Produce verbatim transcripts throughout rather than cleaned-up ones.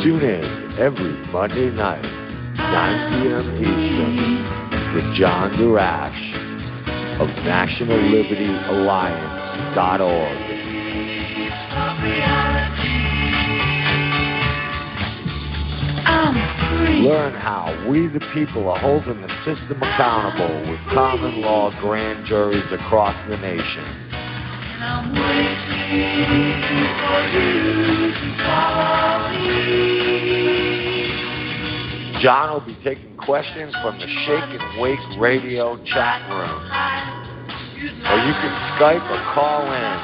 Tune in every Monday night, nine p.m. Eastern, for John Darash of National Liberty Alliance dot org. Learn how we the people are holding the system accountable with common law grand juries across the nation. And I'm waiting for you to call me. John will be taking questions from the Shake and Wake radio chat room. Or you can Skype or call in.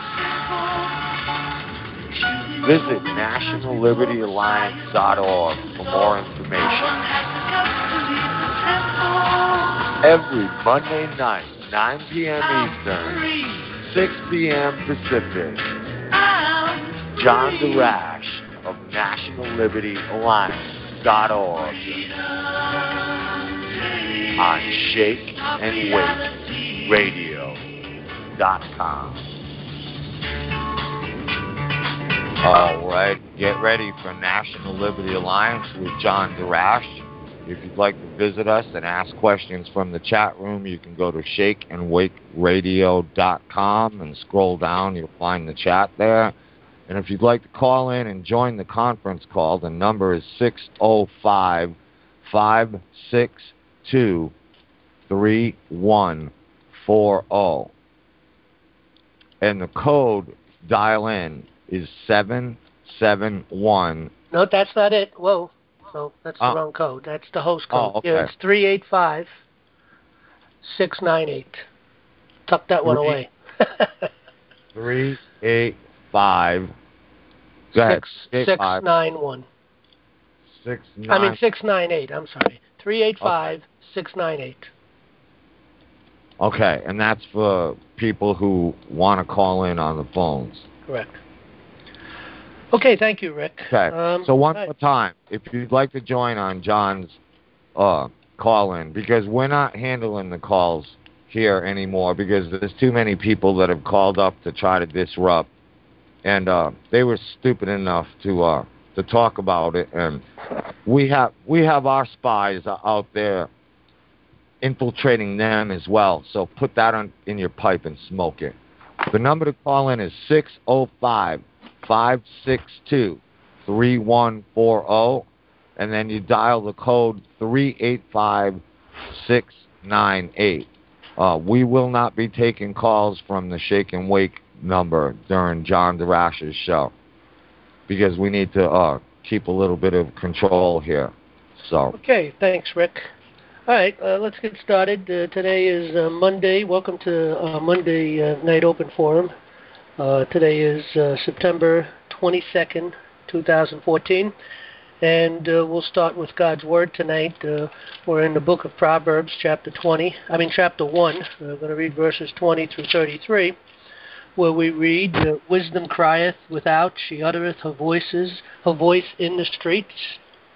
Visit National Liberty Alliance dot org for more information. Every Monday night, nine p.m. Eastern, six p.m. Pacific, John Darash of National Liberty Alliance dot org on Shake and Wake radio dot com. All right, get ready for National Liberty Alliance with John Darash. If you'd like to visit us and ask questions from the chat room, you can go to shake and wake radio dot com and scroll down. You'll find the chat there. And if you'd like to call in and join the conference call, the number is six oh five, five six two, three one four oh. And the code dial in is seven seven one. No, that's not it. Whoa. No, that's the oh. wrong code. That's the host code. Oh, okay. Yeah, it's three eight five, six nine eight. Tuck that one away. three eight five. Go ahead. six nine one. Six nine. I mean six nine eight. I'm sorry. three eight five, okay. six nine eight. Okay, and that's for people who want to call in on the phones. Correct. Okay, thank you, Rick. Okay, um, so one right. more time, if you'd like to join on John's uh, call-in, because we're not handling the calls here anymore because there's too many people that have called up to try to disrupt, and uh, they were stupid enough to uh, to talk about it, and we have we have our spies out there infiltrating them as well, so put that on in your pipe and smoke it. The number to call in is six oh five, five six two, three one four oh, and then you dial the code three eight five, six nine eight. Uh, we will not be taking calls from the Shake and Wake number during John Darash's show because we need to uh, keep a little bit of control here. So. Okay, thanks, Rick. All right, uh, let's get started. Uh, today is uh, Monday. Welcome to uh, Monday uh, Night Open Forum. Uh, today is uh, September twenty-second, twenty fourteen, and uh, we'll start with God's Word tonight. Uh, we're in the book of Proverbs, chapter twenty. I mean, chapter one. We're going to read verses twenty through thirty-three, where we read, uh, "Wisdom crieth without; she uttereth her voices, her voice in the streets.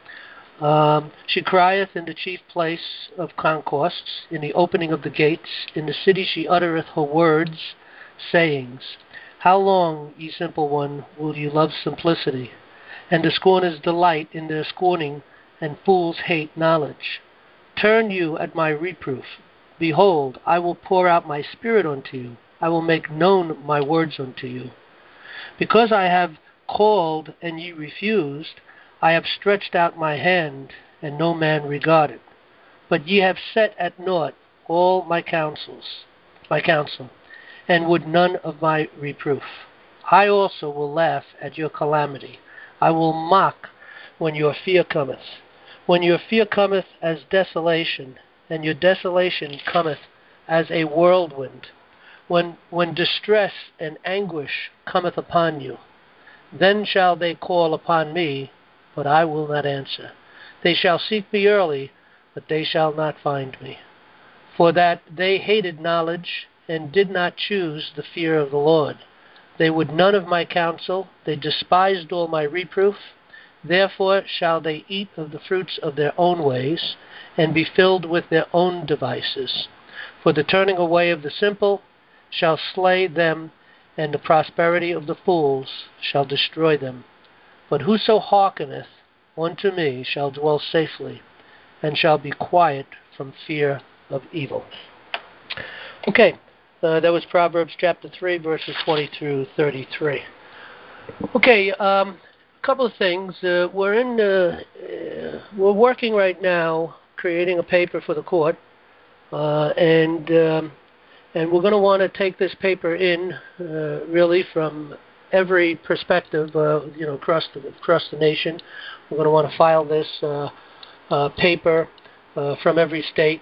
Um, she crieth in the chief place of concourse, in the opening of the gates. In the city she uttereth her words, sayings. How long, ye simple one, will you love simplicity? And the scorners delight in their scorning, and fools hate knowledge. Turn you at my reproof. Behold, I will pour out my spirit unto you. I will make known my words unto you. Because I have called, and ye refused, I have stretched out my hand, and no man regarded. But ye have set at naught all my counsels, my counsel, and would none of my reproof. I also will laugh at your calamity. I will mock when your fear cometh. When your fear cometh as desolation, and your desolation cometh as a whirlwind. When, when distress and anguish cometh upon you, then shall they call upon me, but I will not answer. They shall seek me early, but they shall not find me. For that they hated knowledge, and did not choose the fear of the Lord. They would none of my counsel, they despised all my reproof. Therefore shall they eat of the fruits of their own ways, and be filled with their own devices. For the turning away of the simple shall slay them, and the prosperity of the fools shall destroy them. But whoso hearkeneth unto me shall dwell safely, and shall be quiet from fear of evil. Okay, uh, that was Proverbs chapter three, verses twenty through thirty-three. Okay, um, a couple of things. Uh, we're in. Uh, uh, we're working right now, creating a paper for the court, uh, and um, and we're going to want to take this paper in, uh, really from every perspective, uh, you know, across the across the nation. We're going to want to file this uh, uh, paper uh, from every state,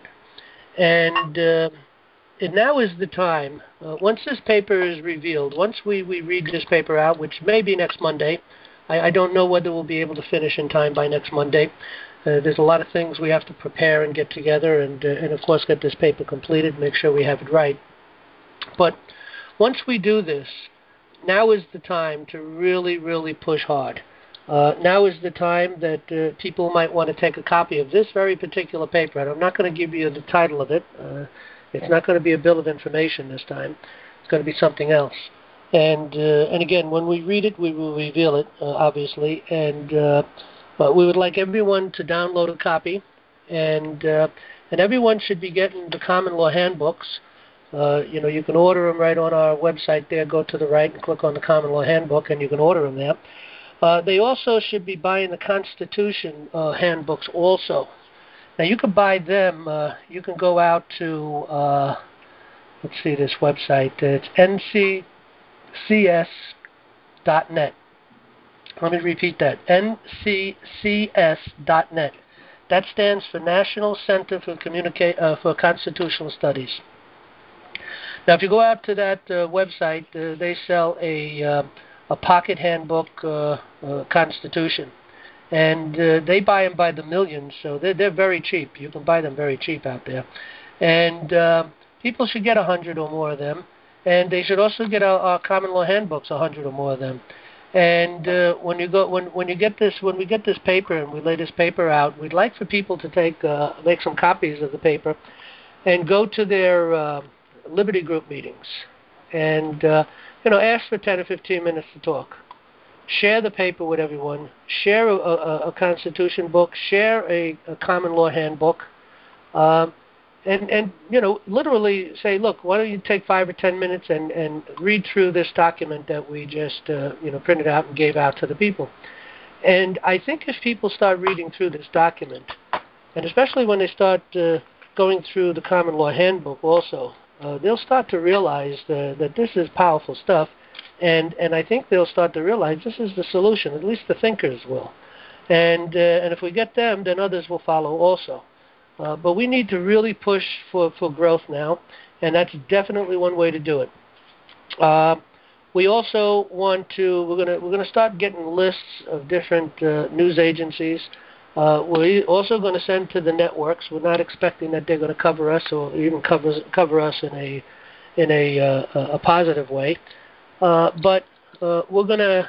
and. Uh, And now is the time, uh, once this paper is revealed, once we, we read this paper out, which may be next Monday, I, I don't know whether we'll be able to finish in time by next Monday. Uh, there's a lot of things we have to prepare and get together and, uh, and, of course, get this paper completed, make sure we have it right. But once we do this, now is the time to really, really push hard. Uh, now is the time that uh, people might want to take a copy of this very particular paper, and I'm not going to give you the title of it. Uh, It's not going to be a bill of information this time. It's going to be something else. And uh, and again, when we read it, we will reveal it, uh, obviously. And uh, but we would like everyone to download a copy, and uh, and everyone should be getting the common law handbooks. Uh, you know, you can order them right on our website there. Go to the right and click on the common law handbook, and you can order them there. Uh, they also should be buying the Constitution uh, handbooks also. Now, you can buy them. Uh, you can go out to, uh, let's see, this website. It's N C C S dot net. Let me repeat that. N C C S dot net. That stands for National Center for, Communica- uh, for Constitutional Studies. Now, if you go out to that uh, website, uh, they sell a, uh, a pocket handbook uh, uh, Constitution. And uh, they buy them by the millions, so they're, they're very cheap. You can buy them very cheap out there. And uh, people should get a hundred or more of them. And they should also get our, our common law handbooks, a hundred or more of them. And uh, when you go, when when you get this, when we get this paper and we lay this paper out, we'd like for people to take uh, make some copies of the paper and go to their uh, Liberty Group meetings and uh, you know ask for ten or fifteen minutes to talk. Share the paper with everyone. Share a, a, a Constitution book. Share a, a common law handbook. Uh, and, and, you know, literally say, look, why don't you take five or ten minutes and, and read through this document that we just, uh, you know, printed out and gave out to the people. And I think if people start reading through this document, and especially when they start uh, going through the common law handbook also, uh, they'll start to realize uh, that this is powerful stuff. And and I think they'll start to realize this is the solution. At least the thinkers will. And uh, and if we get them, then others will follow also. Uh, but we need to really push for, for growth now, and that's definitely one way to do it. Uh, we also want to we're gonna we're gonna start getting lists of different uh, news agencies. Uh, we're also going to send to the networks. We're not expecting that they're going to cover us or even cover cover us in a in a uh, a positive way. Uh, but uh, we're going to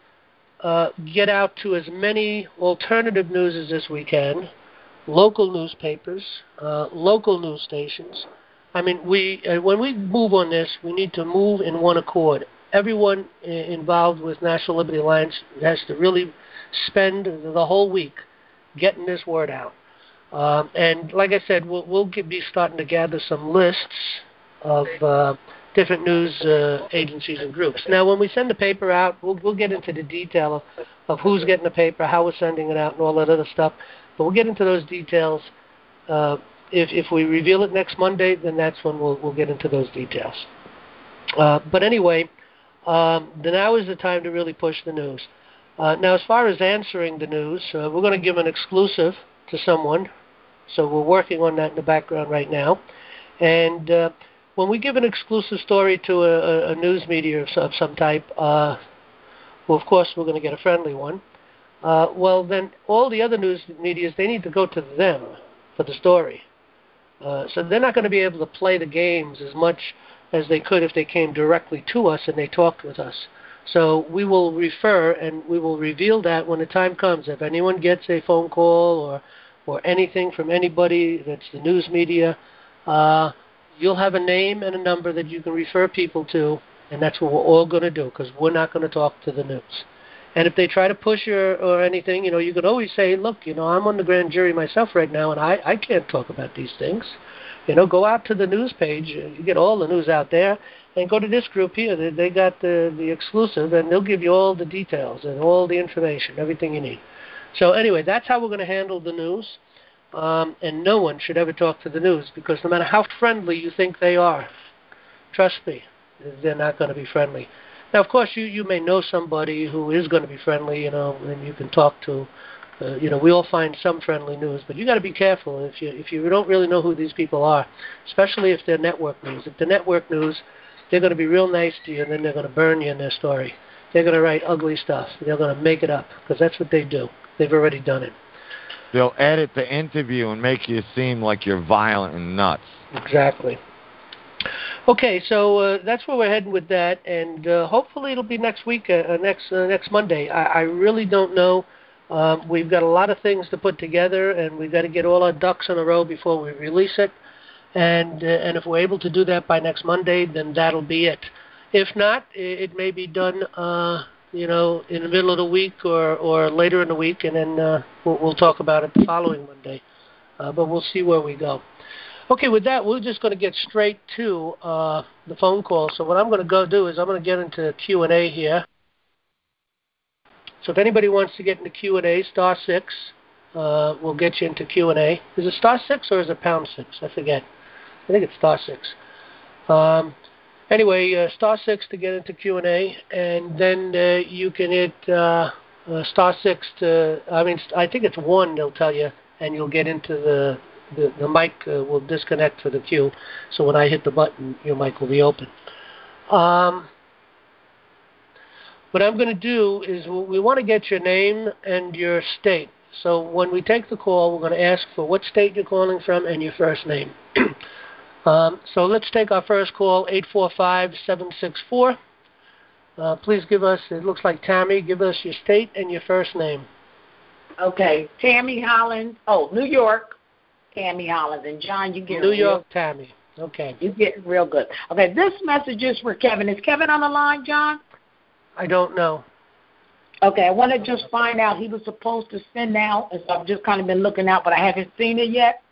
uh, get out to as many alternative newses as we can, local newspapers, uh, local news stations. I mean, we uh, when we move on this, we need to move in one accord. Everyone I- involved with National Liberty Alliance has to really spend the whole week getting this word out. Um, and like I said, we'll, we'll get, be starting to gather some lists of uh, different news uh, agencies and groups. Now, when we send the paper out, we'll, we'll get into the detail of, of who's getting the paper, how we're sending it out, and all that other stuff. But we'll get into those details. Uh, if, if we reveal it next Monday, then that's when we'll, we'll get into those details. Uh, but anyway, um, the now is the time to really push the news. Uh, now, as far as answering the news, uh, we're going to give an exclusive to someone. So we're working on that in the background right now. And uh, when we give an exclusive story to a, a news media of, of some type, uh, well, of course, we're going to get a friendly one. Uh, well, then all the other news medias, they need to go to them for the story. Uh, so they're not going to be able to play the games as much as they could if they came directly to us and they talked with us. So we will refer and we will reveal that when the time comes. If anyone gets a phone call or or anything from anybody that's the news media, uh, you'll have a name and a number that you can refer people to, and that's what we're all going to do because we're not going to talk to the news. And if they try to push you or, or anything, you know, you could always say, look, you know, I'm on the grand jury myself right now, and I, I can't talk about these things. You know, go out to the news page. You get all the news out there, and go to this group here. They, they got the, the exclusive, and they'll give you all the details and all the information, everything you need. So anyway, that's how we're going to handle the news. Um, and no one should ever talk to the news, because no matter how friendly you think they are, trust me, they're not going to be friendly. Now, of course, you, you may know somebody who is going to be friendly, you know, and you can talk to. Uh, you know, we all find some friendly news, but you got to be careful if you if you don't really know who these people are, especially if they're network news. If they're network news, they're going to be real nice to you, and then they're going to burn you in their story. They're going to write ugly stuff. They're going to make it up, because that's what they do. They've already done it. They'll edit the interview and make you seem like you're violent and nuts. Exactly. Okay, so uh, that's where we're heading with that, and uh, hopefully it'll be next week, uh, next uh, next Monday. I, I really don't know. Um, we've got a lot of things to put together, and we've got to get all our ducks in a row before we release it. And uh, and if we're able to do that by next Monday, then that'll be it. If not, it, it may be done, uh, you know, in the middle of the week or, or later in the week, and then uh, we'll, we'll talk about it the following Monday. Uh, but we'll see where we go. Okay, with that, we're just going to get straight to uh, the phone call. So what I'm going to go do is I'm going to get into Q and A here. So if anybody wants to get into Q and A, star six, uh, we'll get you into Q and A. Is it star six or is it pound six? I forget. I think it's star six. Um, anyway, uh, star six to get into Q and A, and then uh, you can hit uh, uh, star six to, I mean, I think it's one, they'll tell you, and you'll get into the, the, the mic uh, will disconnect for the queue. So when I hit the button, your mic will be open. Um, what I'm going to do is we want to get your name and your state. So when we take the call, we're going to ask for what state you're calling from and your first name. um, so let's take our first call, eight four five, seven six four. Uh, please give us, it looks like Tammy, give us your state and your first name. Okay, Tammy Hollins. Oh, New York, Tammy Hollins. And John, you get New real, York, Tammy. Okay. You get real good. Okay, this message is for Kevin. Is Kevin on the line, John? I don't know. Okay, I want to just find out. He was supposed to send out, and so I've just kind of been looking out, but I haven't seen it yet.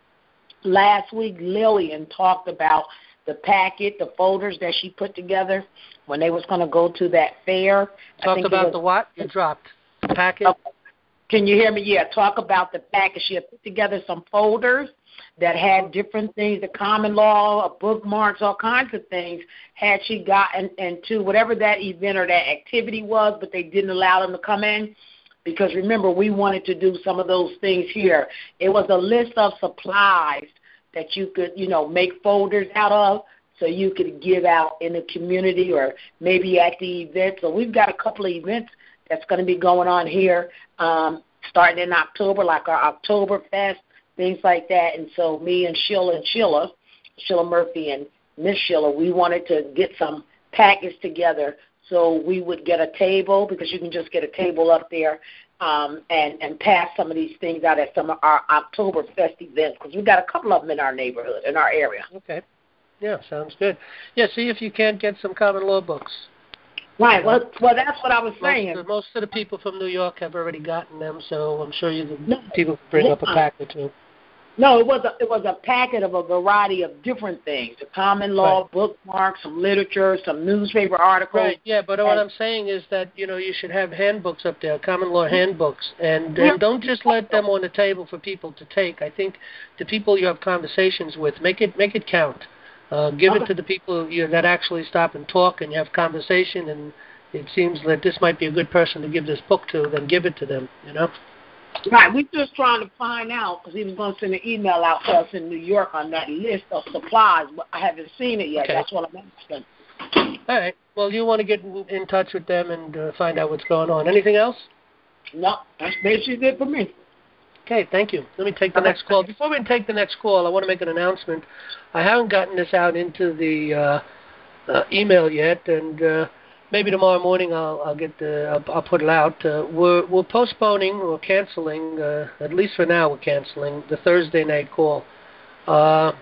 Last week, Lillian talked about the packet, the folders that she put together when they was going to go to that fair. Talked about was, the what? You dropped. The packet? Okay. Can you hear me? Yeah, talk about the packet. She had put together some folders that had different things, the common law, bookmarks, all kinds of things, had she gotten into whatever that event or that activity was, but they didn't allow them to come in. Because remember, we wanted to do some of those things here. It was a list of supplies that you could, you know, make folders out of so you could give out in the community or maybe at the event. So we've got a couple of events that's going to be going on here um, starting in October, like our Oktoberfest, things like that. And so me and Sheila and Sheila, Sheila Murphy and Miss Sheila, we wanted to get some packets together so we would get a table, because you can just get a table up there um, and, and pass some of these things out at some of our Oktoberfest events, because we've got a couple of them in our neighborhood, in our area. Okay. Yeah, sounds good. Yeah, see if you can't get some common law books. Right. Well, well, that's what I was most saying. Of, most of the people from New York have already gotten them, so I'm sure you can, no, people can bring yeah. up a pack or two. No, it was a it was a packet of a variety of different things: the common law, right. bookmarks, some literature, some newspaper articles. Right. Yeah, but and, what I'm saying is that you know you should have handbooks up there, common law handbooks, and, yeah. and don't just let them on the table for people to take. I think the people you have conversations with, make it make it count. Uh, give okay. it to the people you know, that actually stop and talk, and you have conversation. And it seems that this might be a good person to give this book to. Then give it to them. You know. Right, we're just trying to find out, because he was going to send an email out to us in New York on that list of supplies, but I haven't seen it yet. Okay. That's what I'm asking. All right. Well, you want to get in, in touch with them and uh, find out what's going on. Anything else? No, that's basically it for me. Okay, thank you. Let me take the next call. Before we take the next call, I want to make an announcement. I haven't gotten this out into the uh, uh, email yet, and uh, maybe tomorrow morning I'll, I'll get the I'll, I'll put it out. Uh, we're we're postponing or canceling, uh, at least for now we're canceling the Thursday night call. Uh,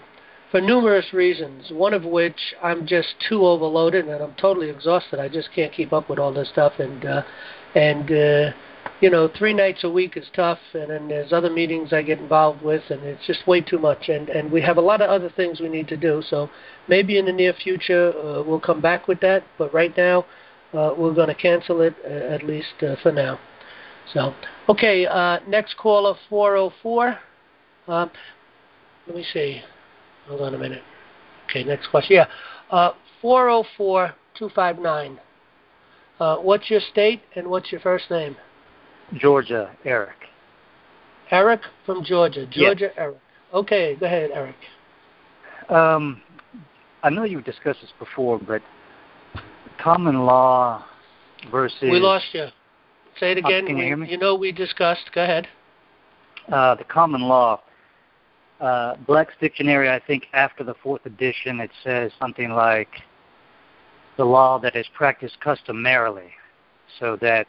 for numerous reasons, one of which I'm just too overloaded and I'm totally exhausted. I just can't keep up with all this stuff. And, uh, and uh, you know, three nights a week is tough, and then there's other meetings I get involved with, and it's just way too much. And, and we have a lot of other things we need to do. So maybe in the near future uh, we'll come back with that. But right now uh, we're going to cancel it, uh, at least uh, for now. So, okay, uh, next caller, four oh four. Uh, let me see. Hold on a minute. Okay, next question. Yeah, uh, four oh four, two five nine. Uh, what's your state and what's your first name? Georgia, Eric. Eric from Georgia. Georgia, yes. Eric. Okay, go ahead, Eric. Um, I know you've discussed this before, but common law versus... We lost you. Say it again. Uh, can you we, hear me? You know we discussed. Go ahead. Uh, the common law. Uh, Black's Dictionary, I think after the fourth edition, it says something like the law that is practiced customarily, so that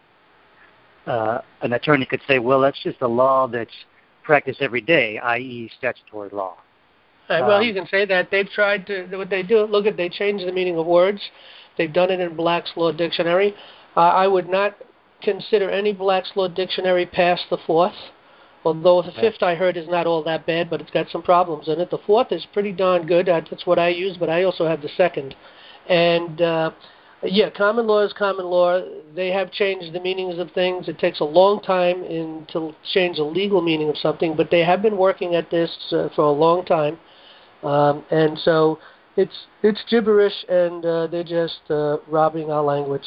uh, an attorney could say, well, that's just a law that's practiced every day, that is statutory law. Right, well, um, you can say that. They've tried to, what they do, look at, they change the meaning of words. They've done it in Black's Law Dictionary. Uh, I would not consider any Black's Law Dictionary past the fourth. Although the fifth I heard is not all that bad, but it's got some problems in it. The fourth is pretty darn good. That's what I use, but I also have the second. And, uh, yeah, common law is common law. They have changed the meanings of things. It takes a long time in, to change the legal meaning of something, but they have been working at this uh, for a long time. Um, and so it's it's gibberish, and uh, they're just uh, robbing our language,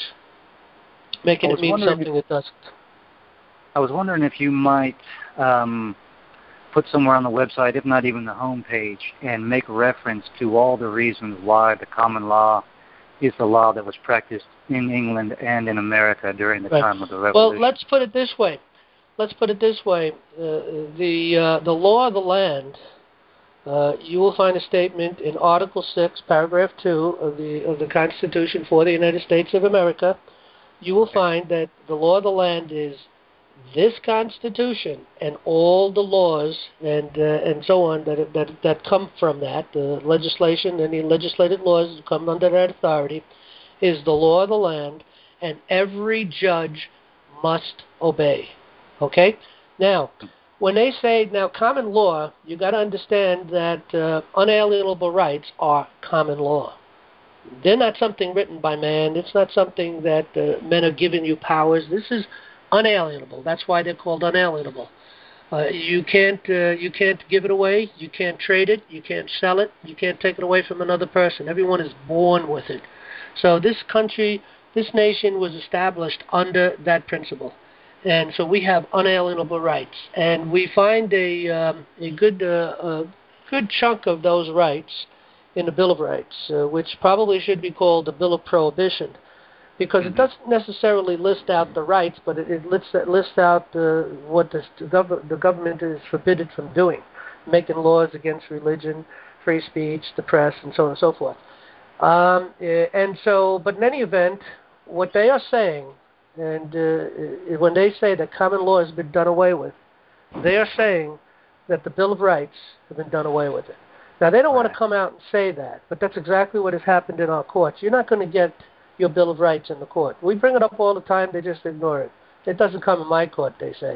making it mean something it doesn't. I was wondering if you might um, put somewhere on the website, if not even the home page, and make reference to all the reasons why the common law is the law that was practiced in England and in America during the right. time of the Revolution. Well, let's put it this way. Let's put it this way. Uh, the uh, the law of the land. Uh, you will find a statement in Article six, Paragraph two of the of the Constitution for the United States of America. You will find that the law of the land is this Constitution and all the laws and uh, and so on that that that come from that, the legislation, any legislative laws that come under that authority, is the law of the land, and every judge must obey. Okay? Now, when they say, now common law, you got to understand that uh, unalienable rights are common law. They're not something written by man. It's not something that uh, men are giving you powers. This is unalienable. That's why they're called unalienable. Uh, you can't uh, you can't give it away. You can't trade it. You can't sell it. You can't take it away from another person. Everyone is born with it. So this country, this nation was established under that principle. And so we have unalienable rights, and we find a um, a good uh, a good chunk of those rights in the Bill of Rights, uh, which probably should be called the Bill of Prohibition, because it doesn't necessarily list out the rights, but it, it lists it lists out uh, what the, the, gov- the government is forbidden from doing, making laws against religion, free speech, the press, and so on and so forth. Um, and so, but in any event, what they are saying. And uh, when they say that common law has been done away with, they are saying that the Bill of Rights have been done away with it. Now, they don't want to come out and say that, but that's exactly what has happened in our courts. You're not going to get your Bill of Rights in the court. We bring it up all the time. They just ignore it. It doesn't come in my court, they say.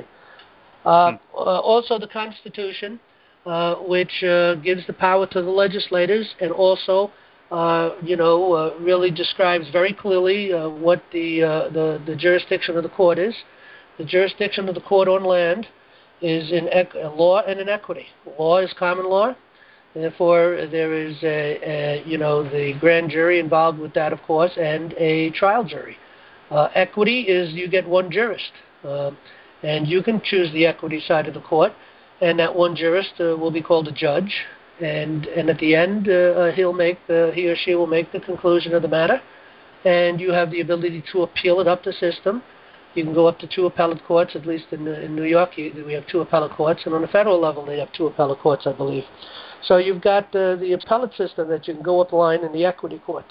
Uh, uh, also, the Constitution, uh, which uh, gives the power to the legislators and also Uh, you know, uh, really describes very clearly uh, what the, uh, the the jurisdiction of the court is. The jurisdiction of the court on land is in equ- law and in equity. Law is common law. Therefore, there is a, a you know the grand jury involved with that, of course, and a trial jury. Uh, equity is you get one jurist, uh, and you can choose the equity side of the court, and that one jurist uh, will be called a judge. And and at the end, uh, he'll make the, he or she will make the conclusion of the matter, and you have the ability to appeal it up the system. You can go up to two appellate courts, at least in in New York. You, we have two appellate courts, and on the federal level, they have two appellate courts, I believe. So you've got uh, the appellate system that you can go up the line in the equity courts.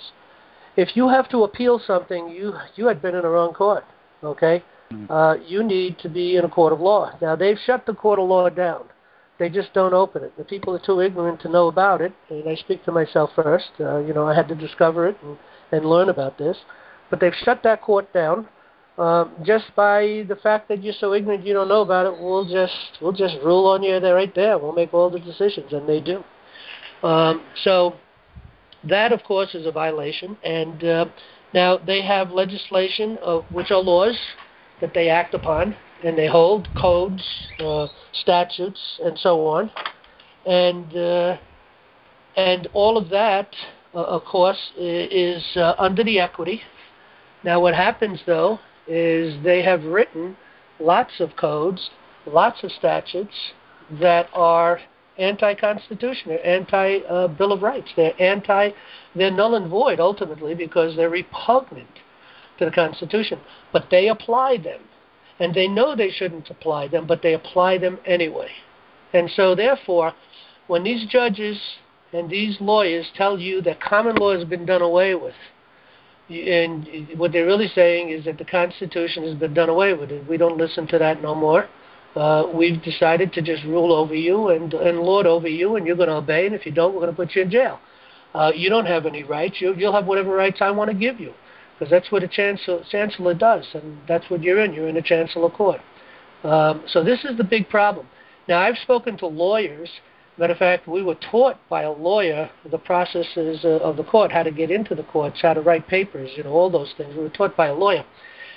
If you have to appeal something, you you had been in the wrong court. Okay, uh, you need to be in a court of law. Now they've shut the court of law down. they just don't open it. The people are too ignorant to know about it, and I speak to myself first. Uh, you know, I had to discover it and, and learn about this. But they've shut that court down um, just by the fact that you're so ignorant you don't know about it. We'll just we'll just rule on you there right there. We'll make all the decisions, and they do. Um, so that, of course, is a violation. And uh, now they have legislation, uh, which are laws that they act upon, and they hold codes, uh, statutes, and so on. And uh, and all of that, uh, of course, is uh, under the equity. Now what happens, though, is they have written lots of codes, lots of statutes that are anti-constitutional, anti-Bill uh, of Rights. They're anti, they're null and void, ultimately, because they're repugnant to the Constitution. But they apply them. And they know they shouldn't apply them, but they apply them anyway. And so, therefore, when these judges and these lawyers tell you that common law has been done away with, and what they're really saying is that the Constitution has been done away with. We don't listen to that no more. Uh, we've decided to just rule over you and, and lord over you, and you're going to obey, and if you don't, we're going to put you in jail. Uh, you don't have any rights. You, you'll have whatever rights I want to give you. Because that's what a chancellor, chancellor does, and that's what you're in. You're in a chancellor court. Um, so this is the big problem. Now, I've spoken to lawyers. Matter of fact, we were taught by a lawyer the processes uh, of the court, how to get into the courts, how to write papers, you know, all those things. We were taught by a lawyer.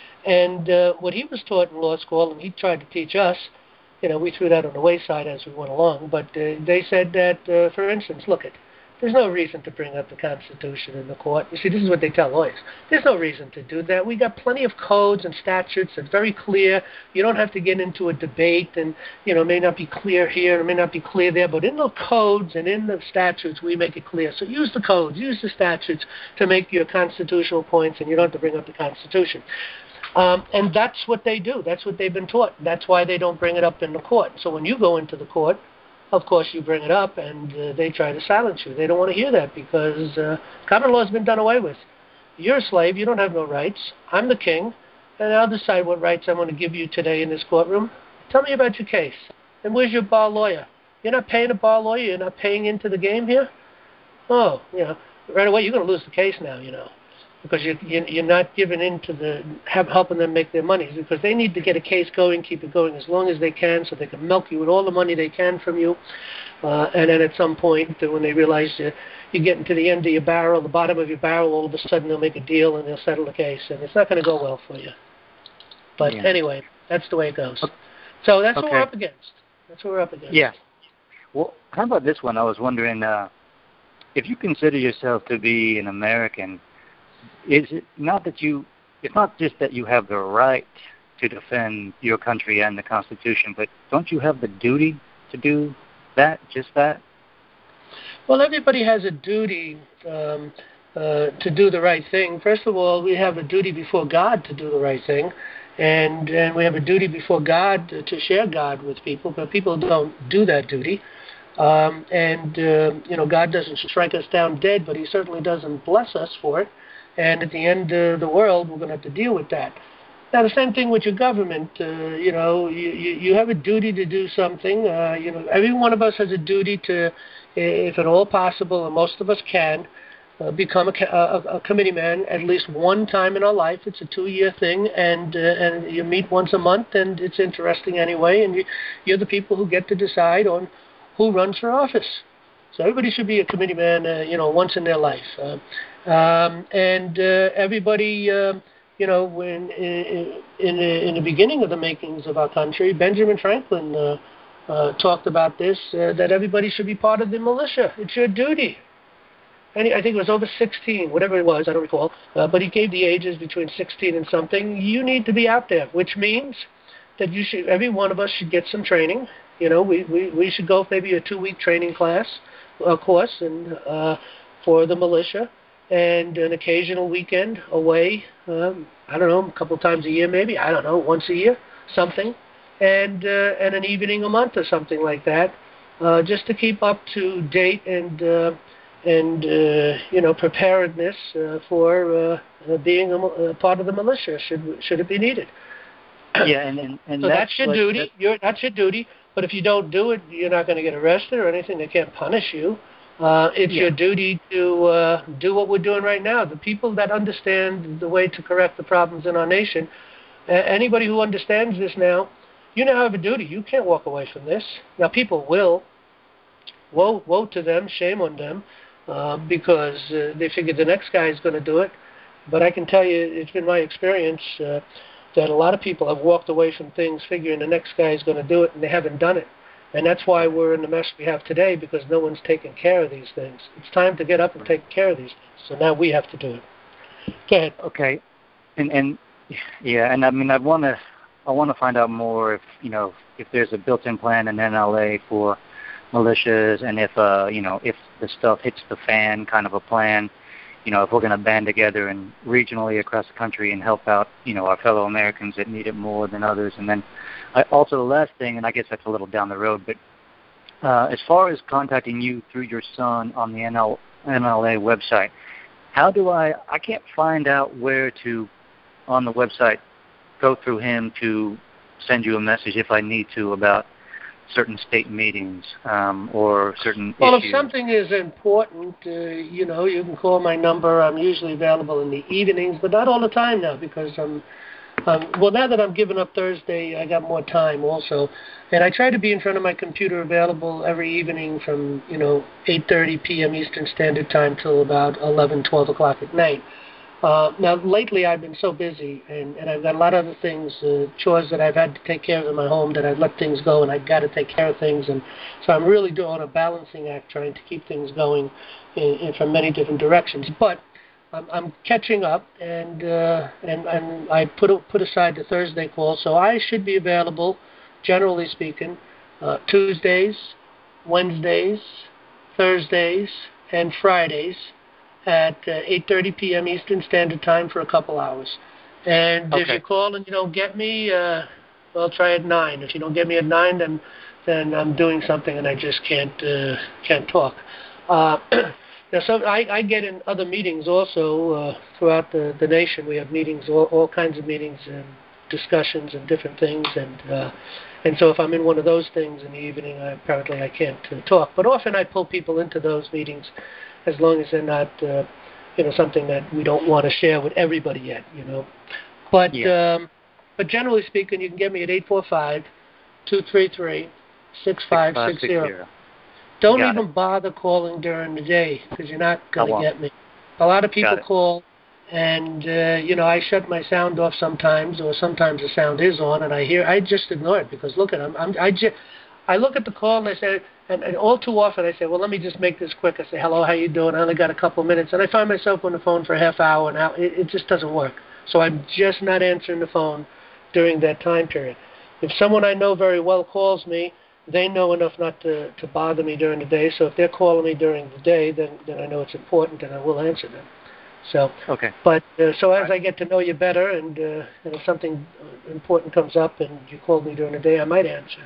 And uh, what he was taught in law school, and he tried to teach us, you know, we threw that on the wayside as we went along, but uh, they said that, uh, for instance, look at, there's no reason to bring up the Constitution in the court. You see, this is what they tell lawyers. There's no reason to do that. We got plenty of codes and statutes that's very clear. You don't have to get into a debate, and, you know, it may not be clear here, it may not be clear there, but in the codes and in the statutes, we make it clear. So use the codes, use the statutes to make your constitutional points, and you don't have to bring up the Constitution. Um, and that's what they do. That's what they've been taught. That's why they don't bring it up in the court. So when you go into the court, of course, you bring it up, and uh, they try to silence you. They don't want to hear that because uh, common law has been done away with. You're a slave. You don't have no rights. I'm the king, and I'll decide what rights I want to give you today in this courtroom. Tell me about your case. And where's your bar lawyer? You're not paying a bar lawyer. You're not paying into the game here? Oh, you know, right away you're going to lose the case now, you know, because you, you, you're not giving in to the, have, helping them make their money, because they need to get a case going, keep it going as long as they can so they can milk you with all the money they can from you. Uh, and then at some point, uh, when they realize uh, you're getting to the end of your barrel, the bottom of your barrel, all of a sudden they'll make a deal and they'll settle the case. And it's not going to go well for you. But yeah. Anyway, that's the way it goes. So that's okay. What we're up against. That's what we're up against. Yeah. Well, how about this one? I was wondering, uh, if you consider yourself to be an American, is it not that you, it's not just that you have the right to defend your country and the Constitution, but don't you have the duty to do that, just that? Well, everybody has a duty um, uh, to do the right thing. First of all, we have a duty before God to do the right thing, and, and we have a duty before God to share God with people, but people don't do that duty. Um, and, uh, you know, God doesn't strike us down dead, but he certainly doesn't bless us for it. And at the end of the world, we're going to have to deal with that. Now, the same thing with your government. Uh, you know, you, you, you have a duty to do something. Uh, you know, every one of us has a duty to, if at all possible, and most of us can, uh, become a, a, a committee man at least one time in our life. It's a two-year thing, and uh, and you meet once a month, and it's interesting anyway. And you, you're the people who get to decide on who runs for office. So everybody should be a committee man, uh, you know, once in their life. Uh, um, and uh, everybody, uh, you know, when in, in, in the beginning of the makings of our country, Benjamin Franklin uh, uh, talked about this, uh, that everybody should be part of the militia. It's your duty. And he, I think it was over sixteen, whatever it was, I don't recall. Uh, but he gave the ages between sixteen and something. You need to be out there, which means that you should, every one of us should get some training. You know, we, we, we should go maybe a two-week training class, uh, course, and uh, for the militia, and an occasional weekend away, um, I don't know, a couple of times a year maybe, I don't know, once a year, something, and uh, and an evening a month or something like that, uh, just to keep up to date and, uh, and uh, you know, preparedness uh, for uh, being a, a part of the militia, should should it be needed. Yeah, and, and, and so that's, that's your like, duty. That's, your, that's your duty. But if you don't do it, you're not going to get arrested or anything. They can't punish you. Uh, it's Yeah. your duty to uh, do what we're doing right now. The people that understand the way to correct the problems in our nation, uh, anybody who understands this now, you now have a duty. You can't walk away from this. Now, people will. Woe, woe to them, shame on them, uh, because uh, they figure the next guy is going to do it. But I can tell you, it's been my experience uh, that a lot of people have walked away from things figuring the next guy is going to do it, and they haven't done it. And that's why we're in the mess we have today, because no one's taking care of these things. It's time to get up and take care of these things. So now we have to do it. Go ahead. Okay, and and yeah, and I mean, I want to I want to find out more if you know if there's a built-in plan in N L A for militias, and if uh you know if the stuff hits the fan, kind of a plan. You know, if we're going to band together and regionally across the country and help out, you know, our fellow Americans that need it more than others. And then I, also the last thing, and I guess that's a little down the road, but uh, as far as contacting you through your son on the N L, N L A website, how do I, I can't find out where to, on the website, go through him to send you a message if I need to about certain state meetings um, or certain well, issues. if something is important, uh, you know, you can call my number. I'm usually available in the evenings, but not all the time now because I'm, um, well, now that I'm giving up Thursday, I got more time also. And I try to be in front of my computer available every evening from, you know, eight thirty p.m. Eastern Standard Time till about eleven, twelve o'clock at night. Uh, now, lately I've been so busy, and, and I've got a lot of other things, uh, chores that I've had to take care of in my home that I've let things go, and I've got to take care of things. And so I'm really doing a balancing act, trying to keep things going in, in from many different directions. But I'm, I'm catching up, and uh, and and I put put aside the Thursday call, so I should be available, generally speaking, uh, Tuesdays, Wednesdays, Thursdays, and Fridays at uh, eight thirty p.m. Eastern Standard Time for a couple hours. And Okay. if you call and you don't get me, uh, well, try at nine. If you don't get me at nine, then then I'm doing something and I just can't uh, can't talk. Uh, now, so I, I get in other meetings also uh, throughout the, the nation. We have meetings, all, all kinds of meetings and discussions and different things. And uh, and so if I'm in one of those things in the evening, I, apparently I can't uh, talk. But often I pull people into those meetings as long as they're not, uh, you know, something that we don't want to share with everybody yet, you know. But Yeah. um, but generally speaking, you can get me at eight four five, two three three, six five six zero. Don't Got even it. bother calling during the day because you're not going I to won't. get me. A lot of people Got it. call, and, uh, you know, I shut my sound off sometimes, or sometimes the sound is on, and I hear, I just ignore it because, look at I'm, I'm, I just, I look at the call and I say, and, and all too often I say, well, let me just make this quick. I say, hello, how you doing? I only got a couple of minutes. And I find myself on the phone for a half hour, and hour. It, it just doesn't work. So I'm just not answering the phone during that time period. If someone I know very well calls me, they know enough not to, to bother me during the day. So if they're calling me during the day, then, then I know it's important, and I will answer them. So, Okay. but uh, so as I get to know you better, and, uh, and if something important comes up and you call me during the day, I might answer.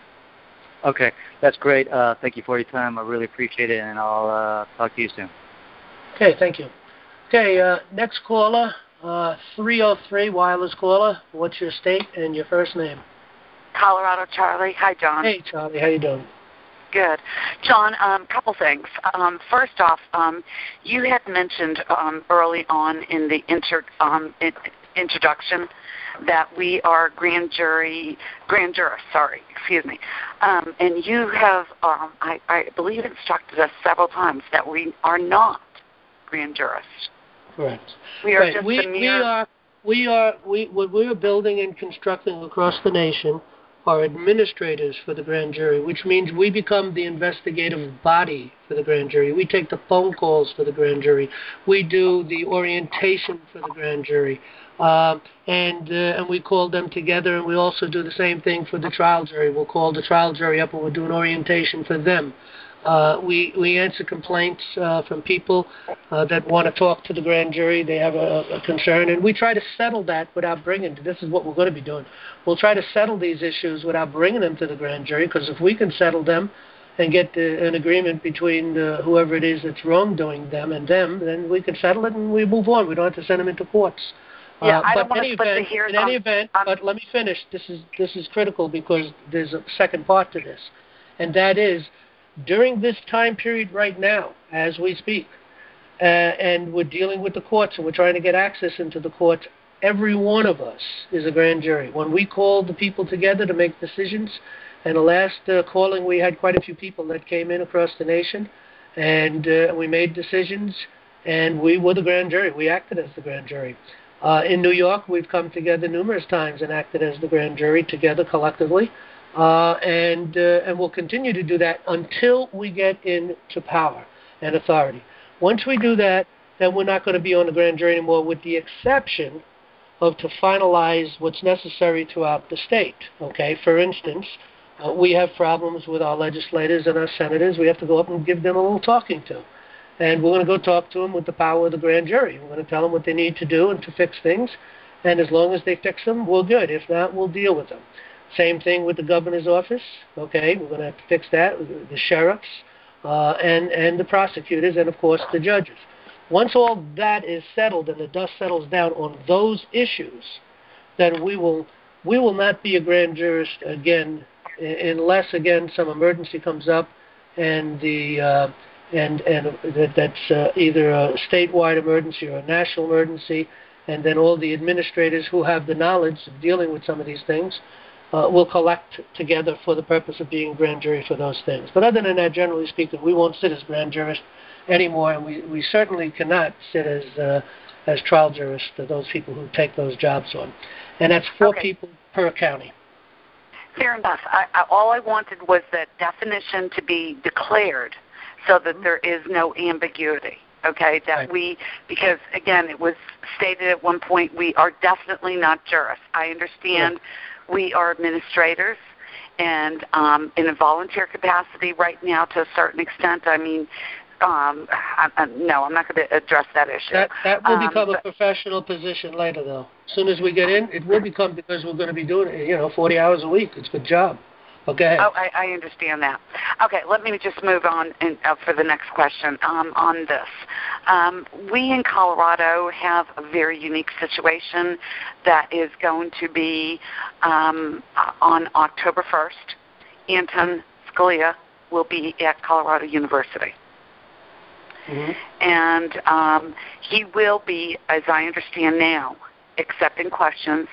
Okay, that's great. Uh, thank you for your time. I really appreciate it, and I'll uh, talk to you soon. Okay, thank you. Okay, uh, next caller, uh, three oh three, wireless caller. What's your state and your first name? Colorado, Charlie. Hi, John. Hey, Charlie, how you doing? Good. John, a um, couple things. Um, first off, um, you had mentioned um, early on in the inter, um, in, introduction that we are grand jury, grand jurists, sorry, excuse me. Um, and you have, um, I, I believe, instructed us several times that we are not grand jurists. Correct. We are right. just we, a mere... We are, we are, we, what we are building and constructing across the nation are administrators for the grand jury, which means we become the investigative body for the grand jury. We take the phone calls for the grand jury. We do the orientation for the grand jury. Um, and uh, and we call them together, and we also do the same thing for the trial jury. We'll call the trial jury up, and we'll do an orientation for them. Uh, we we answer complaints uh, from people uh, that want to talk to the grand jury. They have a, a concern, and we try to settle that without bringing. This is what we're going to be doing. We'll try to settle these issues without bringing them to the grand jury, because if we can settle them and get uh, an agreement between uh, whoever it is that's wrongdoing them and them, then we can settle it and we move on. We don't have to send them into courts. Yeah, uh, I but don't want any to split event, the hairs. in any um, event, um, but let me finish. This is this is critical because there's a second part to this, and that is during this time period right now, as we speak, uh, and we're dealing with the courts and we're trying to get access into the courts. Every one of us is a grand jury. When we called the people together to make decisions, and the last uh, calling we had quite a few people that came in across the nation, and uh, we made decisions, and we were the grand jury. We acted as the grand jury. Uh, in New York, we've come together numerous times and acted as the grand jury together collectively, uh, and uh, and we'll continue to do that until we get into power and authority. Once we do that, then we're not going to be on the grand jury anymore, with the exception of to finalize what's necessary throughout the state. Okay, for instance, uh, we have problems with our legislators and our senators. We have to go up and give them a little talking to. And we're going to go talk to them with the power of the grand jury. We're going to tell them what they need to do and to fix things. And as long as they fix them, we're good. If not, we'll deal with them. Same thing with the governor's office. Okay, we're going to have to fix that. The sheriffs uh, and, and the prosecutors and, of course, the judges. Once all that is settled and the dust settles down on those issues, then we will we will not be a grand jurist again unless, again, some emergency comes up and the uh, and and that, that's uh, either a statewide emergency or a national emergency, and then all the administrators who have the knowledge of dealing with some of these things uh, will collect together for the purpose of being grand jury for those things. But other than that, generally speaking, we won't sit as grand jurists anymore, and we, we certainly cannot sit as uh, as trial jurists to those people who take those jobs on. And that's four Okay. people per county. Fair enough. I, I, all I wanted was that definition to be declared so that there is no ambiguity, okay, that Right. we, because, again, it was stated at one point, we are definitely not jurists. I understand Yeah. we are administrators, and um, in a volunteer capacity right now to a certain extent. I mean, um, I, I, no, I'm not going to address that issue. That that will Um, become a but- professional position later, though. As soon as we get in, it will become, because we're going to be doing it, you know, forty hours a week. It's a good job. Okay. Oh, I, I understand that. Okay, let me just move on in, uh, for the next question um, on this. Um, we in Colorado have a very unique situation that is going to be um, on October first. Anton Scalia will be at Colorado University. Mm-hmm. And um, he will be, as I understand now, accepting questions.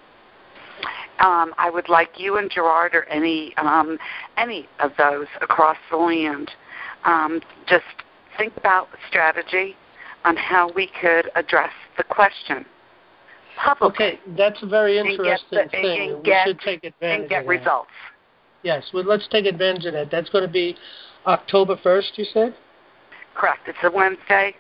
Um, I would like you and Gerard or any um, any of those across the land um, just think about strategy on how we could address the question publicly. Okay, that's a very and get interesting the- thing. and we get- should take advantage and get of that. results. Yes, well, let's take advantage of that. That's going to be October first, you said? Correct. It's a Wednesday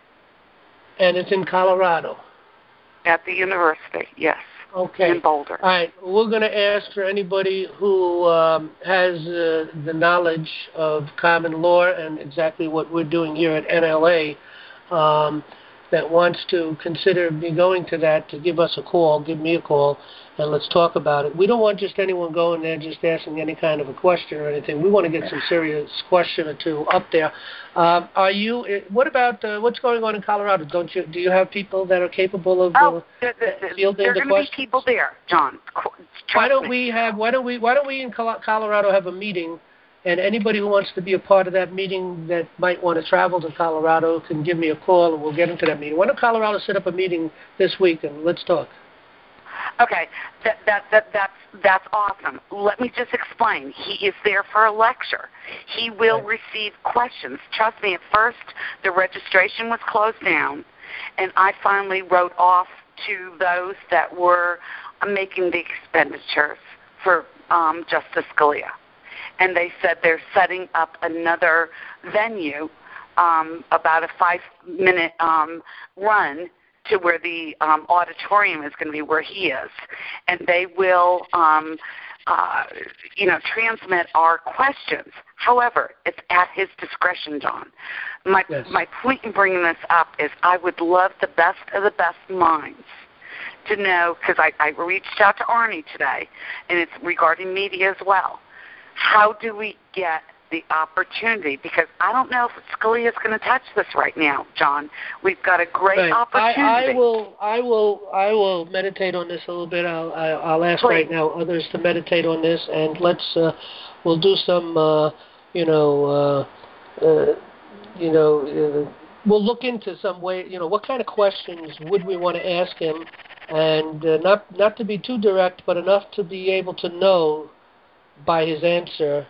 And it's in Colorado. at the university, yes, Okay. in Boulder. All right. We're going to ask for anybody who um, has uh, the knowledge of common law and exactly what we're doing here at N L A um, that wants to consider me going to that to give us a call, give me a call, and let's talk about it. We don't want just anyone going there just asking any kind of a question or anything. We want to get some serious question or two up there. Um, are you? What about uh, what's going on in Colorado? Don't you? Do you have people that are capable of Oh, uh, there, there, there, fielding there are the going to be questions? people there, John. Qu- Why trust don't me. we have? Why don't we? Why don't we in Col- Colorado have a meeting, and anybody who wants to be a part of that meeting that might want to travel to Colorado can give me a call, and we'll get into that meeting. Why don't Colorado set up a meeting this week and let's talk? Okay, that, that, that, that's, that's awesome. Let me just explain. He is there for a lecture. He will Right. receive questions. Trust me, at first the registration was closed down, and I finally wrote off to those that were making the expenditures for um, Justice Scalia. And they said they're setting up another venue, um, about a five-minute um, run to where the um, auditorium is going to be where he is. And they will, um, uh, you know, transmit our questions. However, it's at his discretion, John. My, Yes. my point in bringing this up is I would love the best of the best minds to know, because I, I reached out to Arnie today, and it's regarding media as well. How do we get the opportunity, because I don't know if Scalia is going to touch this right now, John. We've got a great right. opportunity. I, I will, I will, I will meditate on this a little bit. I'll, I, I'll ask Please. right now others to meditate on this, and let's, uh, we'll do some, uh, you know, uh, uh, you know, uh, we'll look into some way. You know, what kind of questions would we want to ask him, and uh, not, not to be too direct, but enough to be able to know by his answer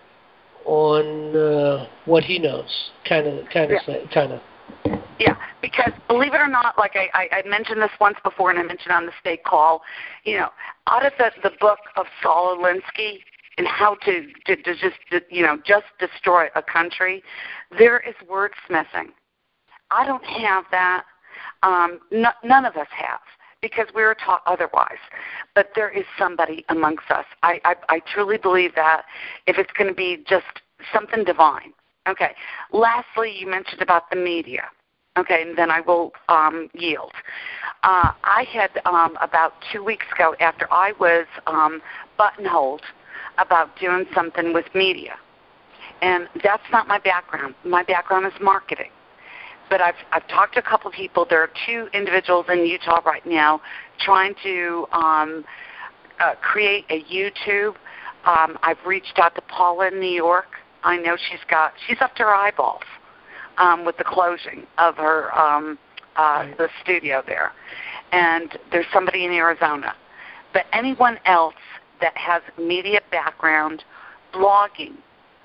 on uh, what he knows, kind of, kind of, yeah. kind of. Yeah, because believe it or not, like I, I, I mentioned this once before, and I mentioned on the state call, you know, out of the, the book of Saul Alinsky and how to, to, to just, to, you know, just destroy a country, there is wordsmithing. I don't have that. Um, n- none of us have, because we were taught otherwise. But there is somebody amongst us. I, I, I truly believe that if it's going to be just something divine. Okay. Lastly, you mentioned about the media. Okay, and then I will um, yield. Uh, I had um, about two weeks ago, after I was um, buttonholed about doing something with media, and that's not my background. My background is marketing. But I've I've talked to a couple of people. There are two individuals in Utah right now trying to um, uh, create a YouTube. Um, I've reached out to Paula in New York. I know she's got she's up to her eyeballs um, with the closing of her um, uh, the studio there, and there's somebody in Arizona. But anyone else that has media background, blogging,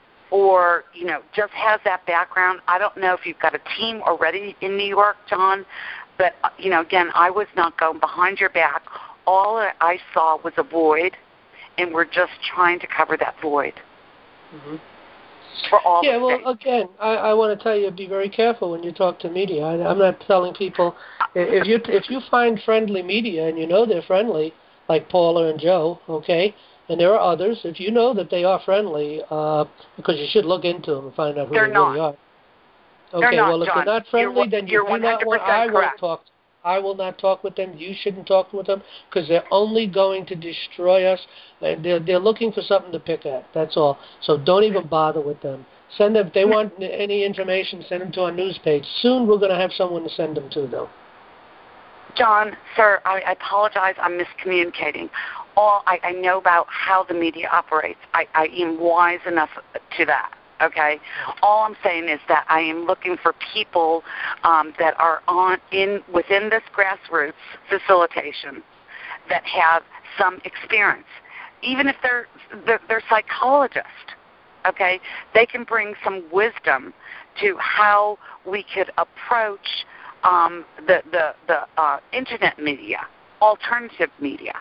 or, you know, just has that background. I don't know if you've got a team already in New York, John, but, you know, again, I was not going behind your back. All I saw was a void, and we're just trying to cover that void. Mm-hmm. For all yeah, the well, states. again, I, I want to tell you, be very careful when you talk to media. I, I'm not telling people, if you if you find friendly media and you know they're friendly, like Paula and Joe, okay, and there are others, if you know that they are friendly, uh, because you should look into them and find out who They're they not. really are. They're Okay, not, well, if John. they're not friendly, you're, then you you're do not want, I won't correct. talk. I will not talk with them. You shouldn't talk with them, because they're only going to destroy us. And they're, they're looking for something to pick at. That's all. So don't even bother with them. Send them, if they want any information, send them to our news page. Soon we're going to have someone to send them to, though. John, sir, I, I apologize. I'm miscommunicating. All I, I know about how the media operates. I, I am wise enough to that. Okay. All I'm saying is that I am looking for people um, that are on in within this grassroots facilitation that have some experience, even if they're they're, they're psychologists. Okay, they can bring some wisdom to how we could approach um, the the the uh, internet media, alternative media.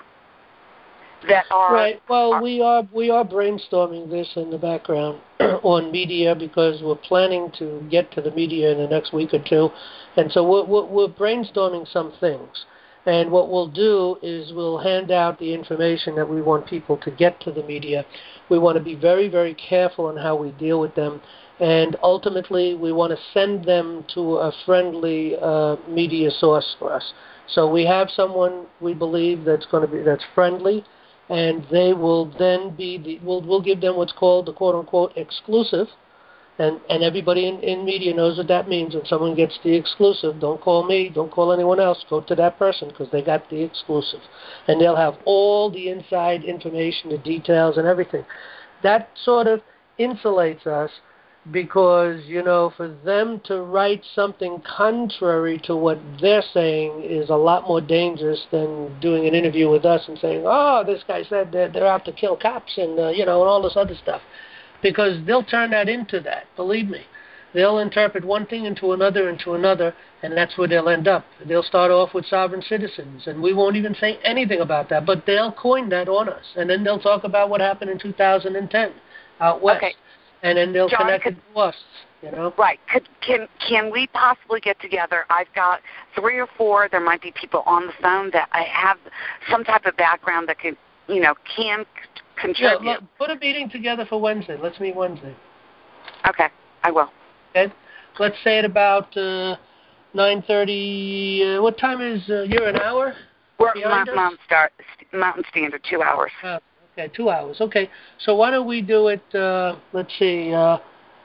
That are right. Well, are, we are we are brainstorming this in the background on media, because we're planning to get to the media in the next week or two, and so we're, we're, we're brainstorming some things. And what we'll do is we'll hand out the information that we want people to get to the media. We want to be very, very careful on how we deal with them, and ultimately we want to send them to a friendly uh, media source for us. So we have someone we believe that's going to be that's friendly. And they will then be, the, we'll, we'll give them what's called the quote-unquote exclusive, and, and everybody in, in media knows what that means. When someone gets the exclusive, don't call me, don't call anyone else, go to that person, because they got the exclusive. And they'll have all the inside information, the details, and everything. That sort of insulates us, because, you know, for them to write something contrary to what they're saying is a lot more dangerous than doing an interview with us and saying, oh, this guy said that they're out to kill cops and, uh, you know, and all this other stuff. Because they'll turn that into that, believe me. They'll interpret one thing into another, into another, and that's where they'll end up. They'll start off with sovereign citizens, and we won't even say anything about that, but they'll coin that on us. And then they'll talk about what happened in two thousand ten out west. Okay. And then they'll John, connect could, it to us, you know? Right. Could, can can we possibly get together? I've got three or four. There might be people on the phone that I have some type of background that can, you know, can c- contribute. Yeah, look, put a meeting together for Wednesday. Let's meet Wednesday. Okay, I will. Okay? Let's say at about uh, nine thirty. Uh, what time is, uh, you're an hour We're behind Mountain, us? Mountain, Star, Mountain Standard, two hours. Uh, okay, two hours. Okay, so why don't we do it, uh, let's see, uh,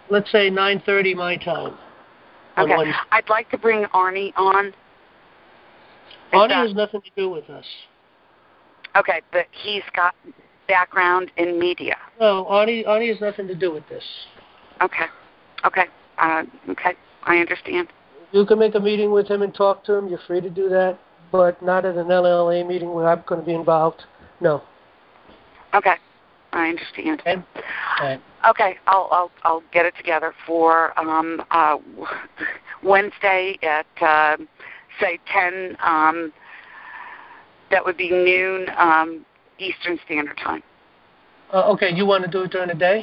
let's say nine thirty my time. Okay. I'd like to bring Arnie on. Arnie that... has nothing to do with us. Okay, but he's got background in media. No, Arnie, Arnie has nothing to do with this. Okay. Okay. Uh, okay. I understand. You can make a meeting with him and talk to him. You're free to do that, but not at an L L A meeting where I'm going to be involved. No. Okay. I understand. Okay. Okay. Okay, I'll I'll I'll get it together for um, uh, Wednesday at uh, say ten. Um, that would be noon um, Eastern Standard Time. Uh, okay, you want to do it during the day?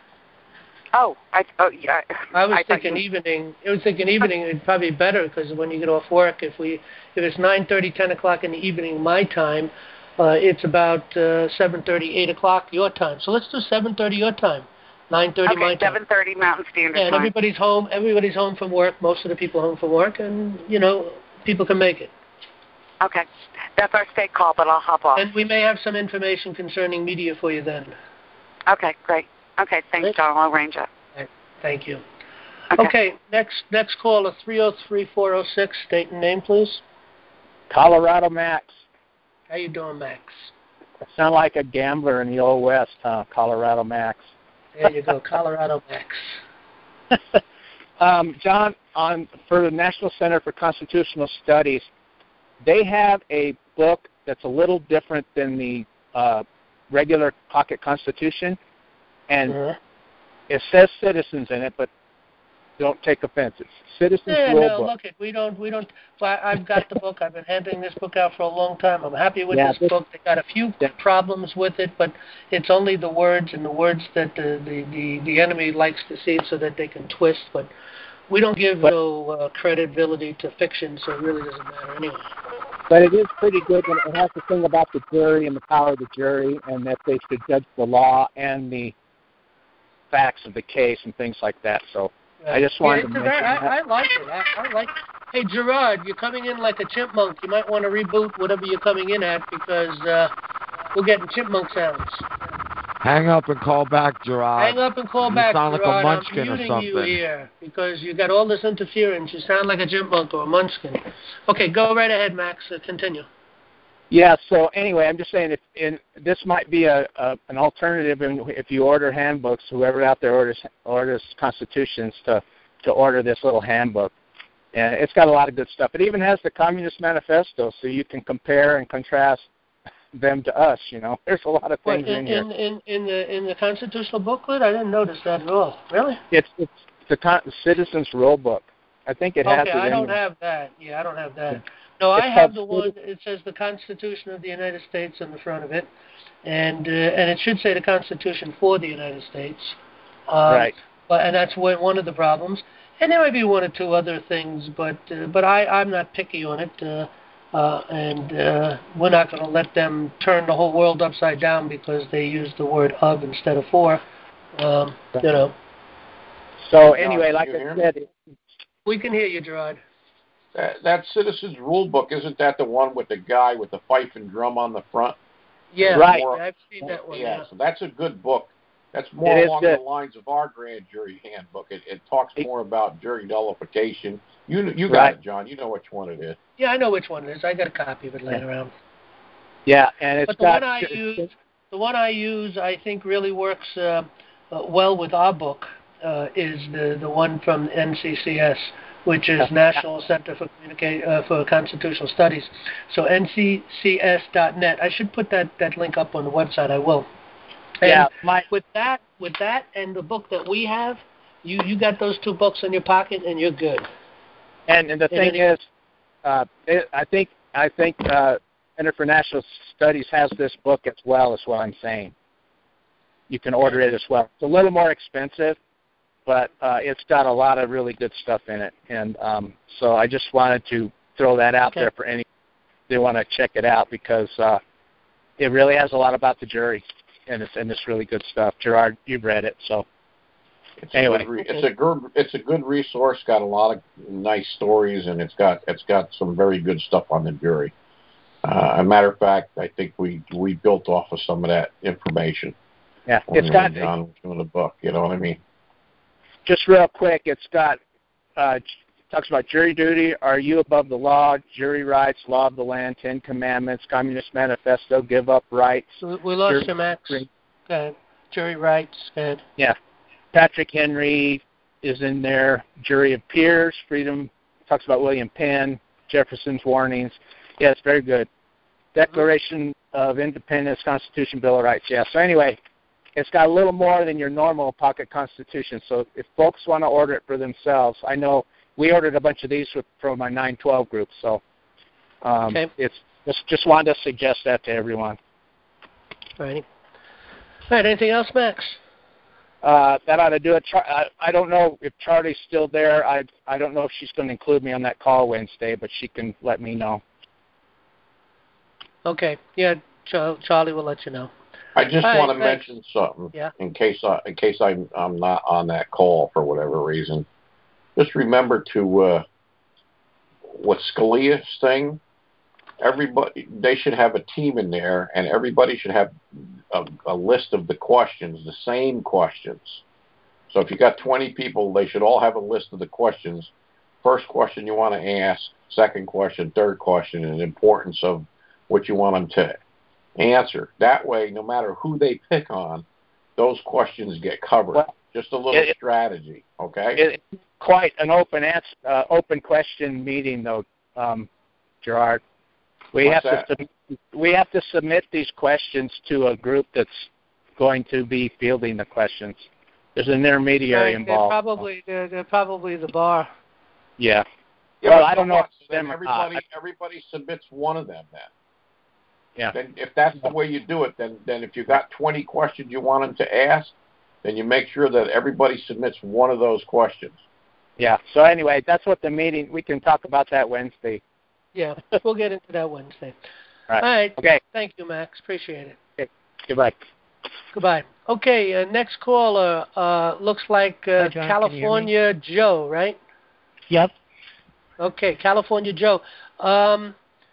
Oh, I oh yeah. I was I thinking you... evening. I was thinking evening would probably be better because when you get off work, if we if it's nine thirty, ten o'clock in the evening my time, uh, it's about uh, seven thirty, eight o'clock your time. So let's do seven thirty your time. nine thirty okay, my time. seven thirty Mountain Standard yeah, and Time. everybody's home. Everybody's home from work. Most of the people home from work, and you know, people can make it. Okay, that's our state call, but I'll hop off. And we may have some information concerning media for you then. Okay, great. Okay, thanks, Great. John. I'll arrange it. Okay, thank you. Okay. okay, next next caller three oh three, four oh six. State and name, please. Colorado Max. How you doing, Max? I sound like a gambler in the Old West, huh? Colorado Max. There you go, Colorado Max. um, John, on for the National Center for Constitutional Studies, they have a book that's a little different than the uh, regular pocket Constitution, and uh-huh. it says citizens in it, but don't take offense. It's Citizens yeah, Rule no, Book. look, it. We don't. We don't. Well, I've got the book. I've been handing this book out for a long time. I'm happy with yeah, this, this book. They got a few yeah. problems with it, but it's only the words and the words that the the, the, the enemy likes to see, so that they can twist. But we don't give but, no uh, credibility to fiction, so it really doesn't matter anyway. But it is pretty good, and it has the thing about the jury and the power of the jury, and that they should judge the law and the facts of the case and things like that. So right. I just wanted yeah, to mention I, that. I, I like it. I, I like. Hey, Gerard, you're coming in like a chipmunk. You might want to reboot whatever you're coming in at because uh, we're getting chipmunk sounds. Hang up and call back, Gerard. Hang up and call you back, sound Gerard. like a munchkin I'm or muting something. you here because you got all this interference. You sound like a chipmunk or a munchkin. Okay, go right ahead, Max. Uh, continue. Yeah. So anyway, I'm just saying, if in, this might be a, a an alternative in, if you order handbooks. Whoever out there orders orders constitutions to to order this little handbook, and it's got a lot of good stuff. It even has the Communist Manifesto, so you can compare and contrast them to us. You know, there's a lot of things what, in, in here. In, in in the in the constitutional booklet, I didn't notice that at all. Really? It's it's the Con- Citizens Rule Book. I think it has okay, it I in don't there. have that. Yeah, I don't have that. No, it's I have the called one. It says the Constitution of the United States on the front of it, and uh, and it should say the Constitution for the United States. Um, right. But and that's one one of the problems. And there might be one or two other things, but uh, but I I'm not picky on it, uh, uh, and uh, we're not going to let them turn the whole world upside down because they use the word of instead of for. Um, you know. So anyway, like I said, we can hear you, Gerard. That, that Citizens Rule Book, isn't that the one with the guy with the fife and drum on the front? Yeah, right. Yeah, I've seen that one. Yeah, yeah, so that's a good book. That's more along good. the lines of our grand jury handbook. It, it talks more about jury nullification. You you got right. it, John. You know which one it is. Yeah, I know which one it is. I got a copy of it laying yeah. around. Yeah, and it's but the got. one I use, the one I use, I think really works uh, uh, well with our book. Uh, is the the one from N C C S, which is National Center for Communica- uh, for Constitutional Studies. So N C C S dot net. I should put that, that link up on the website. I will. And yeah, my, with that, with that, and the book that we have, you, you got those two books in your pocket, and you're good. And, and the thing and is, uh, it, I think I think uh, Center for National Studies has this book as well. Is what I'm saying. You can order it as well. It's a little more expensive, but uh, it's got a lot of really good stuff in it. And um, so I just wanted to throw that out okay. there for any they want to check it out because uh, it really has a lot about the jury. And it's and it's really good stuff. Gerard, you've read it, so it's anyway, a good re- it's a good it's a good resource. Got a lot of nice stories, and it's got it's got some very good stuff on the jury. Uh, a matter of fact, I think we we built off of some of that information. Yeah, when, it's got when John was doing the book. You know what I mean? just real quick, it's got uh, talks about jury duty. Are you above the law? Jury rights, law of the land, Ten Commandments, Communist Manifesto, give up rights. We lost jury, you, Max. Go ahead. Jury rights. Go ahead. Yeah. Patrick Henry is in there. Jury of Peers, freedom. Talks about William Penn, Jefferson's warnings. Yes, very good. Declaration of Independence, Constitution, Bill of Rights. Yeah. So anyway, it's got a little more than your normal pocket Constitution. So if folks want to order it for themselves, I know we ordered a bunch of these with, from my nine twelve group. So um, okay. it's just just wanted to suggest that to everyone. All righty. All right. Anything else, Max? Uh, that ought to do it. I, I don't know if Charlie's still there. I I don't know if she's going to include me on that call Wednesday, but she can let me know. Okay. Yeah, Charlie will let you know. I just All want right, to thanks. mention something yeah. in case I in case I, I'm not on that call for whatever reason. Just remember to uh, what Scalia's thing. Everybody, they should have a team in there, and everybody should have a, a list of the questions, the same questions. So if you got twenty people, they should all have a list of the questions. First question you want to ask, second question, third question, and the importance of what you want them to answer. That way, no matter who they pick on, those questions get covered. Well, just a little it, strategy, okay? It, it's quite an open answer, uh, open question meeting, though, um, Gerard. We What's have uh, that? to we have to submit these questions to a group that's going to be fielding the questions. There's an intermediary right, involved. They're probably they're, they're probably the bar. Yeah. yeah well, I don't know. If so then everybody uh, everybody submits one of them then. Yeah. Then if that's the way you do it, then then if you got twenty questions you want them to ask, then you make sure that everybody submits one of those questions. Yeah. So anyway, that's what the meeting. We can talk about that Wednesday. Yeah, we'll get into that Wednesday. All right. All right. Okay. Thank you, Max. Appreciate it. Okay. Goodbye. Goodbye. Okay, uh, next caller uh, looks like uh, Hi, John. California Joe, right? Yep. Okay, California Joe. Um,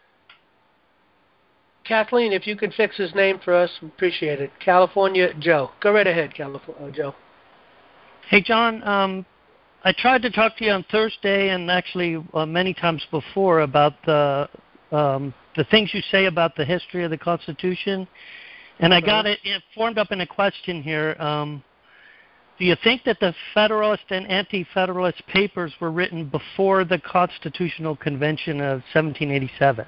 Kathleen, if you could fix his name for us, we appreciate it. California Joe. Go right ahead, California uh, Joe. Hey, John. Um, I tried to talk to you on Thursday and actually uh, many times before about the um, the things you say about the history of the Constitution, and I got it, it formed up in a question here. Um, do you think that the Federalist and Anti-Federalist papers were written before the Constitutional Convention of seventeen eighty-seven?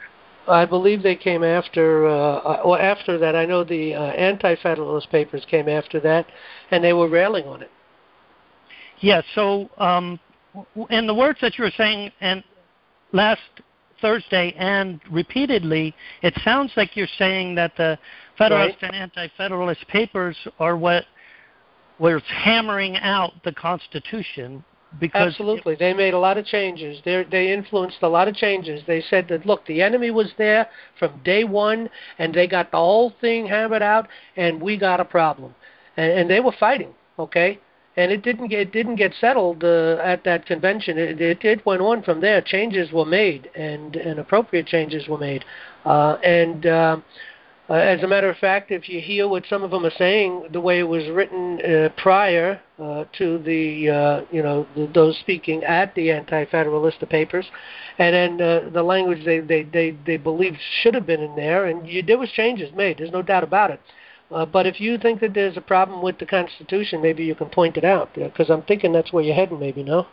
I believe they came after, uh, or after that. I know the uh, Anti-Federalist papers came after that, and they were railing on it. Yeah, so um, in the words that you were saying and last Thursday and repeatedly, it sounds like you're saying that the Federalist right. and Anti-Federalist papers are what was hammering out the Constitution. Because Absolutely. They made a lot of changes. They they influenced a lot of changes. They said that, look, the enemy was there from day one, and they got the whole thing hammered out, and we got a problem. And, and they were fighting, okay? And it didn't get it didn't get settled uh, at that convention. It, it it went on from there. Changes were made, and, and appropriate changes were made. Uh, and uh, uh, as a matter of fact, if you hear what some of them are saying, the way it was written uh, prior uh, to the uh, you know the, those speaking at the Anti-Federalist papers, and then uh, the language they they they they believed should have been in there, and you, there was changes made. There's no doubt about it. Uh, but if you think that there's a problem with the Constitution, maybe you can point it out, because I'm thinking that's where you're heading, maybe, no?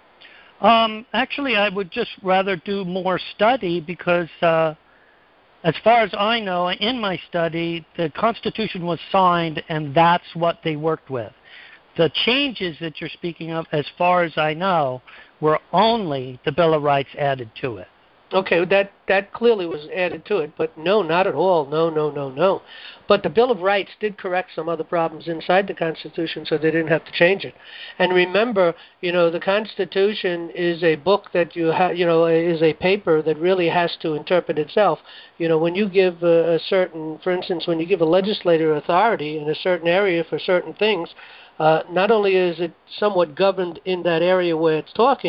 Um, actually, I would just rather do more study because, uh, as far as I know, in my study, the Constitution was signed, and that's what they worked with. The changes that you're speaking of, as far as I know, were only the Bill of Rights added to it. Okay, that, that clearly was added to it, but no, not at all. No, no, no, no. But the Bill of Rights did correct some other problems inside the Constitution, so they didn't have to change it. And remember, you know, the Constitution is a book that you have, you know, is a paper that really has to interpret itself. You know, when you give a, a certain, for instance, when you give a legislator authority in a certain area for certain things, uh, not only is it somewhat governed in that area where it's talking,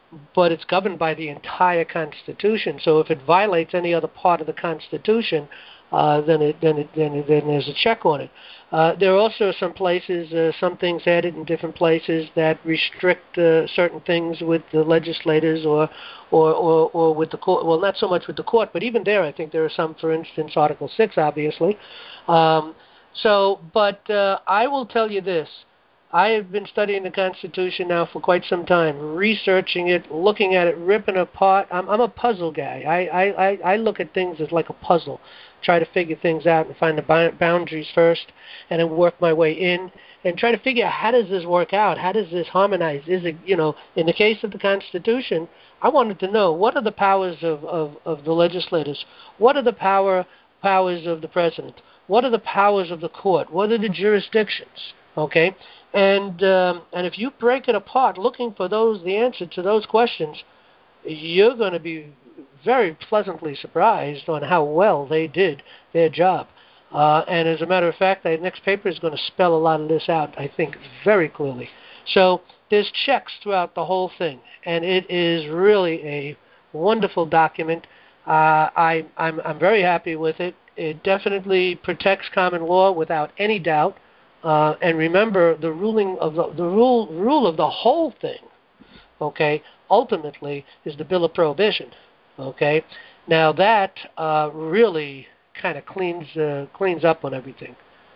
but it's governed by the entire Constitution. So if it violates any other part of the Constitution, uh, then it then it then, it, then there's a check on it. Uh, there are also some places, uh, some things added in different places that restrict uh, certain things with the legislators or, or, or, or with the court. Well, not so much with the court, but even there, I think there are some. For instance, Article Six, obviously. Um, so, but uh, I will tell you this. I have been studying the Constitution now for quite some time, researching it, looking at it, ripping it apart. I'm, I'm a puzzle guy. I, I, I, I look at things as like a puzzle, try to figure things out and find the boundaries first, and then work my way in and try to figure out how does this work out? How does this harmonize? Is it, you know, in the case of the Constitution, I wanted to know what are the powers of, of, of the legislators? What are the power powers of the president? What are the powers of the court? What are the jurisdictions? Okay? And um, and if you break it apart, looking for those the answer to those questions, you're going to be very pleasantly surprised on how well they did their job. Uh, and as a matter of fact, the next paper is going to spell a lot of this out, I think, very clearly. So there's checks throughout the whole thing, and it is really a wonderful document. Uh, I, I'm, I'm very happy with it. It definitely protects common law without any doubt. Uh, and remember, the ruling of the, the rule rule of the whole thing, okay, ultimately is the Bill of Prohibition, okay. Now that uh, really kind of cleans uh, cleans up on everything.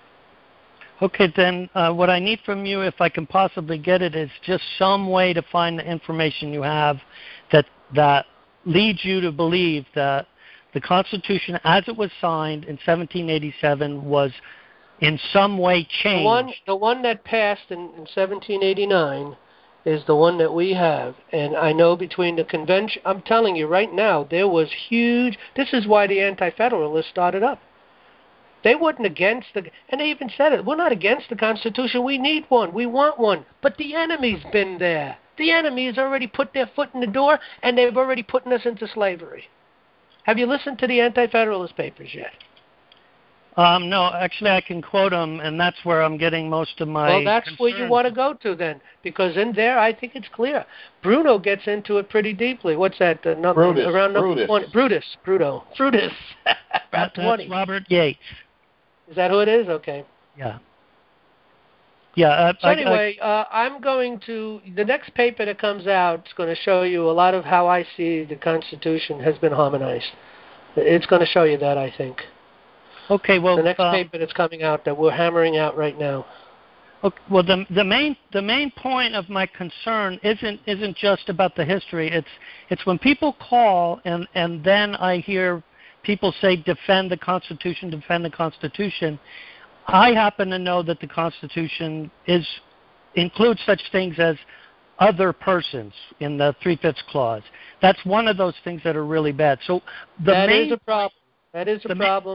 Okay, then uh, what I need from you, if I can possibly get it, is just some way to find the information you have that that leads you to believe that the Constitution, as it was signed in seventeen eighty-seven, was in some way changed. The one, the one that passed in, in seventeen eighty-nine is the one that we have. And I know between the convention, I'm telling you right now, there was huge, this is why the Anti-Federalists started up. They weren't against the, and they even said it, we're not against the Constitution, we need one, we want one. But the enemy's been there. The enemy has already put their foot in the door, and they've already put us into slavery. Have you listened to the Anti-Federalist papers yet? Um, no, actually I can quote them, and that's where I'm getting most of my Well, that's concerns. where you want to go to then, because in there I think it's clear. Bruno gets into it pretty deeply. What's that? Uh, number, Brutus. Around number Brutus. twenty. Brutus. Bruno. Brutus. About That, twenty. that's Robert Yates. Is that who it is? Okay. Yeah. Yeah. Uh, So I, anyway, I, uh, I'm going to, the next paper that comes out is going to show you a lot of how I see the Constitution has been harmonized. It's going to show you that, I think. Okay, well, the next um, paper that's coming out that we're hammering out right now. Okay, well, the the main the main point of my concern isn't isn't just about the history. It's it's when people call and and then I hear people say defend the Constitution, defend the Constitution. I happen to know that the Constitution is includes such things as other persons in the three-fifths clause. That's one of those things that are really bad. So the that main is a problem. That is a problem.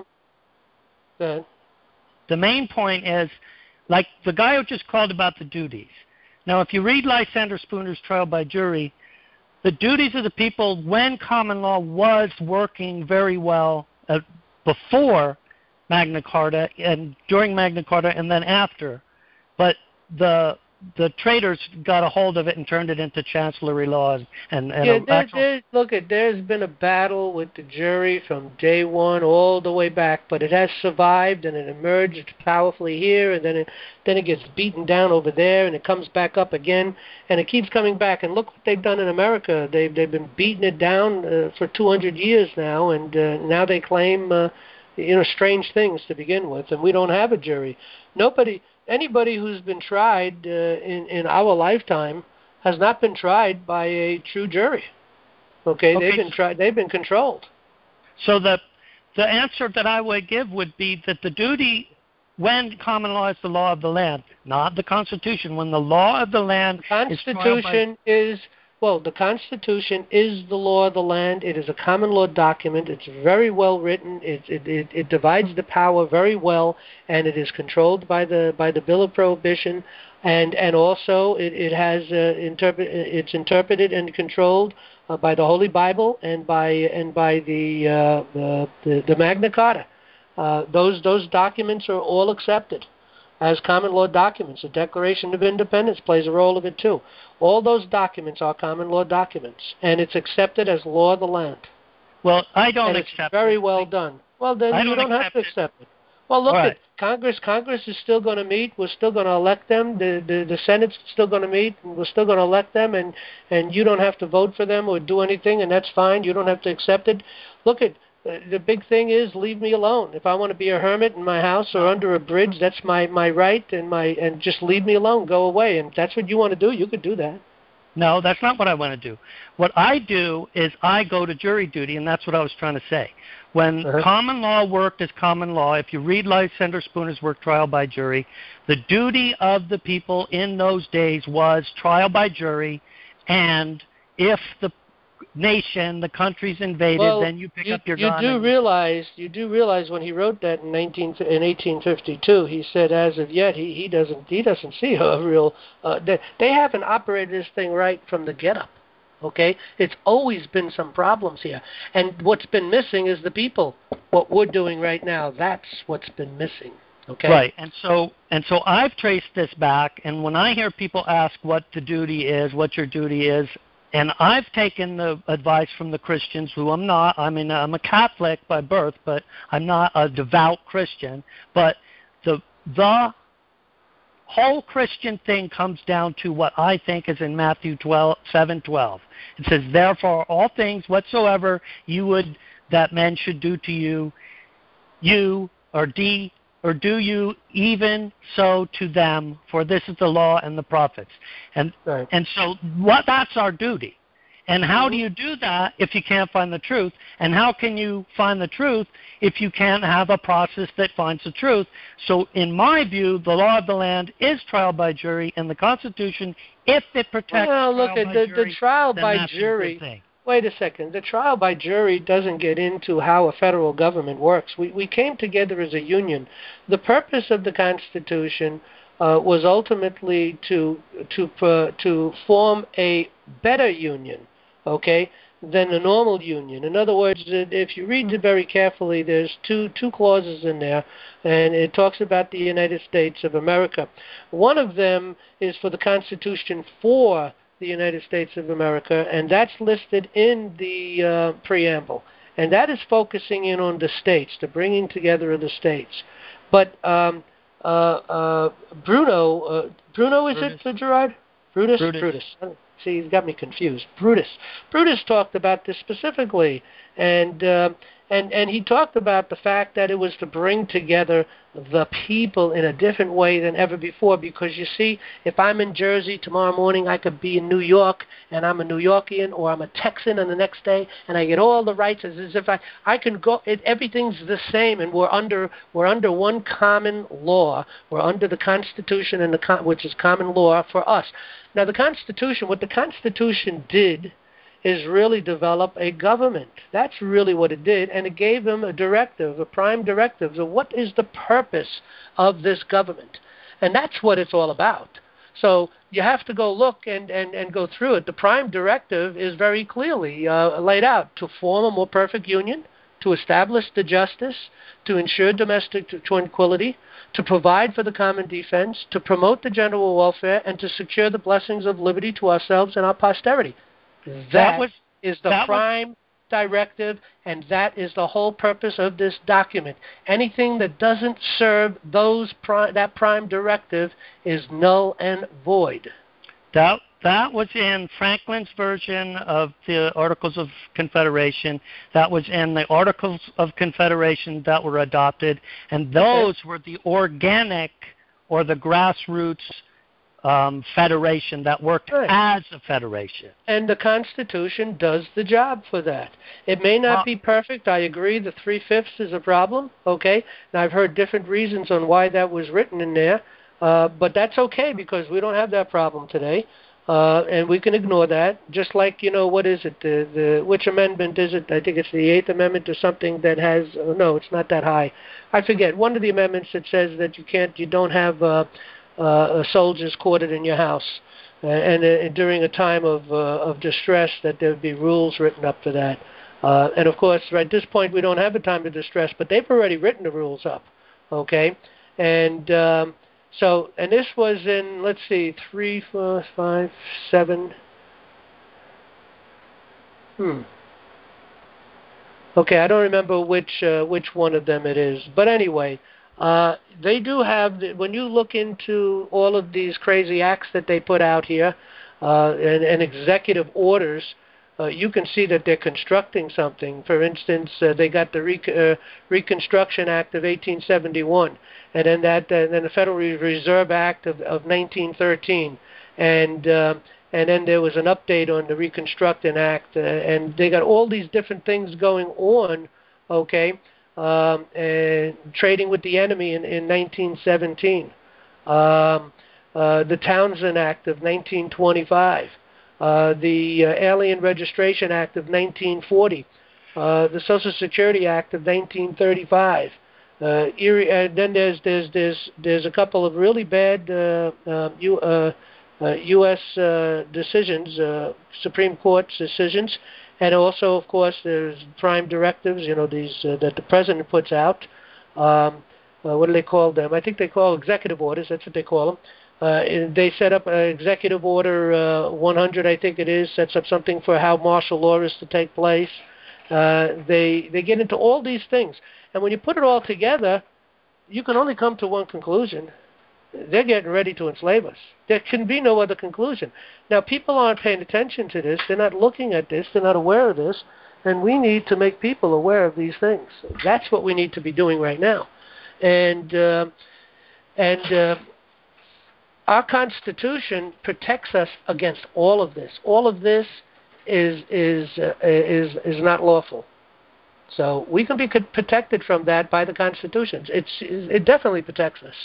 Good. The main point is, like the guy who just called about the duties. Now, if you read Lysander Spooner's Trial by Jury, the duties of the people when common law was working very well uh, before Magna Carta and during Magna Carta and then after, but the the traders got a hold of it and turned it into chancellery laws. And, and yeah, there, actual... there, look, at there's been a battle with the jury from day one all the way back, but it has survived and it emerged powerfully here, and then it then it gets beaten down over there, and it comes back up again, and it keeps coming back. And look what they've done in America. They've they've been beating it down uh, for two hundred years now, and uh, now they claim uh, you know strange things to begin with, and we don't have a jury. Nobody. Anybody who's been tried uh, in, in our lifetime has not been tried by a true jury. Okay, okay. they've been tried. They've been controlled. So the the answer that I would give would be that the duty, when common law is the law of the land, not the Constitution. When the law of the land, the Constitution is, by... is well, the Constitution is the law of the land. It is a common law document. It's very well written. It it, it, it divides the power very well, and it is controlled by the by the Bill of Prohibition, and and also it it has uh, interpret it's interpreted and controlled uh, by the Holy Bible and by and by the uh, the, the the Magna Carta. Uh, those those documents are all accepted. as common law documents. The Declaration of Independence plays a role of it too. All those documents are common law documents, and it's accepted as law of the land. Well, I don't and accept it's very it. well done. Well, then I you don't don't have to accept accept it. Well, look right. at Congress. Congress is still going to meet. We're still going to elect them. The, the the Senate's still going to meet. And we're still going to elect them, and and you don't have to vote for them or do anything, and that's fine. You don't have to accept it. Look at uh, the big thing is leave me alone. If I want to be a hermit in my house or under a bridge, that's my my right, and my and just leave me alone. Go away. And if that's what you want to do, you could do that. No, that's not what I want to do. What I do is I go to jury duty, and that's what I was trying to say. When uh-huh. common law worked as common law, if you read Lysander Spooner's work, Trial by Jury, the duty of the people in those days was trial by jury, and if the nation, the country's invaded, well, then you pick you, up your you gun. Do and realize, you do realize when he wrote that in, nineteen, in eighteen fifty-two, he said as of yet he, he doesn't he doesn't see a real. Uh, they, they haven't operated this thing right from the get-up. Okay, it's always been some problems here, and what's been missing is the people. What we're doing right now, that's what's been missing. Okay. Right, and so and so I've traced this back, and when I hear people ask what the duty is, what your duty is, and I've taken the advice from the Christians, who I'm not. I mean, I'm a Catholic by birth, but I'm not a devout Christian. But the the whole Christian thing comes down to what I think is in Matthew twelve, seven twelve. It says, therefore, all things whatsoever you would that men should do to you, you or D or do you even so to them, for this is the law and the prophets. And right. and so what that's our duty. And how do you do that if you can't find the truth? And how can you find the truth if you can't have a process that finds the truth? So in my view, the law of the land is trial by jury, and the Constitution, if it protects well, trial look at by the, jury, the trial then by that's jury. a good thing. Wait a second. The trial by jury doesn't get into how a federal government works. We we came together as a union. The purpose of the Constitution uh, was ultimately to to uh, to form a better union. Okay, than a normal union. In other words, if you read it very carefully, there's two two clauses in there, and it talks about the United States of America. One of them is for the Constitution for the United States of America, and that's listed in the uh, preamble. And that is focusing in on the states, the bringing together of the states. But um, uh, uh, Bruno, uh, Bruno is Brutus. it, Gerard? Brutus? Brutus. Brutus. See, he's got me confused. Brutus. Brutus talked about this specifically, and uh, and and he talked about the fact that it was to bring together the people in a different way than ever before. Because you see, if I'm in Jersey tomorrow morning, I could be in New York, and I'm a New Yorkian, or I'm a Texan, and the next day, and I get all the rights as, as if I I can go. It, everything's the same, and we're under we're under one common law. We're under the Constitution, and the which is common law for us. Now, the Constitution, what the Constitution did is really develop a government. That's really what it did, and it gave them a directive, a prime directive. So what is the purpose of this government? And that's what it's all about. So you have to go look and, and, and go through it. The prime directive is very clearly uh, laid out: to form a more perfect union, to establish the justice, to ensure domestic tranquility, to provide for the common defense, to promote the general welfare, and to secure the blessings of liberty to ourselves and our posterity. That, that was, is the that prime was, directive, and that is the whole purpose of this document. Anything that doesn't serve those pri- that prime directive is null and void. That That was in Franklin's version of the Articles of Confederation. That was in the Articles of Confederation that were adopted, and those okay. were the organic or the grassroots um, federation that worked right. as a federation. And the Constitution does the job for that. It may not uh, be perfect. I agree the three-fifths is a problem, okay? And I've heard different reasons on why that was written in there, uh, but that's okay because we don't have that problem today. Uh, and we can ignore that, just like, you know, what is it, the, the which amendment is it? I think it's the Eighth Amendment or something that has, uh, no, it's not that high. I forget. One of the amendments that says that you can't, you don't have uh, uh, soldiers quartered in your house. Uh, and uh, during a time of, uh, of distress, that there would be rules written up for that. Uh, and, of course, right at this point, we don't have a time of distress, but they've already written the rules up, okay? And... Um, So, and this was in, let's see, three, four, five, seven. Hmm. Okay, I don't remember which uh, which one of them it is, but anyway, uh, they do have. When you look into all of these crazy acts that they put out here, uh, and, and executive orders, uh, you can see that they're constructing something. For instance, uh, they got the Re- uh, Reconstruction Act of eighteen seventy-one, and then that, uh, then the Federal Reserve Act of, of nineteen thirteen, and uh, and then there was an update on the Reconstruction Act, uh, and they got all these different things going on, okay, um, and trading with the enemy in, in nineteen seventeen, um, uh, the Townsend Act of nineteen twenty-five, uh, the uh, Alien Registration Act of nineteen forty, uh, the Social Security Act of nineteen thirty-five. Uh, Erie, uh, then there's there's there's there's a couple of really bad uh, uh, you, uh, Uh, U S uh, decisions, uh, Supreme Court decisions, and also, of course, there's prime directives, you know, these uh, that the president puts out. Um, uh, what do they call them? I think they call executive orders. That's what they call them. Uh, they set up uh, Executive Order uh, one hundred, I think it is, sets up something for how martial law is to take place. Uh, they they get into all these things, and when you put it all together, you can only come to one conclusion. They're getting ready to enslave us. There can be no other conclusion. Now, people aren't paying attention to this. They're not looking at this. They're not aware of this. And we need to make people aware of these things. That's what we need to be doing right now. And uh, and uh, our Constitution protects us against all of this. All of this is is uh, is is not lawful. So we can be protected from that by the Constitution. It's it definitely protects us.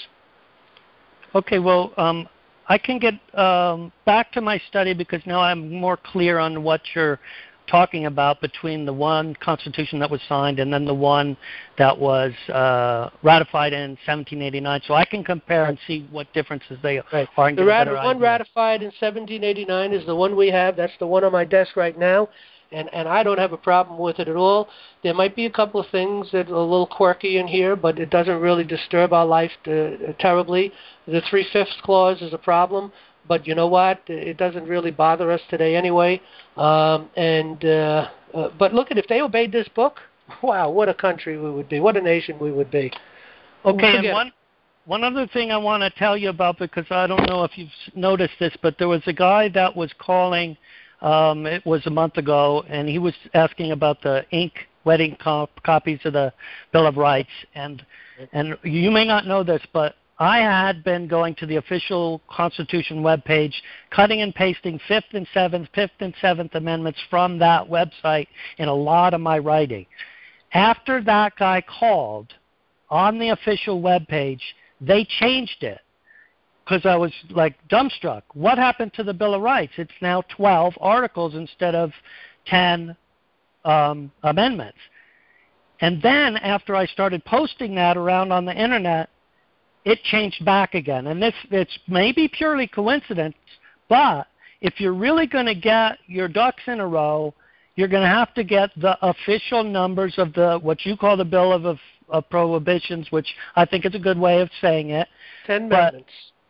Okay, well, um, I can get um, back to my study because now I'm more clear on what you're talking about between the one Constitution that was signed and then the one that was uh, ratified in seventeen eighty-nine. So I can compare and see what differences they right. are. And the get rat- a better one idea. ratified in seventeen eighty-nine is the one we have. That's the one on my desk right now. And, and I don't have a problem with it at all. There might be a couple of things that are a little quirky in here, but it doesn't really disturb our life uh, terribly. The three-fifths clause is a problem, but you know what? It doesn't really bother us today anyway. Um, and uh, uh, but look at if they obeyed this book, wow, what a country we would be, what a nation we would be. Okay, and one one other thing I want to tell you about, because I don't know if you've noticed this, but there was a guy that was calling. Um, it was a month ago, and he was asking about the ink wedding comp- copies of the Bill of Rights. And and you may not know this, but I had been going to the official Constitution webpage, cutting and pasting Fifth and Seventh, Fifth and Seventh Amendments from that website in a lot of my writing. After that guy called on the official webpage, they changed it. Because I was like dumbstruck. What happened to the Bill of Rights? It's now twelve articles instead of ten um, amendments. And then after I started posting that around on the internet, it changed back again. And this it's maybe purely coincidence, but if you're really going to get your ducks in a row, you're going to have to get the official numbers of the what you call the Bill of, of, of Prohibitions, which I think is a good way of saying it. Ten amendments.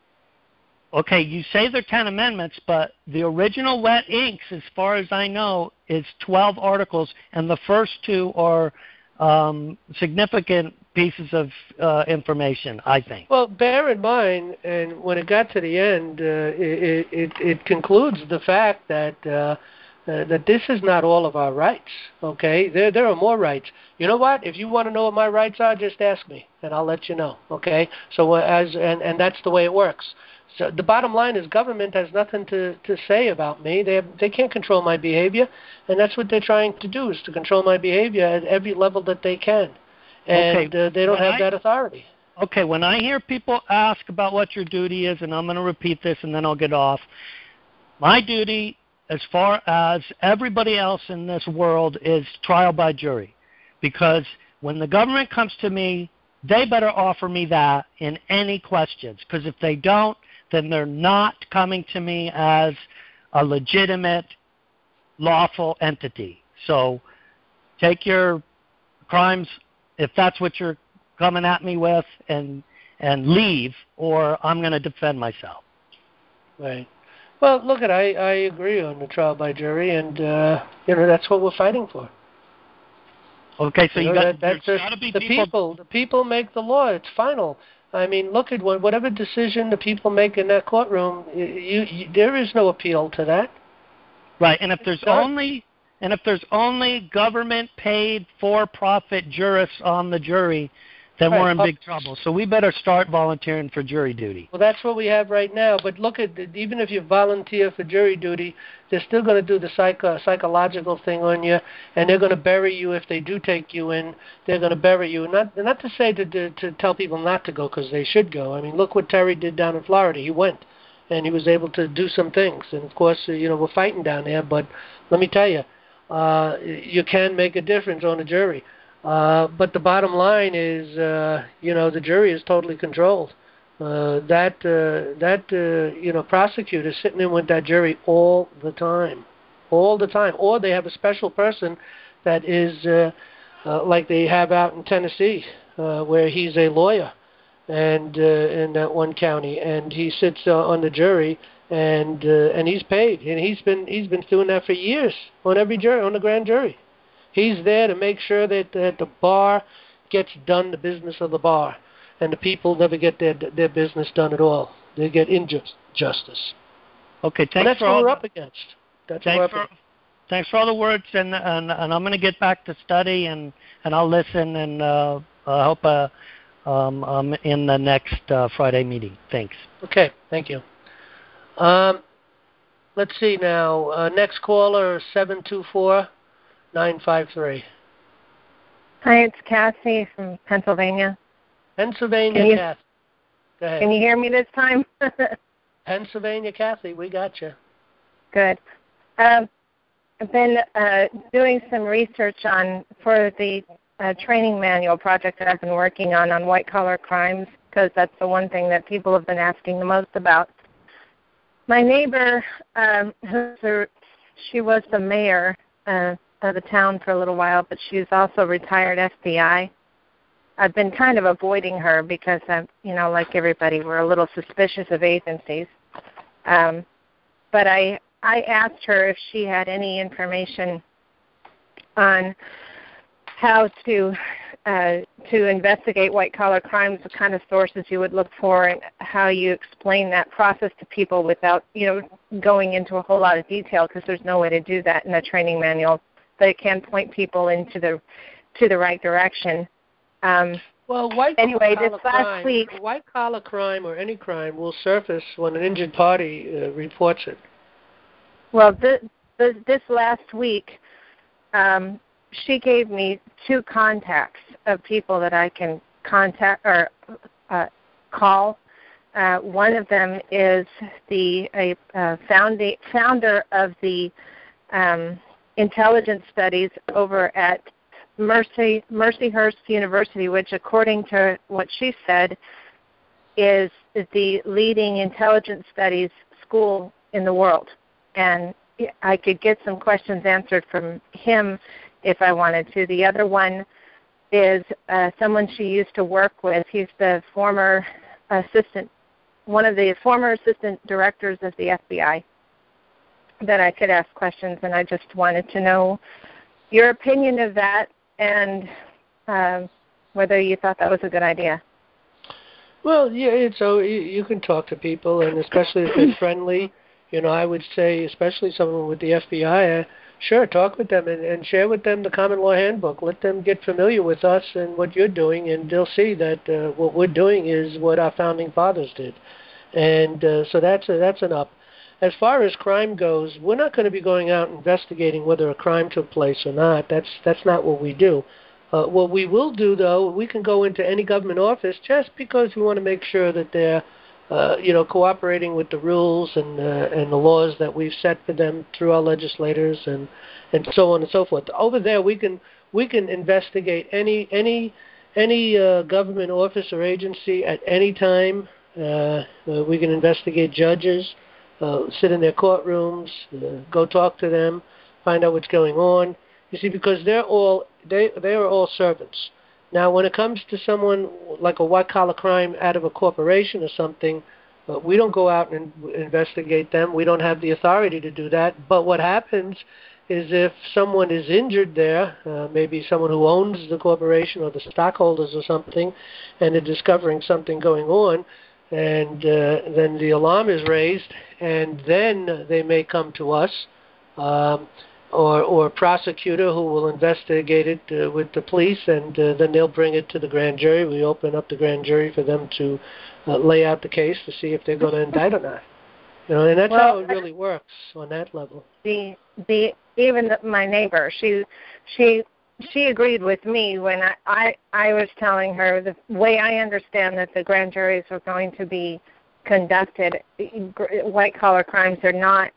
Okay, you say they're ten amendments, but the original wet inks, as far as I know, is twelve articles, and the first two are um, significant pieces of uh, information, I think. Well, bear in mind, and when it got to the end, uh, it, it, it concludes the fact that uh, uh, that this is not all of our rights. Okay, there there are more rights. You know what? If you want to know what my rights are, just ask me, and I'll let you know. Okay, so uh, as and, and that's the way it works. So the bottom line is government has nothing to, to say about me. They have, they can't control my behavior, and that's what they're trying to do, is to control my behavior at every level that they can. And okay. uh, they don't when have I, that authority. Okay, when I hear people ask about what your duty is, and I'm going to repeat this and then I'll get off, my duty, as far as everybody else in this world, is trial by jury. Because when the government comes to me, they better offer me that in any questions. Because if they don't, then they're not coming to me as a legitimate, lawful entity. So take your crimes, if that's what you're coming at me with, and and leave, or I'm going to defend myself. Right. Well, look, at I I agree on the trial by jury, and uh, you know that's what we're fighting for. Okay, so you, you know, got, that, that's got to be the people, people. The people make the law. It's final. I mean, look at what, whatever decision the people make in that courtroom. You, you, there is no appeal to that. Right, and if there's It's not. only and if there's only government-paid for-profit jurists on the jury, then Right. we're in big trouble. So we better start volunteering for jury duty. Well, that's what we have right now. But look at the, even if you volunteer for jury duty, they're still going to do the psycho, psychological thing on you, and they're going to bury you if they do take you in. They're going to bury you. Not not to say to to, to tell people not to go, because they should go. I mean, look what Terry did down in Florida. He went, and he was able to do some things. And of course, you know, we're fighting down there. But let me tell you, uh, you can make a difference on a jury. Uh, but the bottom line is, uh, you know, the jury is totally controlled. Uh, that uh, that uh, you know, prosecutor sitting in with that jury all the time, all the time. Or they have a special person that is uh, uh, like they have out in Tennessee, uh, where he's a lawyer, and uh, in that one county, and he sits uh, on the jury, and uh, and he's paid, and he's been he's been doing that for years on every jury, on the grand jury. He's there to make sure that, that the bar gets done, the business of the bar, and the people never get their their business done at all. They get injustice. Okay, thanks and that's for what all we're the, up against. That's thanks what we're for up against. thanks for all the words, and and, and I'm going to get back to study, and, and I'll listen, and uh, I hope uh, um, I'm in the next uh, Friday meeting. Thanks. Okay, thank you. Um, let's see now. Uh, next caller, seven two four, nine five three. Hi, it's Cassie from Pennsylvania. Pennsylvania, you, Kathy. Go ahead. Can you hear me this time? Pennsylvania, Kathy, we got you. Good. Um, I've been uh, doing some research on for the uh, training manual project that I've been working on on white-collar crimes, because that's the one thing that people have been asking the most about. My neighbor, um, who's a, she was the mayor uh, of the town for a little while, but she's also retired F B I. I've been kind of avoiding her because, I'm, you know, like everybody, we're a little suspicious of agencies. Um, but I I asked her if she had any information on how to uh, to investigate white-collar crimes, the kind of sources you would look for, and how you explain that process to people without, you know, going into a whole lot of detail, because there's no way to do that in a training manual. But it can point people into the to the right direction. Um, well, white anyway, this last crime, week, white collar crime or any crime will surface when an injured party uh, reports it. Well, this, this last week, um, she gave me two contacts of people that I can contact or uh, call. Uh, one of them is the a uh, founding, founder of the um, intelligence studies over at Mercy Mercyhurst University, which, according to what she said, is the leading intelligence studies school in the world. And I could get some questions answered from him if I wanted to. The other one is uh, someone she used to work with. He's the former assistant, one of the former assistant directors of the F B I that I could ask questions, and I just wanted to know your opinion of that and um, whether you thought that was a good idea. Well, yeah, so you, you can talk to people, and especially if they're friendly. You know, I would say, especially someone with the F B I, uh, sure, talk with them and, and share with them the common law handbook. Let them get familiar with us and what you're doing, and they'll see that uh, what we're doing is what our founding fathers did. And uh, so that's a, that's an up. As far as crime goes, we're not going to be going out investigating whether a crime took place or not. That's that's not what we do. Uh, what we will do, though, we can go into any government office just because we want to make sure that they're, uh, you know, cooperating with the rules and uh, and the laws that we've set for them through our legislators and, and so on and so forth. Over there, we can we can investigate any any any uh, government office or agency at any time. Uh, uh, we can investigate judges. Uh, sit in their courtrooms, uh, go talk to them, find out what's going on. You see, because they're all they they are all servants. Now, when it comes to someone like a white collar crime out of a corporation or something, uh, we don't go out and investigate them. We don't have the authority to do that. But what happens is if someone is injured there, uh, maybe someone who owns the corporation or the stockholders or something, and they're discovering something going on, and uh, then the alarm is raised, and then they may come to us, um, or, or a prosecutor who will investigate it uh, with the police, and uh, then they'll bring it to the grand jury. We open up the grand jury for them to uh, lay out the case to see if they're going to indict or not. You know, and that's well, how it really works on that level. The the even the, my neighbor, she she she agreed with me when I, I I was telling her the way I understand that the grand juries are going to be conducted. White collar crimes are not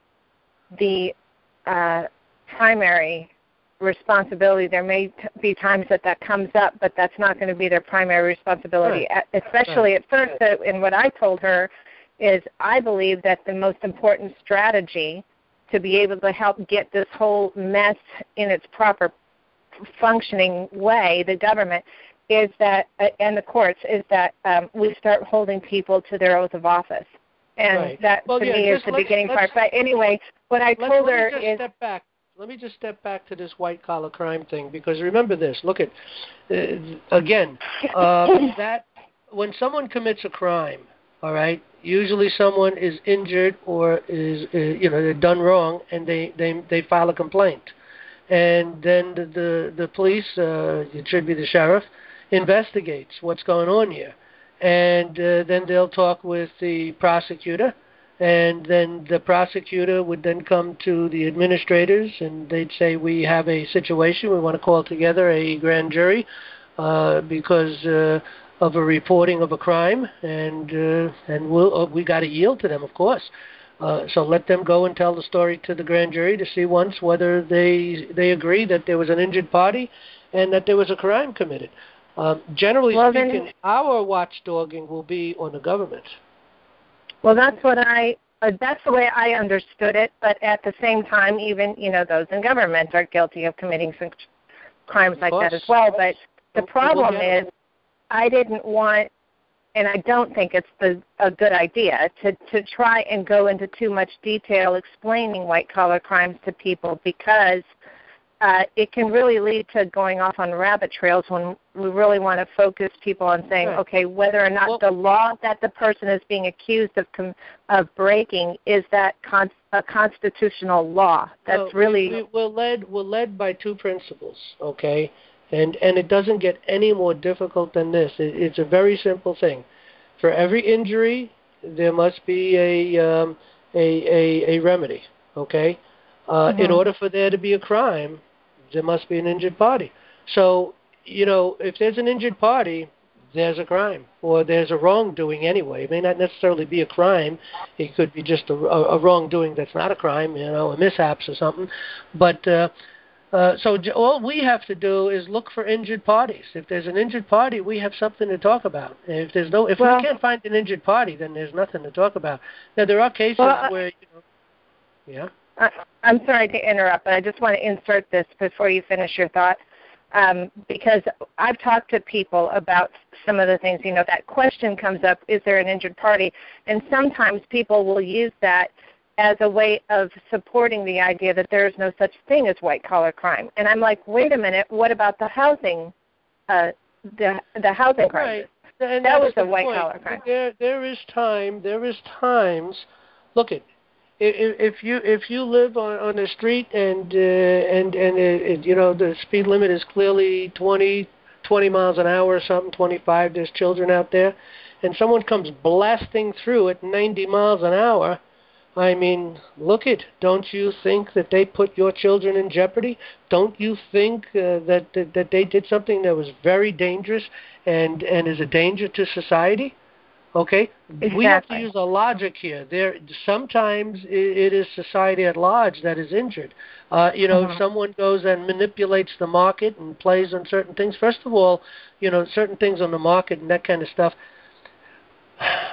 the uh, primary responsibility. There may t- be times that that comes up, but that's not going to be their primary responsibility. Right. At, especially right. at first, uh, and what I told her is I believe that the most important strategy to be able to help get this whole mess in its proper functioning way, the government, is that, uh, and the courts, is that um, we start holding people to their oath of office. And right. that, well, to yeah, me, is the beginning part. But anyway, what I told her let me just is... Step back. Let me just step back to this white-collar crime thing, because remember this. Look at, uh, again, uh, that when someone commits a crime, all right, usually someone is injured or is, uh, you know, they're done wrong, and they, they, they file a complaint. And then the, the, the police, uh, it should be the sheriff, investigates what's going on here. And uh, then they'll talk with the prosecutor, and then the prosecutor would then come to the administrators, and they'd say, we have a situation, we want to call together a grand jury uh, because uh, of a reporting of a crime, and uh, and we'll, uh, we got to yield to them, of course. Uh, so let them go and tell the story to the grand jury to see once whether they they agree that there was an injured party and that there was a crime committed. Um, generally well, speaking, then, our watchdogging will be on the government. Well, that's what I, uh, that's the way I understood it, but at the same time, even, you know, those in government are guilty of committing some crimes like that as well. But the problem is I didn't want, and I don't think it's the, a good idea to, to try and go into too much detail explaining white-collar crimes to people, because uh, it can really lead to going off on rabbit trails when we really want to focus people on saying, right. okay, whether or not well, the law that the person is being accused of com- of breaking, is that con- a constitutional law? That's well, really... We, we're, led, we're led by two principles, okay? And, and it doesn't get any more difficult than this. It, it's a very simple thing. For every injury, there must be a, um, a, a, a remedy, okay? Uh, mm-hmm. In order for there to be a crime, there must be an injured party. So, you know, if there's an injured party, there's a crime, or there's a wrongdoing anyway. It may not necessarily be a crime. It could be just a, a, a wrongdoing that's not a crime, you know, a mishaps or something. But uh, uh, so j- all we have to do is look for injured parties. If there's an injured party, we have something to talk about. If there's no, if well, we can't find an injured party, then there's nothing to talk about. Now there are cases well, where, you know, yeah. I, I'm sorry to interrupt, but I just want to insert this before you finish your thought, um, because I've talked to people about some of the things. You know, that question comes up, is there an injured party? And sometimes people will use that as a way of supporting the idea that there is no such thing as white-collar crime. And I'm like, wait a minute, what about the housing, uh, the the housing crisis? Right. And that was a a white-collar crime. There, there is time. There is times. Look at. If you if you live on, on the street and uh, and and it, it, you know the speed limit is clearly twenty, twenty miles an hour or something, twenty-five, there's children out there, and someone comes blasting through at ninety miles an hour, I mean, look it, don't you think that they put your children in jeopardy? Don't you think uh, that, that that they did something that was very dangerous and and is a danger to society? Okay, exactly. We have to use a logic here. There, sometimes it, it is society at large that is injured. Uh, you know, mm-hmm. if someone goes and manipulates the market and plays on certain things, first of all, you know, certain things on the market and that kind of stuff.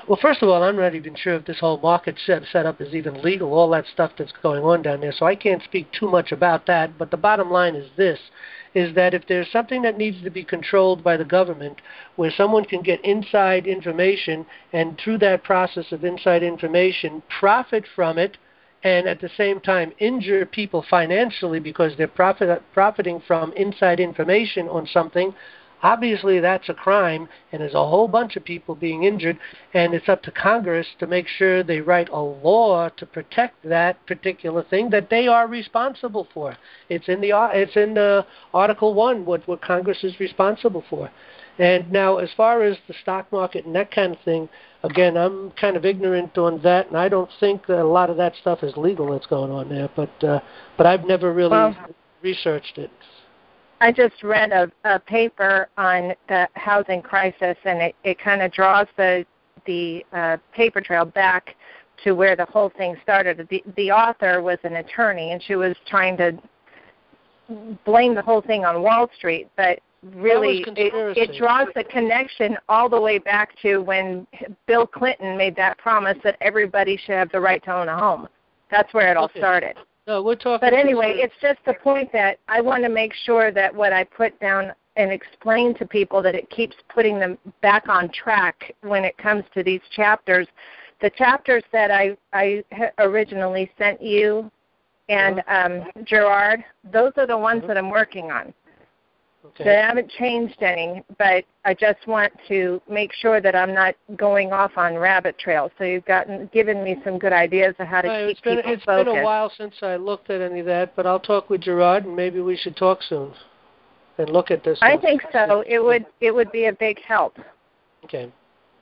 Well, first of all, I'm not even sure if this whole market set setup is even legal, all that stuff that's going on down there, so I can't speak too much about that. But the bottom line is this, is that if there's something that needs to be controlled by the government, where someone can get inside information and through that process of inside information profit from it, and at the same time injure people financially because they're profit, profiting from inside information on something, obviously that's a crime, and there's a whole bunch of people being injured, and it's up to Congress to make sure they write a law to protect that particular thing that they are responsible for. It's in the it's in the Article One what what Congress is responsible for. And now, as far as the stock market and that kind of thing, again, I'm kind of ignorant on that, and I don't think that a lot of that stuff is legal that's going on there. But uh, but I've never really well, researched it. I just read a, a paper on the housing crisis, and it, it kind of draws the the uh, paper trail back to where the whole thing started. The, the author was an attorney, and she was trying to blame the whole thing on Wall Street, but really it, it draws the connection all the way back to when Bill Clinton made that promise that everybody should have the right to own a home. That's where it all okay. started. No, we're talking. But anyway, it's just the point that I want to make sure that what I put down and explain to people, that it keeps putting them back on track when it comes to these chapters. The chapters that I, I originally sent you and um, Gerard, those are the ones mm-hmm. that I'm working on. Okay. They haven't changed any, but I just want to make sure that I'm not going off on rabbit trails. So you've gotten given me some good ideas of how to right, keep it's been, people It's focused. been a while since I looked at any of that, but I'll talk with Gerard, and maybe we should talk soon and look at this. I think so. It would it would be a big help. Okay.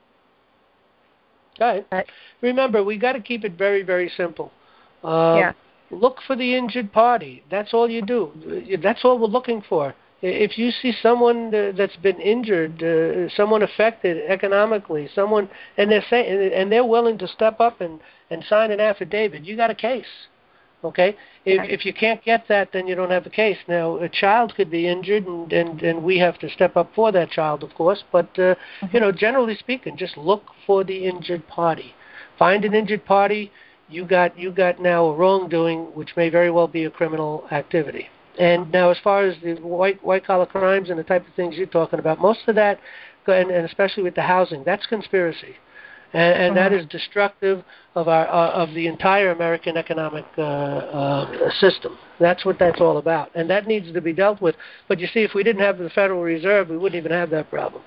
All right. But, Remember, we got to keep it very, very simple. Uh, yeah. Look for the injured party. That's all you do. That's all we're looking for. If you see someone uh, that's been injured, uh, someone affected economically, someone, and they're saying, and they're willing to step up and, and sign an affidavit, you got a case, okay? If if you can't get that, then you don't have a case. Now, a child could be injured, and and, and we have to step up for that child, of course. But uh, mm-hmm. you know, generally speaking, just look for the injured party. Find an injured party. You got you got now a wrongdoing, which may very well be a criminal activity. And now, as far as the white white collar crimes and the type of things you're talking about, most of that, and, and especially with the housing, that's conspiracy, and, and mm-hmm. that is destructive of our uh, of the entire American economic uh, uh, system. That's what that's all about, and that needs to be dealt with. But you see, if we didn't have the Federal Reserve, we wouldn't even have that problem.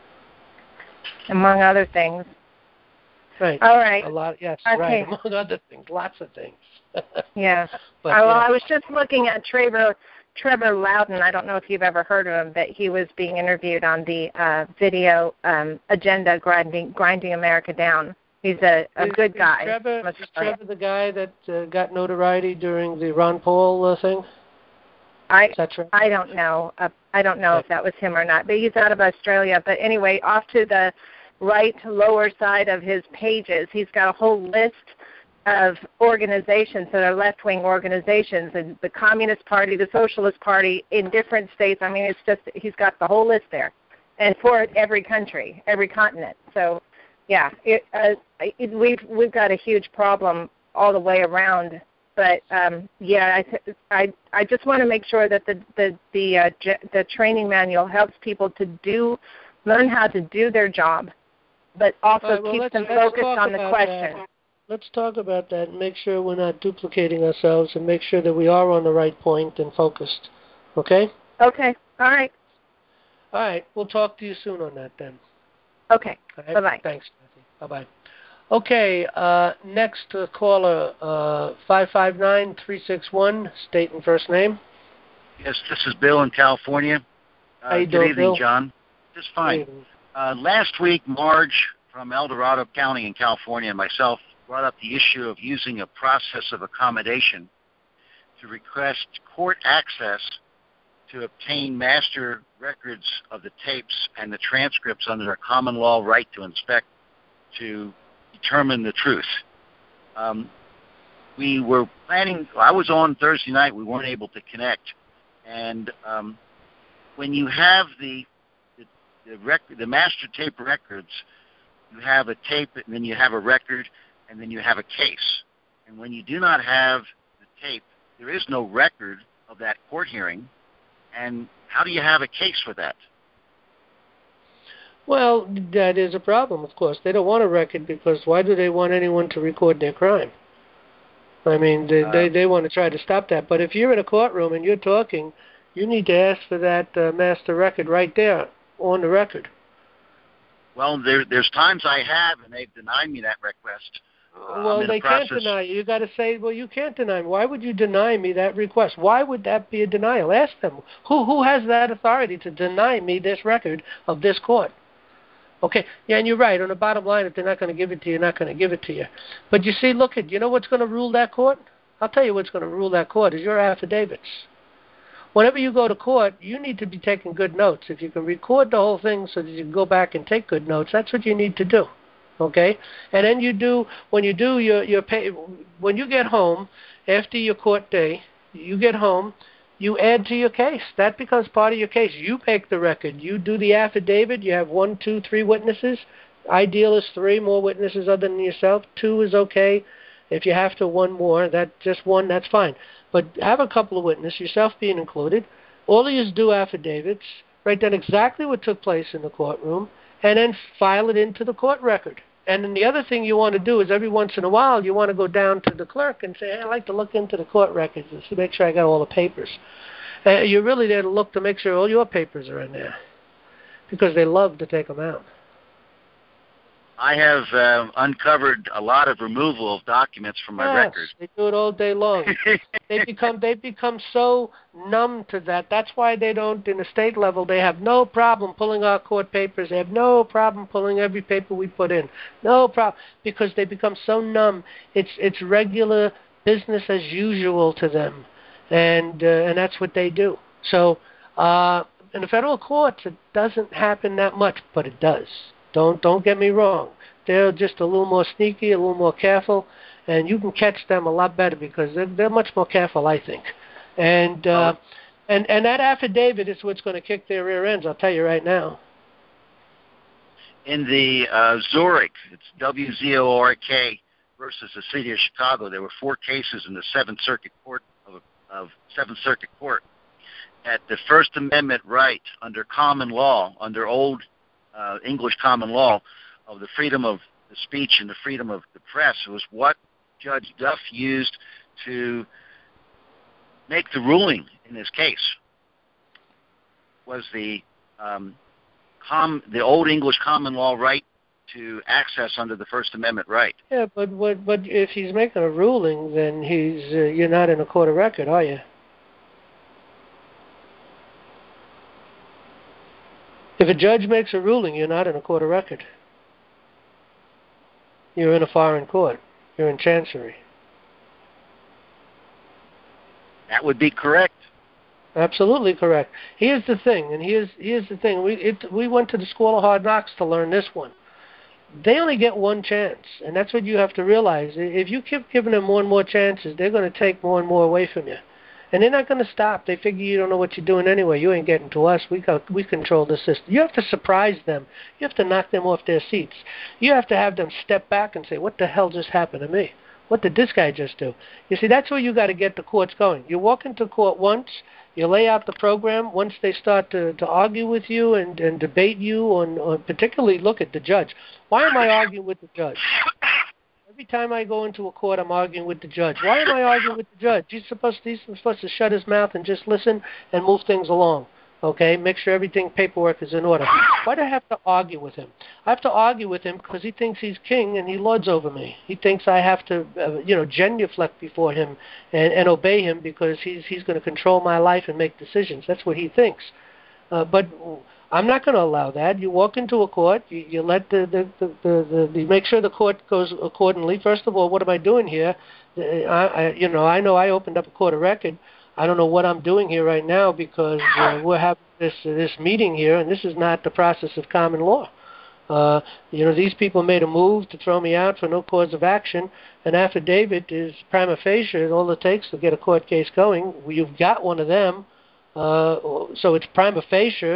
Among other things. Right. All right. A lot. Yes. Okay. Right. Among other things, lots of things. yeah. But, uh, well, yeah. I was just looking at Trevor. Trevor Loudon, I don't know if you've ever heard of him, but he was being interviewed on the uh, video um, agenda, grinding, grinding America Down. He's a, a is, good guy. Is Trevor, is Trevor the guy that uh, got notoriety during the Ron Paul uh, thing? I is that true? I don't know. Uh, I don't know okay. if that was him or not, but he's out of Australia. But anyway, off to the right lower side of his pages, he's got a whole list of organizations that are left-wing organizations, and the Communist Party, the Socialist Party in different states. I mean, it's just, he's got the whole list there, and for every country, every continent. So, yeah, it, uh, it, we've we've got a huge problem all the way around. But um, yeah, I, th- I I just want to make sure that the the the uh, j- the training manual helps people to do learn how to do their job, but also right, well, keeps them let's focused on the question. That. Let's talk about that and make sure we're not duplicating ourselves and make sure that we are on the right point and focused. Okay? Okay. All right. All right. We'll talk to you soon on that then. Okay. Right? Bye-bye. Thanks, Kathy. Bye-bye. Okay. Uh, next uh, caller, uh, five five nine, three six one, state and first name. Yes, this is Bill in California. Uh, How you good doing, evening, Bill? John. Just fine. Uh, last week, Marge from El Dorado County in California and myself brought up the issue of using a process of accommodation to request court access to obtain master records of the tapes and the transcripts under a common law right to inspect to determine the truth. Um, we were planning, I was on Thursday night, we weren't able to connect. And um, when you have the the, the, rec- the master tape records, you have a tape, and then you have a record, and then you have a case. And when you do not have the tape, there is no record of that court hearing. And how do you have a case for that? Well, that is a problem, of course. They don't want a record because why do they want anyone to record their crime? I mean, they, uh, they, they want to try to stop that. But if you're in a courtroom and you're talking, you need to ask for that uh, master record right there on the record. Well, there, there's times I have, and they've denied me that request. Uh, well, they can't deny you. You got to say, well, you can't deny me. Why would you deny me that request? Why would that be a denial? Ask them. Who who has that authority to deny me this record of this court? Okay, yeah, and you're right. On the bottom line, if they're not going to give it to you, they're not going to give it to you. But you see, look at, you know what's going to rule that court? I'll tell you what's going to rule that court is your affidavits. Whenever you go to court, you need to be taking good notes. If you can record the whole thing so that you can go back and take good notes, that's what you need to do. Okay, and then you do when you do your your pay when you get home after your court day, you get home, you add to your case. That becomes part of your case. You make the record. You do the affidavit. You have one, two, three witnesses. Ideal is three more witnesses other than yourself. Two is okay. If you have to, one more. That just one, that's fine. But have a couple of witnesses, yourself being included. All of you do affidavits. Write down exactly what took place in the courtroom, and then file it into the court record. And then the other thing you want to do is every once in a while you want to go down to the clerk and say, hey, I'd like to look into the court records and to make sure I got all the papers. Uh, you're really there to look to make sure all your papers are in there because they love to take them out. I have uh, uncovered a lot of removal of documents from my yes, record. They do it all day long. they become they become so numb to that. That's why they don't, in the state level, they have no problem pulling our court papers. They have no problem pulling every paper we put in. No problem, because they become so numb. It's it's regular business as usual to them, and uh, and that's what they do. So uh, in the federal courts, it doesn't happen that much, but it does. Don't don't get me wrong. They're just a little more sneaky, a little more careful, and you can catch them a lot better because they're, they're much more careful, I think. And uh, and and that affidavit is what's going to kick their rear ends. I'll tell you right now. In the uh, Zurich, it's W Z O R K versus the City of Chicago. There were four cases in the Seventh Circuit Court of, of Seventh Circuit Court. At the First Amendment right under common law, under old Uh, English common law of the freedom of the speech and the freedom of the press. It was what Judge Duff used to make the ruling in this case. Was the um, com- the old English common law right to access under the First Amendment right. Yeah, but but, but if he's making a ruling, then he's uh, you're not in a court of record, are you? If a judge makes a ruling, you're not in a court of record. You're in a foreign court. You're in chancery. That would be correct. Absolutely correct. Here's the thing, and here's here's the thing. We it, we went to the School of Hard Knocks to learn this one. They only get one chance, and that's what you have to realize. If you keep giving them more and more chances, they're going to take more and more away from you. And they're not going to stop. They figure you don't know what you're doing anyway. You ain't getting to us. We got, we control the system. You have to surprise them. You have to knock them off their seats. You have to have them step back and say, what the hell just happened to me? What did this guy just do? You see, that's where you got to get the courts going. You walk into court once, you lay out the program. Once they start to, to argue with you and, and debate you, on, on particularly look at the judge. Why am I arguing with the judge? Every time I go into a court, I'm arguing with the judge. Why am I arguing with the judge? He's supposed to, he's supposed to shut his mouth and just listen and move things along, okay? Make sure everything, paperwork is in order. Why do I have to argue with him? I have to argue with him because he thinks he's king and he lords over me. He thinks I have to, uh, you know, genuflect before him and, and obey him because he's he's going to control my life and make decisions. That's what he thinks. Uh, but I'm not going to allow that. You walk into a court, you, you let the the, the, the, the the make sure the court goes accordingly. First of all, what am I doing here? I, I you know I know I opened up a court of record. I don't know what I'm doing here right now because uh, we're having this uh, this meeting here, and this is not the process of common law. Uh, you know, these people made a move to throw me out for no cause of action. An affidavit is prima facie all it takes to get a court case going. You've got one of them, uh, so it's prima facie.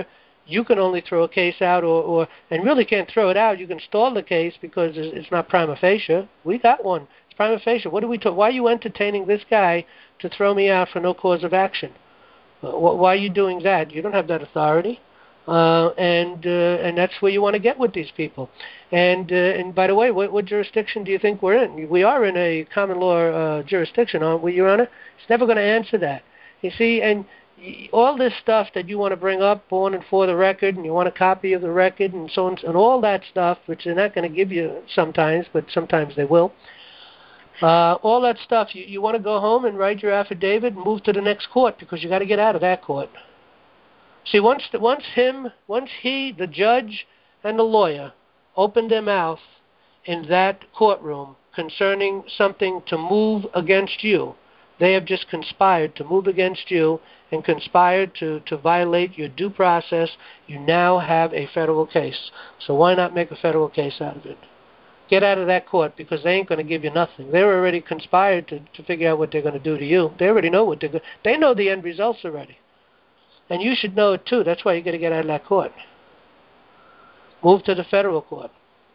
you can only throw a case out, or, or and really can't throw it out. You can stall the case because it's not prima facie. We got one. It's prima facie. What do we? T- why are you entertaining this guy to throw me out for no cause of action? Uh, wh- why are you doing that? You don't have that authority. Uh, and uh, and that's where you want to get with these people. And uh, and by the way, what, what jurisdiction do you think we're in? We are in a common law uh, jurisdiction, aren't we, Your Honor? It's never going to answer that. You see, and y- all this stuff that you want to bring up, born and for the record, and you want a copy of the record, and so on, and all that stuff, which they're not going to give you sometimes, but sometimes they will. Uh, all that stuff, you, you want to go home and write your affidavit and move to the next court because you got to get out of that court. See, once the, once him, once he, the judge, and the lawyer opened their mouth in that courtroom concerning something to move against you, they have just conspired to move against you and conspired to, to violate your due process. You now have a federal case. So why not make a federal case out of it? Get out of that court because they ain't going to give you nothing. They're already conspired to, to figure out what they're going to do to you. They already know what they're going to do. They know the end results already. And you should know it too. That's why you got to get out of that court. Move to the federal court.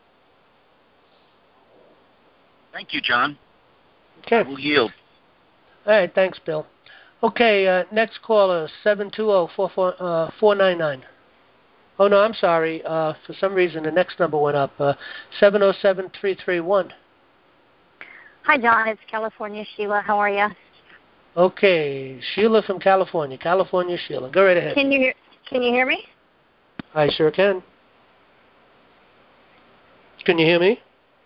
Thank you, John. Okay. I will yield. All right. Thanks, Bill. Okay. Uh, next caller, seven two zero, four nine nine. Oh, no, I'm sorry. Uh, for some reason, the next number went up. Uh, seven zero seven, three three one. Hi, John. It's California Sheila. How are you? Okay. Sheila from California. California Sheila. Go right ahead. Can you hear, can you hear me? I sure can. Can you hear me?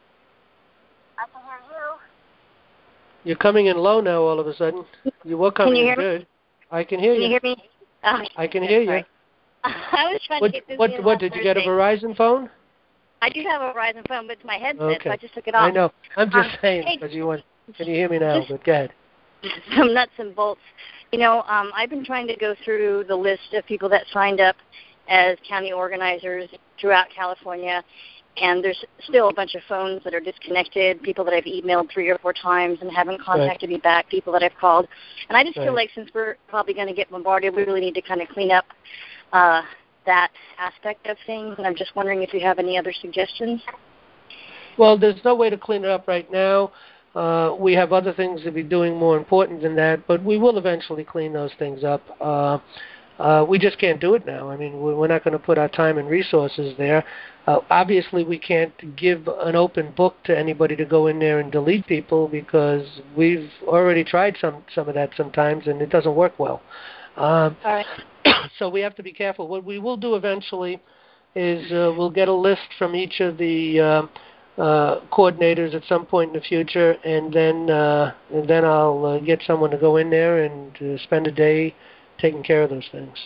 I can hear you. You're coming in low now all of a sudden. You were coming you in hear good. Me? I can hear can you. you hear me? Oh, I can hear sorry. you. I was trying What, to get this what, in what did you get a Verizon phone? I do have a Verizon phone, but it's my headset, okay. so I just took it off. I know. I'm just um, saying hey, because you want. Can you hear me now? But go ahead. Some nuts and bolts. You know, um, I've been trying to go through the list of people that signed up as county organizers throughout California, and there's still a bunch of phones that are disconnected, people that I've emailed three or four times and haven't contacted right. me back, people that I've called. And I just right. feel like since we're probably going to get bombarded, we really need to kind of clean up uh, that aspect of things. And I'm just wondering if you have any other suggestions. Well, there's no way to clean it up right now. Uh, we have other things to be doing more important than that, but we will eventually clean those things up. Uh, uh, we just can't do it now. I mean, we're not going to put our time and resources there. Uh, obviously, we can't give an open book to anybody to go in there and delete people because we've already tried some, some of that sometimes, and it doesn't work well. Um, All right. So we have to be careful. What we will do eventually is uh, we'll get a list from each of the uh, uh, coordinators at some point in the future, and then uh, and then I'll uh, get someone to go in there and uh, spend a day taking care of those things.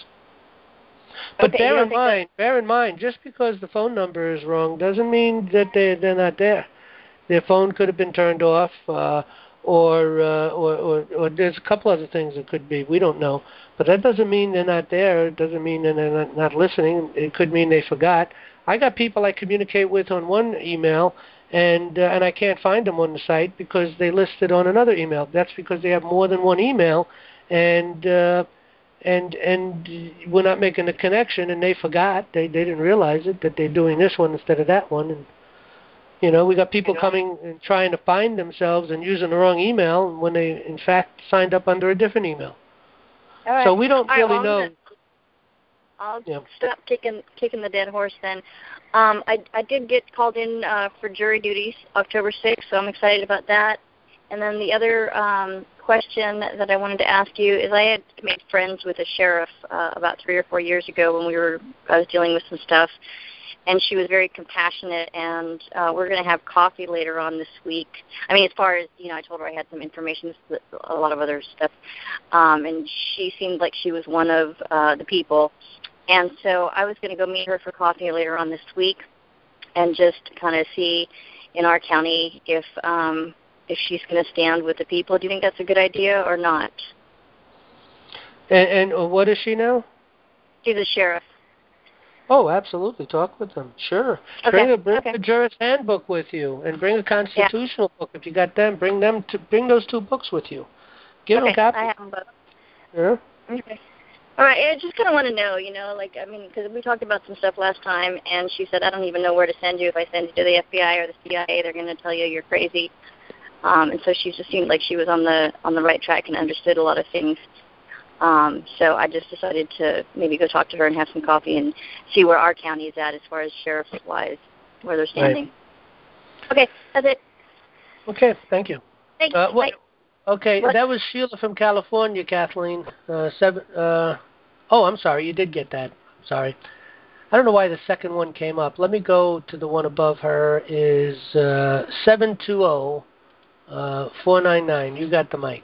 But okay, bear in mind, that... bear in mind, just because the phone number is wrong doesn't mean that they they're not there. Their phone could have been turned off, uh, or, uh, or or or there's a couple other things that could be. We don't know, but that doesn't mean they're not there. It doesn't mean that they're not, not listening. It could mean they forgot. I got people I communicate with on one email, and uh, and I can't find them on the site because they listed on another email. That's because they have more than one email, and uh, and and we're not making a connection, and they forgot. They they didn't realize it that they're doing this one instead of that one. And you know, we got people coming and trying to find themselves and using the wrong email when they in fact signed up under a different email. All right. So we don't All really right, well, know. Gonna, I'll yeah. stop kicking kicking the dead horse then. Um, I I did get called in uh, for jury duties October sixth, so I'm excited about that. And then the other um, question that I wanted to ask you is I had made friends with a sheriff uh, about three or four years ago when we were I was dealing with some stuff, and she was very compassionate. And uh, we're going to have coffee later on this week. I mean, as far as you know, I told her I had some information, a lot of other stuff, um, and she seemed like she was one of uh, the people. And so I was going to go meet her for coffee later on this week and just kind of see in our county if um, if she's going to stand with the people. Do you think that's a good idea or not? And, and what is she now? She's a sheriff. Oh, absolutely. Talk with them. Sure. Okay. Bring a bring okay. a Juris Handbook with you, and bring a constitutional yeah. book if you got them. Bring them to bring those two books with you. Give okay. them copies. I have them both. Yeah. Okay. All right, I just kind of want to know, you know, like, I mean, because we talked about some stuff last time, and she said, I don't even know where to send you. If I send you to the F B I or the C I A, they're going to tell you you're crazy. Um, and so she just seemed like she was on the on the right track and understood a lot of things. Um, so I just decided to maybe go talk to her and have some coffee and see where our county is at as far as sheriff-wise, where they're standing. Right. Okay, that's it. Okay, thank you. Thanks. Uh, what, okay, what? That was Sheila from California, Kathleen. Uh, seven. Uh, oh, I'm sorry, you did get that. Sorry. I don't know why the second one came up. Let me go to the one above her. Is uh, seven two zero four nine nine. You got the mic.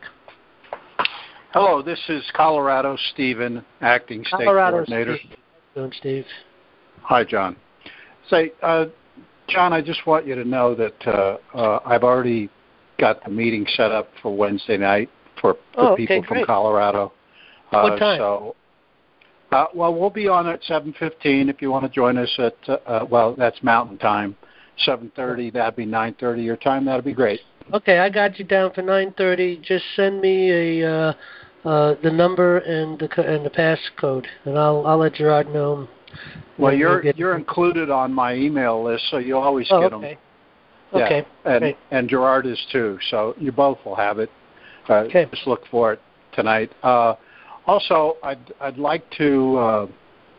Hello, this is Colorado Stephen, acting state Colorado coordinator. Steve. How you doing, Steve? Hi, John. Say, uh, John, I just want you to know that uh, uh, I've already got the meeting set up for Wednesday night for, for oh, okay, people great. from Colorado. Uh, what time? So, uh, well, we'll be on at seven fifteen if you want to join us at, uh, well, that's Mountain Time. seven thirty, that'd be nine thirty your time. That'd be great. Okay, I got you down for nine thirty. Just send me a uh, uh, the number and the and the passcode, and I'll I'll let Gerard know. Well, you're you're included on my email list, so you'll always oh, get okay. them. Yeah. Okay. And Great. and Gerard is too, so you both will have it. Uh, okay. Just look for it tonight. Uh, also, I'd I'd like to uh,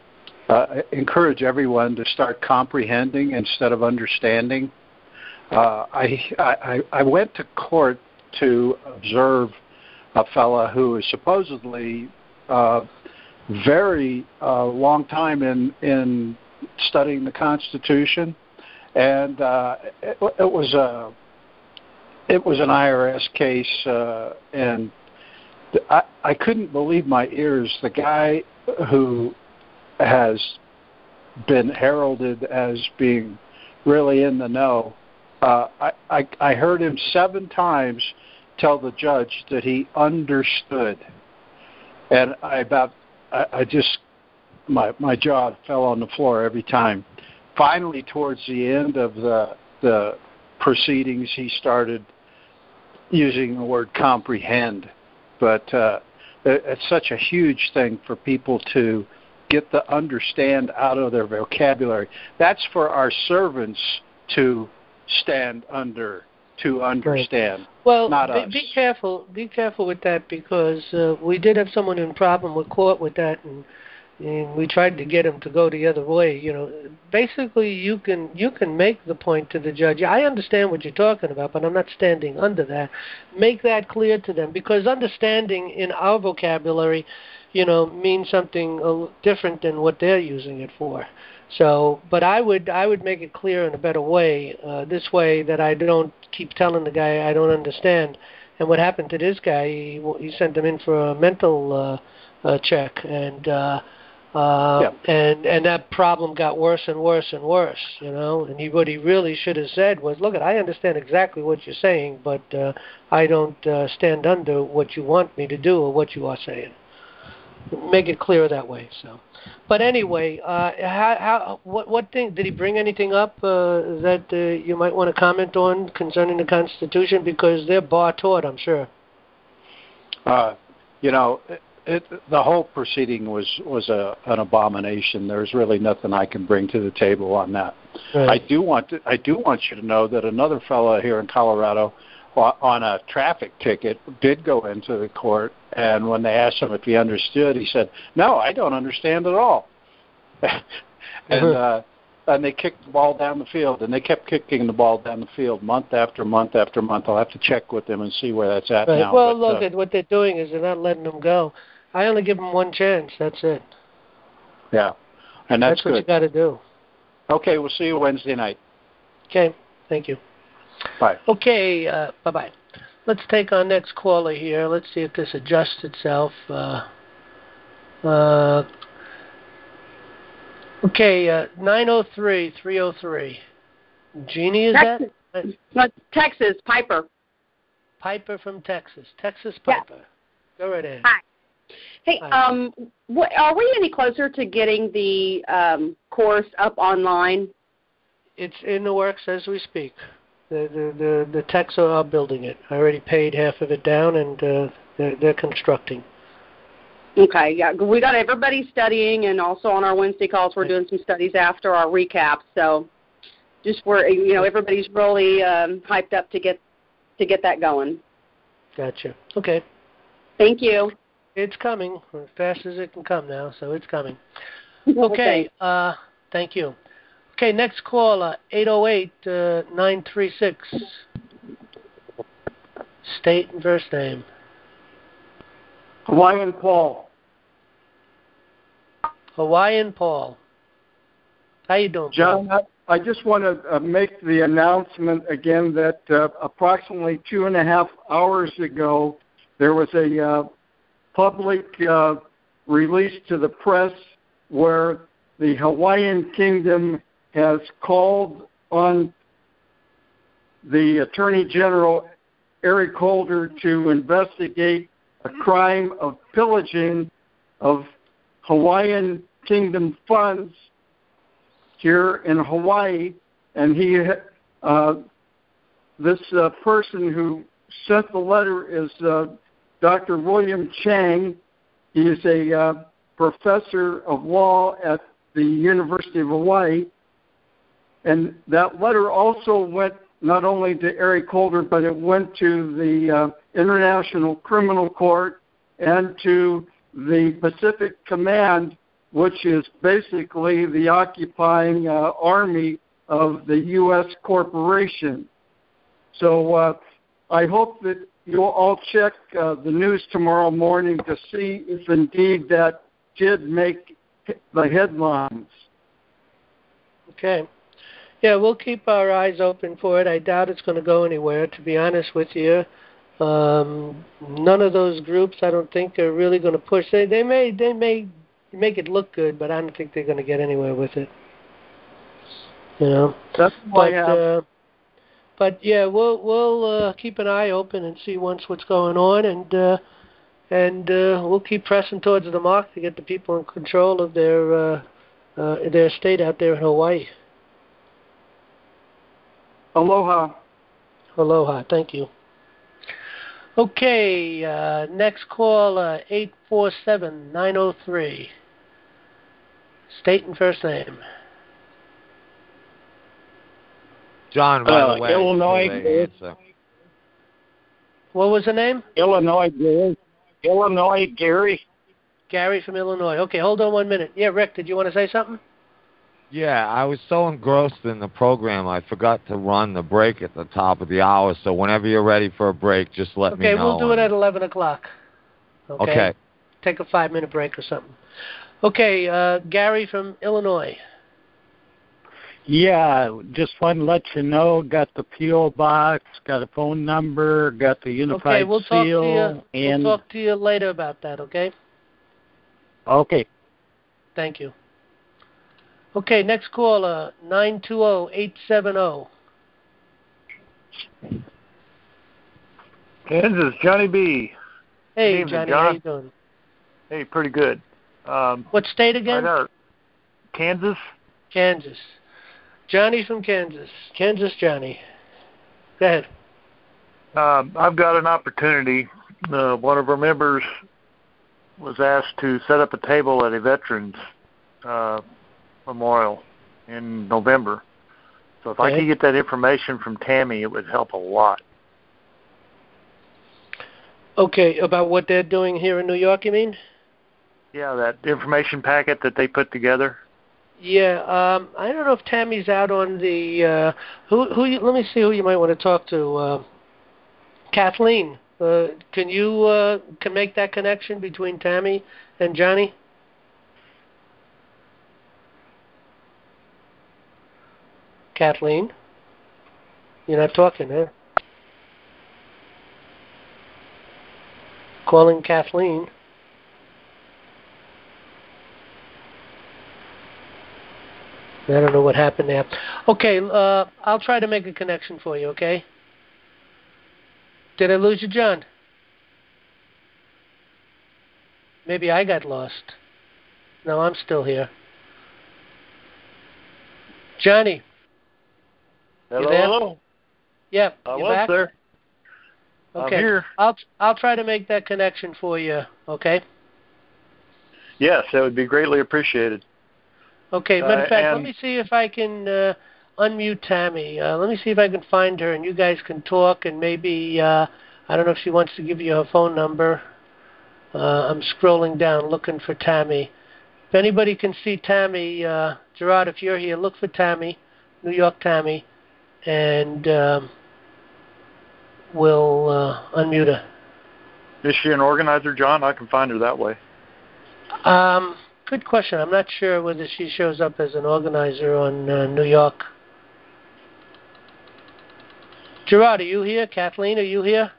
uh, encourage everyone to start comprehending instead of understanding. Uh, I, I I went to court to observe a fella who is supposedly uh, very uh, long time in in studying the Constitution, and uh, it, it was a it was an I R S case, uh, and I I couldn't believe my ears. The guy who has been heralded as being really in the know. Uh, I, I, I heard him seven times tell the judge that he understood, and I about I, I just my my jaw fell on the floor every time. Finally, towards the end of the the proceedings, he started using the word comprehend, but uh, it, it's such a huge thing for people to get the understand out of their vocabulary. That's for our servants to stand under, to understand. Right. Well, not be, us. be careful. Be careful with that, because uh, we did have someone in problem with court with that, and, and we tried to get him to go the other way. You know, basically, you can you can make the point to the judge. I understand what you're talking about, but I'm not standing under that. Make that clear to them, because understanding in our vocabulary, you know, means something different than what they're using it for. So, but I would I would make it clear in a better way, uh, this way that I don't keep telling the guy I don't understand. And what happened to this guy? He, he sent him in for a mental uh, uh, check, and uh, uh, yeah. and and that problem got worse and worse and worse. You know, and he what he really should have said was, "Look, I understand exactly what you're saying, but uh, I don't uh, stand under what you want me to do or what you are saying." Make it clear that way. So, but anyway, uh, how, how, what, what thing did he bring anything up uh, that uh, you might want to comment on concerning the Constitution? Because they're bar taught, I'm sure. Uh, you know, it, it, the whole proceeding was was a, an abomination. There's really nothing I can bring to the table on that. Right. I do want to, I do want you to know that another fellow here in Colorado, on a traffic ticket, did go into the court, and when they asked him if he understood, he said, "No, I don't understand at all." and uh, and they kicked the ball down the field, and they kept kicking the ball down the field month after month after month. I'll have to check with them and see where that's at right. now. Well, but, look, uh, at what they're doing is they're not letting them go. I only give them one chance. That's it. Yeah, and that's, that's what good. you got to do. Okay, we'll see you Wednesday night. Okay, thank you. Bye. Okay, uh, bye-bye. Let's take our next caller here. Let's see if this adjusts itself. Uh, uh, okay, uh, nine oh three, three oh three. Jeannie, is Texas. that? Uh, Texas, Piper. Piper from Texas. Texas Piper. Yeah. Go right ahead. Hi. Hey, Hi. um, what, are we any closer to getting the um, course up online? It's in the works as we speak. The the the, the techs are building it. I already paid half of it down, and uh, they're, they're constructing. Okay, yeah, we got everybody studying, and also on our Wednesday calls, we're doing some studies after our recaps. So, just we're you know everybody's really um, hyped up to get to get that going. Gotcha. Okay. Thank you. It's coming as fast as it can come now, so it's coming. Okay. Okay. Uh, thank you. Okay, next caller, eight oh eight, nine three six. State and first name. Hawaiian Paul. Hawaiian Paul. How you doing, John, Paul? I, I just want to uh, make the announcement again that uh, approximately two and a half hours ago, there was a uh, public uh, release to the press where the Hawaiian Kingdom has called on the Attorney General, Eric Holder, to investigate a crime of pillaging of Hawaiian Kingdom funds here in Hawaii. And he, uh, this uh, person who sent the letter is uh, Doctor William Chang. He is a uh, professor of law at the University of Hawaii. And that letter also went not only to Eric Holder, but it went to the uh, International Criminal Court and to the Pacific Command, which is basically the occupying uh, army of the U S corporation. So uh, I hope that you'll all check uh, the news tomorrow morning to see if indeed that did make the headlines. Okay. Yeah, we'll keep our eyes open for it. I doubt it's going to go anywhere, to be honest with you. Um, none of those groups, I don't think, are really going to push. They, they may, they may make it look good, but I don't think they're going to get anywhere with it. You know. That's but, I have. Uh, but yeah, we'll we'll uh, keep an eye open and see once what's going on, and uh, and uh, we'll keep pressing towards the mark to get the people in control of their uh, uh, their state out there in Hawaii. Aloha. Aloha. Thank you. Okay, uh, next call, uh, eight four seven, nine oh three. State and first name. John, by uh, the way. Illinois. What was the name? Illinois, Gary. Illinois, Gary. Gary from Illinois. Okay, hold on one minute. Yeah, Rick, did you want to say something? Yeah, I was so engrossed in the program, I forgot to run the break at the top of the hour. So whenever you're ready for a break, just let okay, me know. Okay, we'll do it at eleven o'clock. Okay? Okay. Take a five-minute break or something. Okay, uh, Gary from Illinois. Yeah, just wanted to let you know, got the P O box, got a phone number, got the unified okay, we'll talk seal. To you. And we'll talk to you later about that, okay? Okay. Thank you. Okay, next caller, nine two zero, eight seven zero. Kansas, Johnny B. Hey, evening, Johnny, John. how you doing? Hey, pretty good. Um, what state again? I got Kansas. Kansas. Johnny from Kansas. Kansas Johnny. Go ahead. Um, I've got an opportunity. Uh, one of our members was asked to set up a table at a veterans uh, memorial in November. So if okay. I could get that information from Tammy, it would help a lot. Okay, about what they're doing here in New York, you mean? Yeah, that information packet that they put together. Yeah, um, I don't know if Tammy's out on the. Uh, who? Who? You, let me see who you might want to talk to. Uh, Kathleen, uh, can you uh, can make that connection between Tammy and Johnny? Kathleen, you're not talking, huh? Calling Kathleen. I don't know what happened there. Okay, uh, I'll try to make a connection for you, okay? Did I lose you, John? Maybe I got lost. No, I'm still here. Johnny. Hello, you there? hello. Yep. I you was back? there. Okay. I'm here. I'll I'll try to make that connection for you, okay? Yes, that would be greatly appreciated. Okay, matter of Uh, fact, and- let me see if I can uh, unmute Tammy. Uh, let me see if I can find her, and you guys can talk, and maybe, uh, I don't know if she wants to give you her phone number. Uh, I'm scrolling down looking for Tammy. If anybody can see Tammy, uh, Gerard, if you're here, look for Tammy, New York Tammy, and um, we'll uh, unmute her. Is she an organizer, John? I can find her that way. Um, good question. I'm not sure whether she shows up as an organizer on uh, New York. Gerard, are you here? Kathleen, are you here?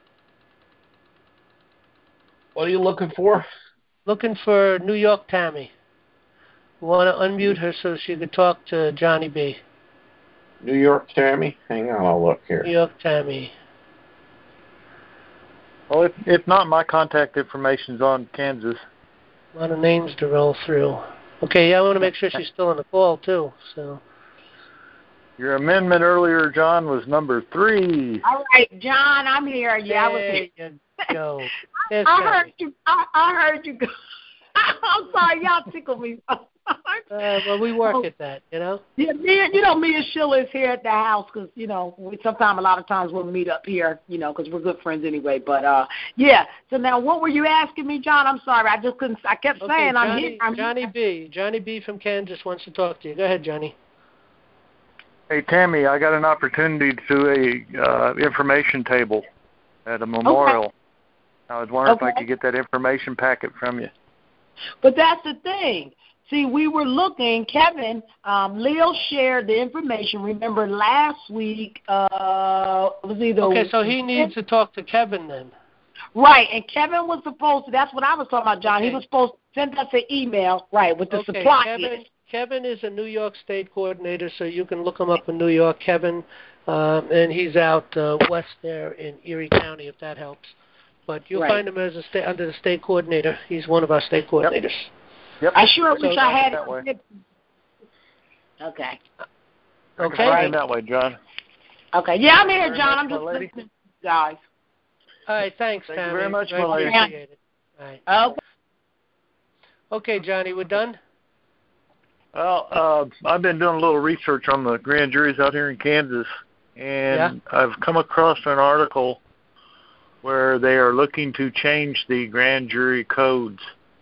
What are you looking for? Looking for New York Tammy. We want to unmute her so she could talk to Johnny B. New York Tammy? Hang on, I'll look here. New York Tammy. Well, if, if not, my contact information's on Kansas. A lot of names to roll through. Okay, yeah, I want to make sure she's still on the call, too. So. Your amendment earlier, John, was number three. All right, John, I'm here. Yeah, I was here. There you go. I, I heard you. I, I heard you. Go. I'm sorry, y'all tickle me. uh, well, we work at that, you know. Yeah, me and you know me and Sheila is here at the house because you know we sometimes a lot of times we'll meet up here, you know, because we're good friends anyway. But uh, yeah. So now, what were you asking me, John? I'm sorry, I just couldn't. I kept Okay, saying Johnny, I'm here. I'm Johnny here. B. Johnny B. from Kansas wants to talk to you. Go ahead, Johnny. Hey, Tammy, I got an opportunity to do a uh, information table at a memorial. Okay. I was wondering Okay. if I could get that information packet from you. But that's the thing. See, we were looking, Kevin, um, Leo shared the information. Remember last week, uh, it was either... Okay, so he needs to talk to Kevin then. Right, and Kevin was supposed to, that's what I was talking about, John. Okay. He was supposed to send us an email, right, with the Okay, supply Kevin, list. Kevin is a New York State coordinator, so you can look him up in New York, Kevin, um, and he's out uh, west there in Erie County, if that helps. But you'll Right. find him as a sta- under the state coordinator. He's one of our state coordinators. Yep. I sure So wish I had that way. it. Okay. I Okay. can find it that way, John. Okay. Yeah, I'm here, Very John. much, I'm my just lady. listening, guys. All right, thanks, Thank you Tammy. very much, I my lady. appreciate it. All right. Okay. Okay, Johnny, we're done? Well, uh, I've been doing a little research on the grand juries out here in Kansas, and Yeah. I've come across an article where they are looking to change the grand jury codes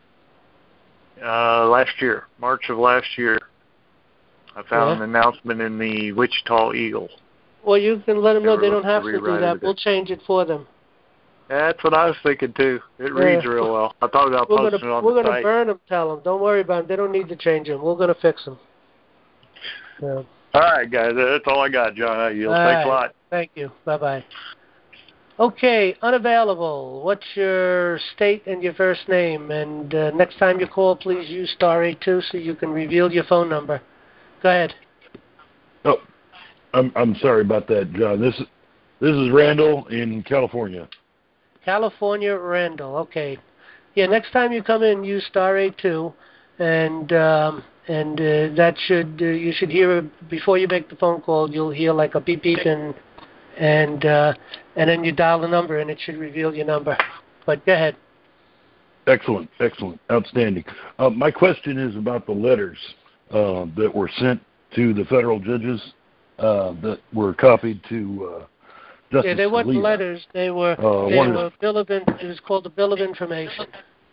uh, last year, March of last year. I found Yeah. an announcement in the Wichita Eagle. Well, you can let them know They they were don't have looking to to do rewrite that. it. We'll change it for them. That's what I was thinking, too. It Yeah. reads real well. I thought about We're posting gonna it on we're the gonna site. burn them. Tell them. Don't worry about them. They don't need to change them. We're gonna fix them. Yeah. All right, guys. That's all I got, John. I yield. All Thanks a right. lot. Thank you. Bye bye. Okay, unavailable. What's your state and your first name? And uh, next time you call, please use star eight two so you can reveal your phone number. Go ahead. Oh, I'm I'm sorry about that, John. This is this is Randall in California. California, Randall. Okay. Yeah, next time you come in, use star eight two, and um, and uh, that should uh, you should hear before you make the phone call. You'll hear like a beep beep and and uh, and then you dial the number and it should reveal your number. But go ahead. Excellent, excellent, outstanding. Uh, my question is about the letters uh, that were sent to the federal judges uh, that were copied to uh, Justice Yeah, they weren't Scalia. letters. They were Uh, they one were is- bill of in, it was called the bill of information.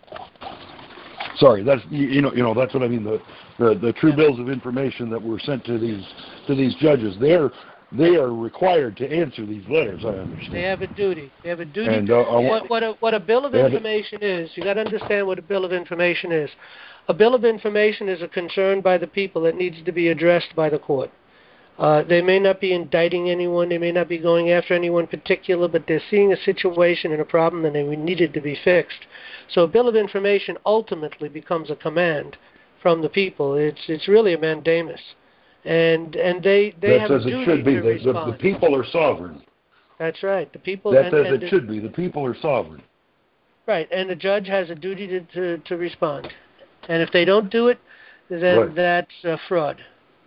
Sorry, that's you you know you know that's what I mean. The, the the true bills of information that were sent to these to these judges. They're they are required to answer these letters. I understand. They have a duty. They have a duty. And, uh, I want- what, what, a, what a bill of They have a- information is, you got to understand what a bill of information is. A bill of information is a concern by the people that needs to be addressed by the court. Uh, they may not be indicting anyone, they may not be going after anyone particular, but they're seeing a situation and a problem and they needed to be fixed. So a bill of information ultimately becomes a command from the people. It's it's really a mandamus. And and they, they have That's a as duty it should be. to The, the, respond. the people are sovereign. That's right. The people That's and, as and it should be. The people are sovereign. Right, and the judge has a duty to, to, to respond. And if they don't do it, then Right. that's uh, fraud.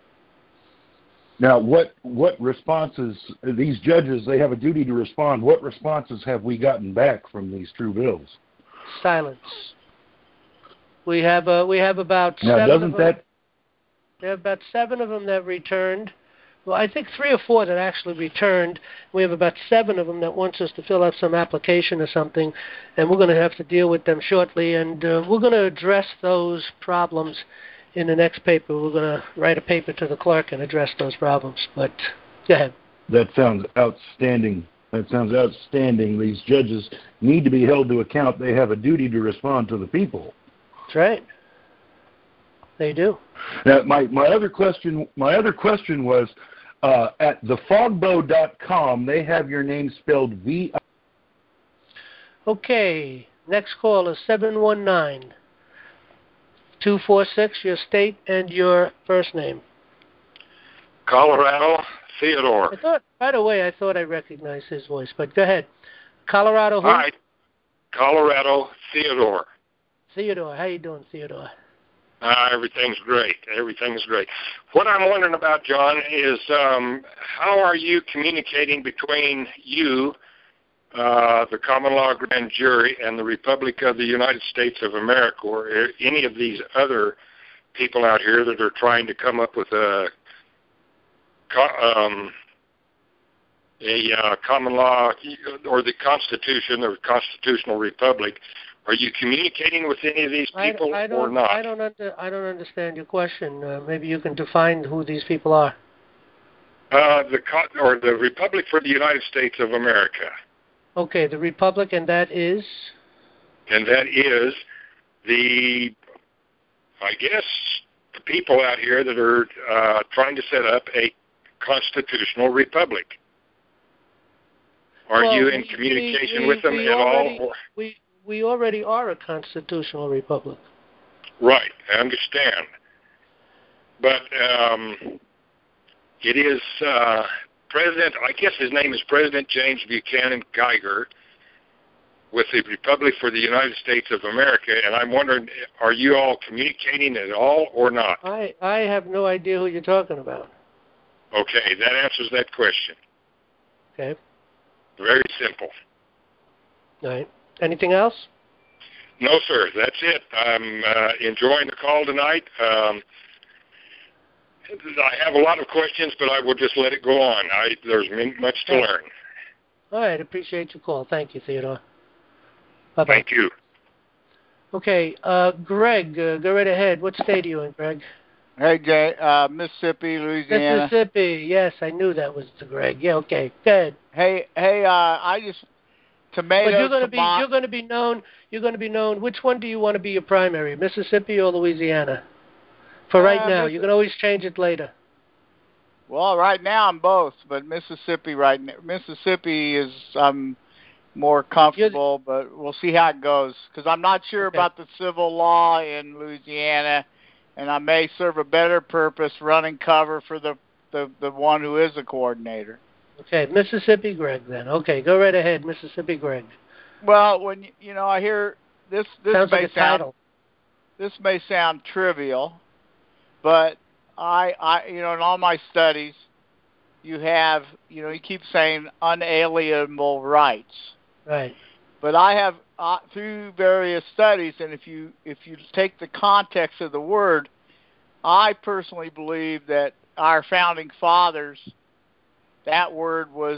Now, what what responses these judges? They have a duty to respond. What responses have we gotten back from these true bills? Silence. We have uh, we have about Now, seven doesn't of them. that We have about seven of them that returned. Well, I think three or four that actually returned. We have about seven of them that wants us to fill out some application or something, and we're going to have to deal with them shortly. And uh, we're going to address those problems in the next paper. We're going to write a paper to the clerk and address those problems. But go ahead. that sounds outstanding? That sounds outstanding. These judges need to be held to account. They have a duty to respond to the people. That's right. They do. Now, my, my other question my other question was uh, at the fogbow dot com. They have your name spelled V. Okay. Next call is seven one nine, two four six. Your state and your first name. Colorado, Theodore. I thought. By the way, I thought I recognized his voice, but go ahead. Colorado. Who? All right. Colorado, Theodore. Theodore. How you doing, Theodore? Uh, everything's great. Everything's great. What I'm wondering about, John, is um, how are you communicating between you, uh, the common law grand jury, and the Republic of the United States of America, or any of these other people out here that are trying to come up with a um, a uh, common law or the Constitution or constitutional republic? Are you communicating with any of these people I, I don't, or not? I don't, under, I don't understand your question. Uh, maybe you can define who these people are. Uh, the or the Republic for the United States of America. Okay, the Republic, and that is? And that is the, I guess, the people out here that are uh, trying to set up a constitutional republic. Are well, you in we, communication we, with them we at already, all? Or? We we already are a constitutional republic. Right, I understand. But um, it is uh, President, I guess his name is President James Buchanan Geiger with the Republic for the United States of America, and I'm wondering, are you all communicating at all or not? I, I have no idea who you're talking about. Okay, that answers that question. Okay. Very simple. All right. Anything else? No, sir. That's it. I'm uh, enjoying the call tonight. Um, I have a lot of questions, but I will just let it go on. I, there's much to learn. All right. Appreciate your call. Thank you, Theodore. Bye-bye. Thank you. Okay. Uh, Greg, uh, go right ahead. What state are you in, Greg? Hey, Jay. Uh, Mississippi, Louisiana. Mississippi. Yes, I knew that was the Greg. Yeah. Okay. Good. Hey, hey. Uh, I just tomato. But you're going to be tomato. you're going to be known. You're going to be known. Which one do you want to be your primary, Mississippi or Louisiana? For right uh, now, Miss- you can always change it later. Well, right now I'm both, but Mississippi right now. Mississippi is I'm more comfortable, but we'll see how it goes because I'm not sure Okay. about the civil law in Louisiana, and I may serve a better purpose running cover for the the, the one who is a coordinator. Okay, Mississippi Greg then. Okay, go right ahead, Mississippi Greg. Well, when you know I hear this, this Sounds may like a sound title. this may sound trivial, but I, I, you know, in all my studies, you have, you know, you keep saying unalienable rights. Right. But I have uh, through various studies, and if you if you take the context of the word, I personally believe that our founding fathers, that word was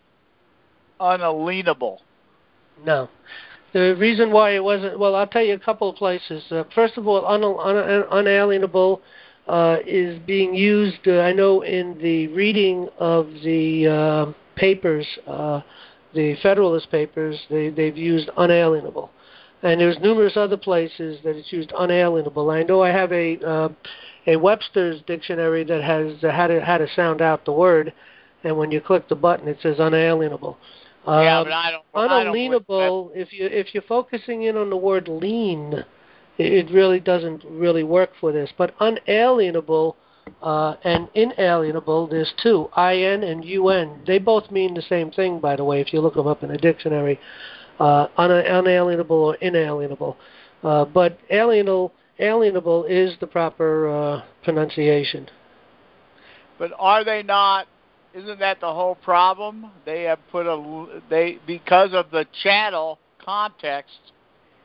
unalienable. No. The reason why it wasn't, well, I'll tell you a couple of places. Uh, first of all, un, un, unalienable uh, is being used, uh, I know, in the reading of the uh, papers, uh, the Federalist Papers, they, they've used unalienable. And there's numerous other places that it's used unalienable. I know I have a uh, a Webster's dictionary that has uh, how to how to sound out the word, and when you click the button, it says unalienable. Yeah, Um, but I don't. I don't unalienable. If you if you're focusing in on the word lean, it, it really doesn't really work for this. But unalienable uh, and inalienable, there's two, I N and U N. They both mean the same thing, by the way. If you look them up in a dictionary, uh, un- unalienable or inalienable. Uh, but alienable alienable is the proper uh, pronunciation. But are they not? Isn't that the whole problem? They have put a they because of the channel context.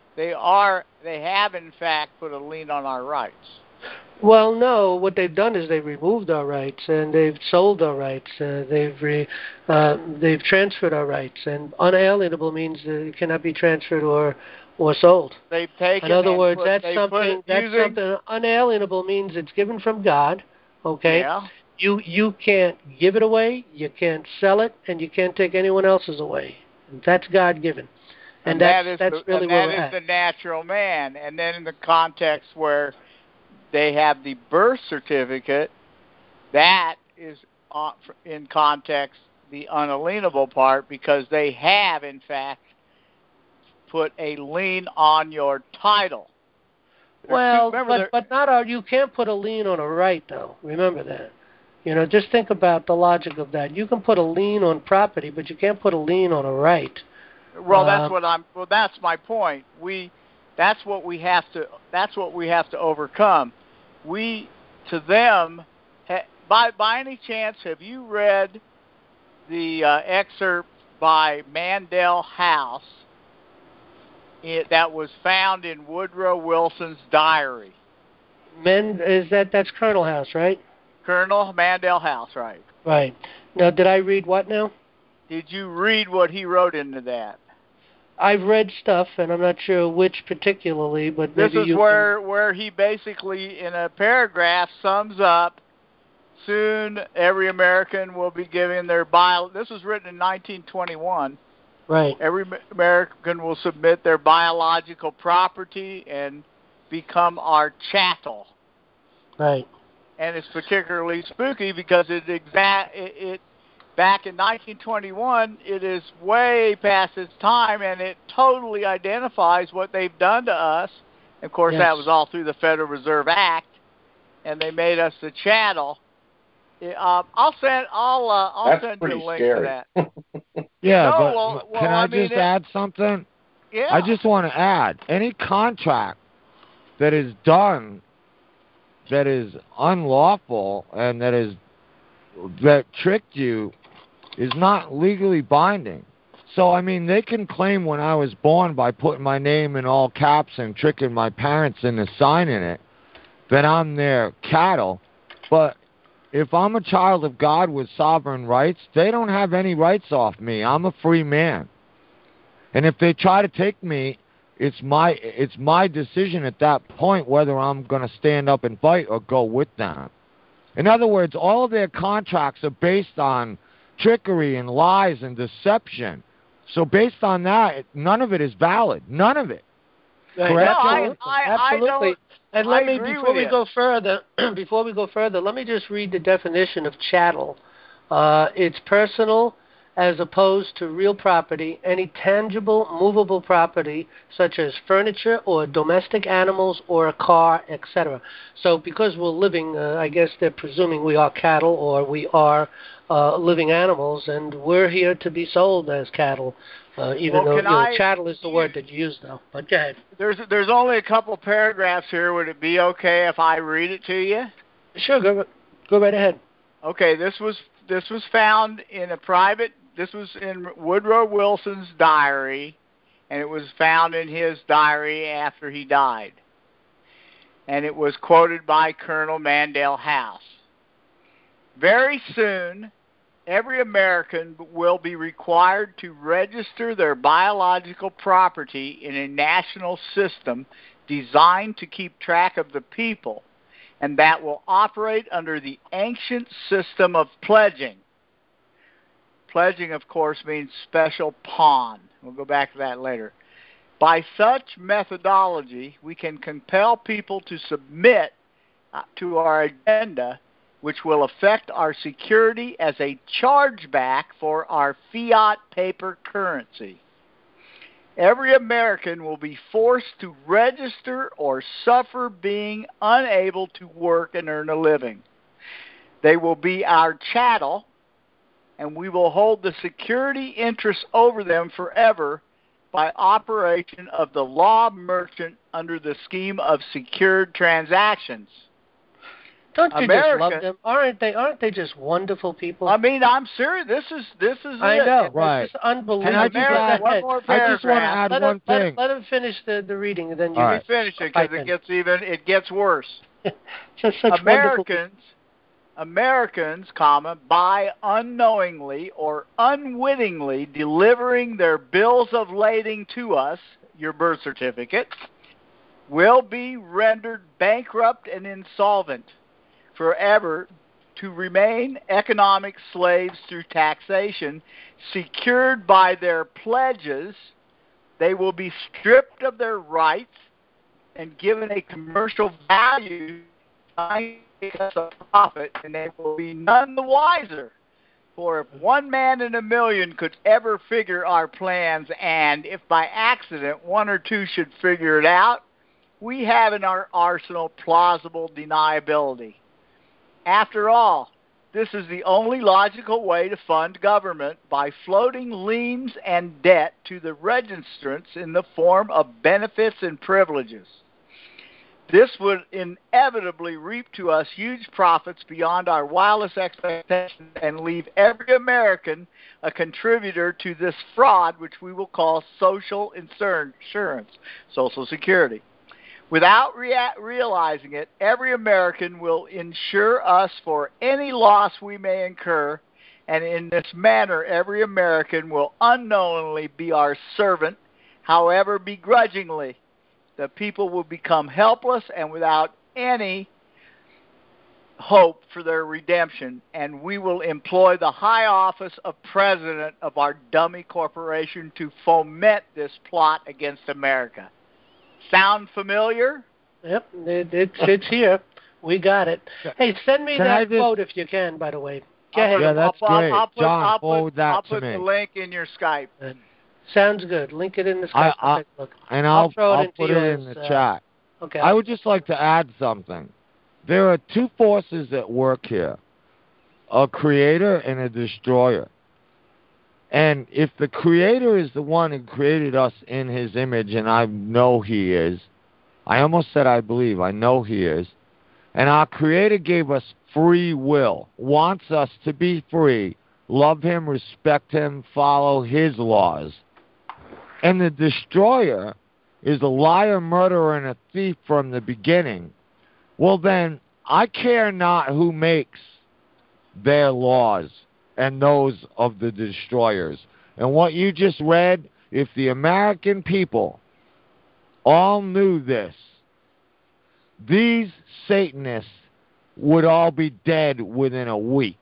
they are they have in fact put a lien on our rights. Well, no. What they've done is they've removed our rights and they've sold our rights. Uh, they've re, uh, they've transferred our rights, and unalienable means that it cannot be transferred or or sold. They've taken. In other and words, put, that's they something. put That's using, something unalienable means it's given from God. Okay. Yeah. You you can't give it away. You can't sell it, and you can't take anyone else's away. That's God given. And, and that's that is that's the, really and where that we're is at. the natural man. And then in the context where they have the birth certificate, that is in context the unalienable part, because they have in fact put a lien on your title. There's Well, two, but but not all. You can't put a lien on a right, though. Remember that. You know, just think about the logic of that. You can put a lien on property, but you can't put a lien on a right. Well, that's Um, what I'm. Well, that's my point. We, that's what we have to. That's what we have to overcome. We, to them, ha, by by any chance, have you read the uh, excerpt by Mandel House it, that was found in Woodrow Wilson's diary? Men, is that that's Colonel House, right? Colonel Mandel House, right? Right. Now, did I read what now? Did you read what he wrote into that? I've read stuff, and I'm not sure which particularly, but this maybe is you where can... where he basically, in a paragraph, sums up. Soon, every American will be given their bio. This was written in nineteen twenty-one. Right. Every American will submit their biological property and become our chattel. Right. And it's particularly spooky because it exact it, it back in nineteen twenty-one, it is way past its time, and it totally identifies what they've done to us. Of course, yes. that was all through the Federal Reserve Act, and they made us the chattel. Uh, I'll send I'll uh, I'll That's send you a pretty link scary. to that. Yeah, no, but well, well, can I, I mean, just it, add something? Yeah. I just want to add, any contract that is done that is unlawful and that is that tricked you is not legally binding. So, I mean, they can claim when I was born by putting my name in all caps and tricking my parents into signing it that I'm their cattle. But if I'm a child of God with sovereign rights, they don't have any rights off me. I'm a free man. And if they try to take me, it's my it's my decision at that point whether I'm going to stand up and fight or go with them. In other words, all of their contracts are based on trickery and lies and deception. So based on that, none of it is valid. None of it. Right. Correct? No, I, I, Absolutely. I and let I me agree before with we you. go further, before we go further, let me just read the definition of chattel. Uh, it's personal as opposed to real property, any tangible, movable property such as furniture or domestic animals or a car, et cetera. So because we're living, uh, I guess they're presuming we are cattle or we are uh, living animals, and we're here to be sold as cattle, uh, even well, though you know, I, chattel is the word that you use now. But go ahead. There's there's only a couple paragraphs here. Would it be okay if I read it to you? Sure, go go right ahead. Okay, this was this was found in a private. This was in Woodrow Wilson's diary, and it was found in his diary after he died. And it was quoted by Colonel Mandel House. Very soon, every American will be required to register their biological property in a national system designed to keep track of the people, and that will operate under the ancient system of pledging. Pledging, of course, means special pawn. We'll go back to that later. By such methodology, we can compel people to submit uh, to our agenda, which will affect our security as a chargeback for our fiat paper currency. Every American will be forced to register or suffer being unable to work and earn a living. They will be our chattel, and we will hold the security interest over them forever by operation of the law merchant under the scheme of secured transactions. Don't you America, just love them? Aren't they? Aren't they just wonderful people? I mean, I'm serious. This is this is I it. know. It's right. It's just unbelievable. And I just America, add, one more I just want to paragraph. add let one him, let, thing. let him finish the, the reading, and then you All Let right. me finish it because it gets even it gets worse. Just such Americans, Americans, comma, by unknowingly or unwittingly delivering their bills of lading to us, your birth certificate, will be rendered bankrupt and insolvent forever to remain economic slaves through taxation, secured by their pledges. They will be stripped of their rights and given a commercial value because of profit, and they will be none the wiser. For if one man in a million could ever figure our plans, and if by accident one or two should figure it out, we have in our arsenal plausible deniability. After all, this is the only logical way to fund government, by floating liens and debt to the registrants in the form of benefits and privileges. This would inevitably reap to us huge profits beyond our wildest expectations and leave every American a contributor to this fraud, which we will call social insurance, Social Security. Without rea- realizing it, every American will insure us for any loss we may incur, and in this manner every American will unknowingly be our servant, however begrudgingly. The people will become helpless and without any hope for their redemption, and we will employ the high office of president of our dummy corporation to foment this plot against America. Sound familiar? Yep, it, it's it's here. We got it. Hey, send me Can that I just- quote if you can. By the way, go I'll ahead. put- Yeah, that's I'll, great. I'll put, John, I'll forward put, that I'll to put me. the link in your Skype. Sounds good. Link it in the I, Skype. I, Take a look. and I'll I'll, throw it I'll into put it in yours, the uh, chat. Okay. I would just like to add something. There are two forces at work here, a creator and a destroyer. And if the creator is the one who created us in his image, and I know he is, I almost said I believe, I know he is, and our creator gave us free will, wants us to be free, love him, respect him, follow his laws. And the destroyer is a liar, murderer, and a thief from the beginning. Well then, I care not who makes their laws and those of the destroyers. And what you just read, if the American people all knew this, these Satanists would all be dead within a week.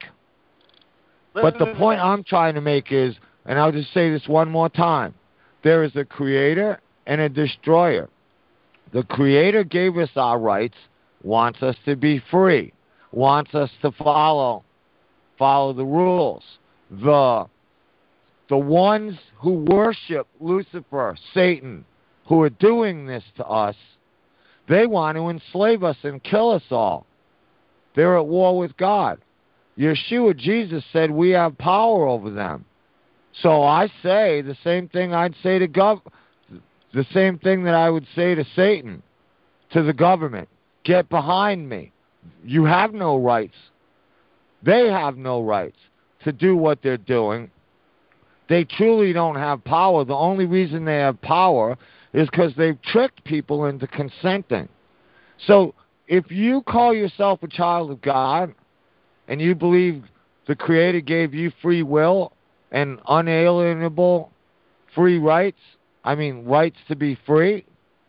But the point I'm trying to make is, and I'll just say this one more time, there is a creator and a destroyer. The creator gave us our rights, wants us to be free, wants us to follow follow the rules. The the ones who worship Lucifer, Satan, who are doing this to us, they want to enslave us and kill us all. They're at war with God. Yeshua, Jesus, said we have power over them. So I say the same thing I'd say to gov, the same thing that I would say to Satan, to the government. Get behind me. You have no rights. They have no rights to do what they're doing. They truly don't have power. The only reason they have power is because they've tricked people into consenting. So if you call yourself a child of God and you believe the Creator gave you free will and unalienable free rights, I mean rights to be free,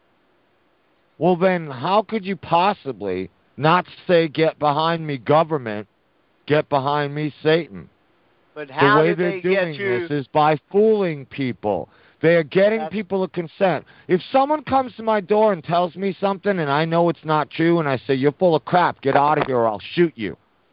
well then how could you possibly not say, get behind me, government, get behind me, Satan? But how the way did they're they doing get you? this is by fooling people. They are getting That's- people to consent. If someone comes to my door and tells me something and I know it's not true and I say, you're full of crap, get out of here or I'll shoot you.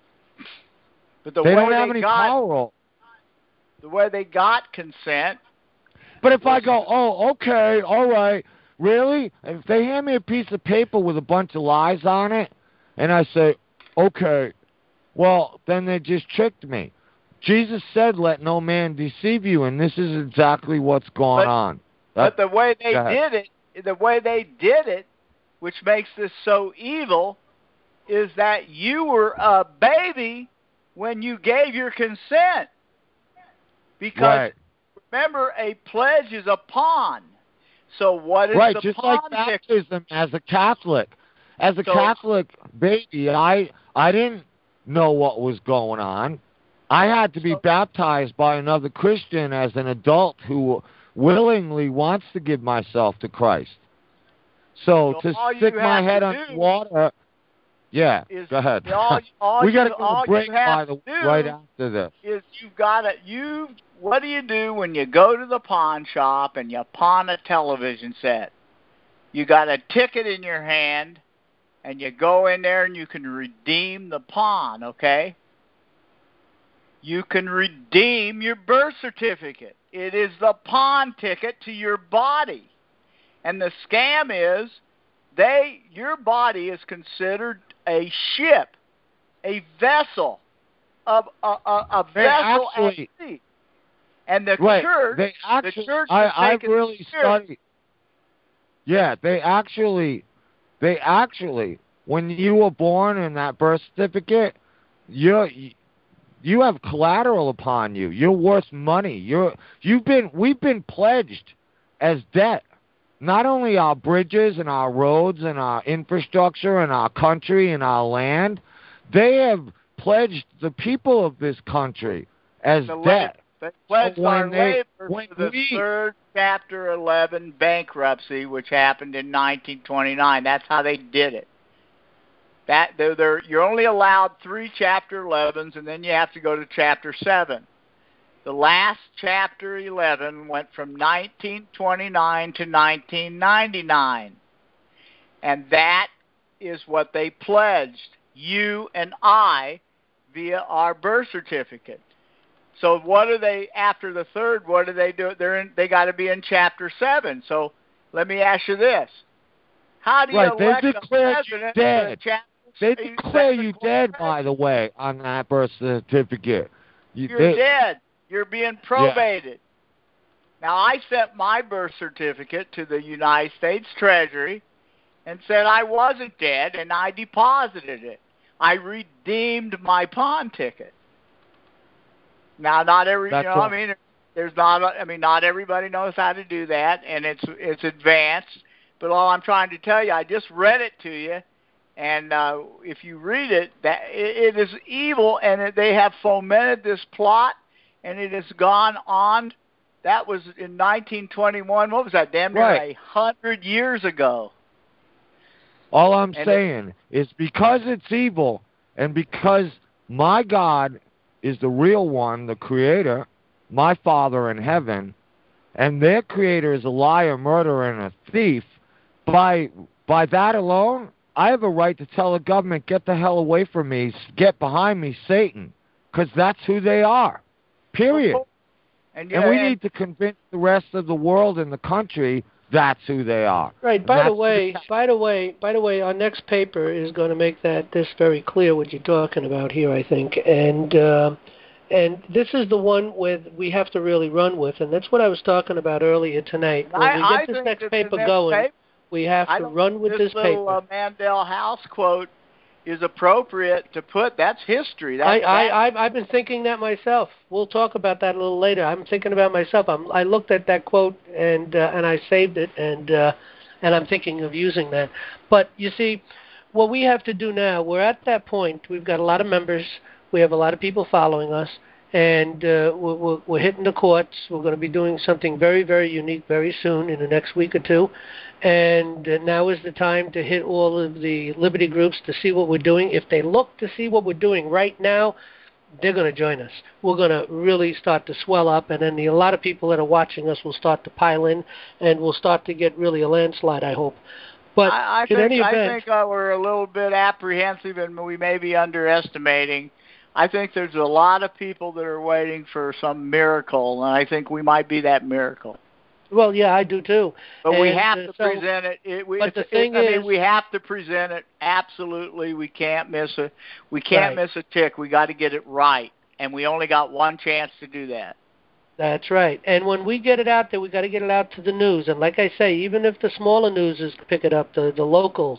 But the they way don't have they any got, power. The way they got consent. But if I go, oh, okay, all right, really? If they hand me a piece of paper with a bunch of lies on it and I say, okay, well, then they just tricked me. Jesus said, let no man deceive you, and this is exactly what's going But- on. But the way they Go ahead. did it, the way they did it, which makes this so evil, is that you were a baby when you gave your consent. Because Right. remember, a pledge is a pawn. So what is right, the just pawn like ticket? baptism as a Catholic. As a So- Catholic baby, I I didn't know what was going on. I had to be baptized by another Christian as an adult who willingly wants to give myself to Christ. So, So to all you stick my have head to under do water, yeah, is go ahead. all, all we got to you, go all to break you have by the to do right after this. is you've got to you. What do you do when you go to the pawn shop and you pawn a television set? You got a ticket in your hand, and you go in there and you can redeem the pawn. Okay. You can redeem your birth certificate. It is the pawn ticket to your body. And the scam is they your body is considered a ship, a vessel, of a, a, a They vessel actually- at sea. And the Wait, church, they actually, the church I, has I taken really the spirit. studied. Yeah, they actually, they actually, when you were born in that birth certificate, you're, you have collateral upon you. You're worth money. You're, you've been, we've been pledged as debt. Not only our bridges and our roads and our infrastructure and our country and our land, they have pledged the people of this country as The debt. They pledged when our they- labor when for the we- third Chapter eleven bankruptcy, which happened in nineteen twenty-nine. That's how they did it. That they're, they're, you're only allowed three Chapter elevens, and then you have to go to Chapter seven. The last Chapter eleven went from nineteen twenty-nine to nineteen ninety-nine. And that is what they pledged, you and I, via our birth certificate. So what are they, after the third, what do they do? They're in, they got to be in Chapter seven. So let me ask you this. How do you Right, they elect a declared you president dead. in Chapter They declare you dead, by the way, on that birth certificate. You, You're they, dead. You're being probated. Now, I sent my birth certificate to the United States Treasury and said I wasn't dead, and I deposited it. I redeemed my pawn ticket. Now, not every, you That's know, right. I mean, there's not, I mean, not everybody knows how to do that, and it's it's advanced. But all I'm trying to tell you, I just read it to you, and uh, if you read it, that it, it is evil, and it, they have fomented this plot, and it has gone on. That was in nineteen twenty-one. What was that? Damn near Right. a hundred years ago. all I'm And saying is because it's evil and because my God is the real one, the creator, my Father in heaven, and their creator is a liar, murderer, and a thief, by by that alone, I have a right to tell the government, get the hell away from me, get behind me, Satan, because that's who they are, period. And, And yeah, we and- need to convince the rest of the world and the country that's who they are. Right. And By the that's way, by the way, by the way, our next paper is going to make that this very clear what you're talking about here, I think, and uh, and this is the one with we have to really run with, and that's what I was talking about earlier tonight. When I, we I get this think next that paper the next going, paper, we have I to don't run think with this this little paper. uh, Mandel House quote is appropriate to put. That's history. That's, I, that's, I, I've, I've been thinking that myself. We'll talk about that a little later. I'm thinking about myself. I'm, I looked at that quote and uh, and I saved it, and uh, and I'm thinking of using that. But you see, what we have to do now, we're at that point. We've got a lot of members. We have a lot of people following us, and uh, we're, we're, we're hitting the courts. We're going to be doing something very, very unique very soon in the next week or two. And uh, now is the time to hit all of the liberty groups to see what we're doing. If they look to see what we're doing right now, they're going to join us. We're going to really start to swell up, and then the, a lot of people that are watching us will start to pile in, and we'll start to get really a landslide, I hope. But I, I in think, any event, I think uh, we're a little bit apprehensive, and we may be underestimating. I think there's a lot of people that are waiting for some miracle, and I think we might be that miracle. well, yeah, I do too. But we And, have uh, to so- present it. it we, but the it's- thing it, I mean, is- we have to present it absolutely. We can't miss a, we can't Right. miss a tick. We got to get it right, and we only got one chance to do that. That's right. And when we get it out there, we got to get it out to the news. And like I say, even if the smaller newses pick it up, the the locals,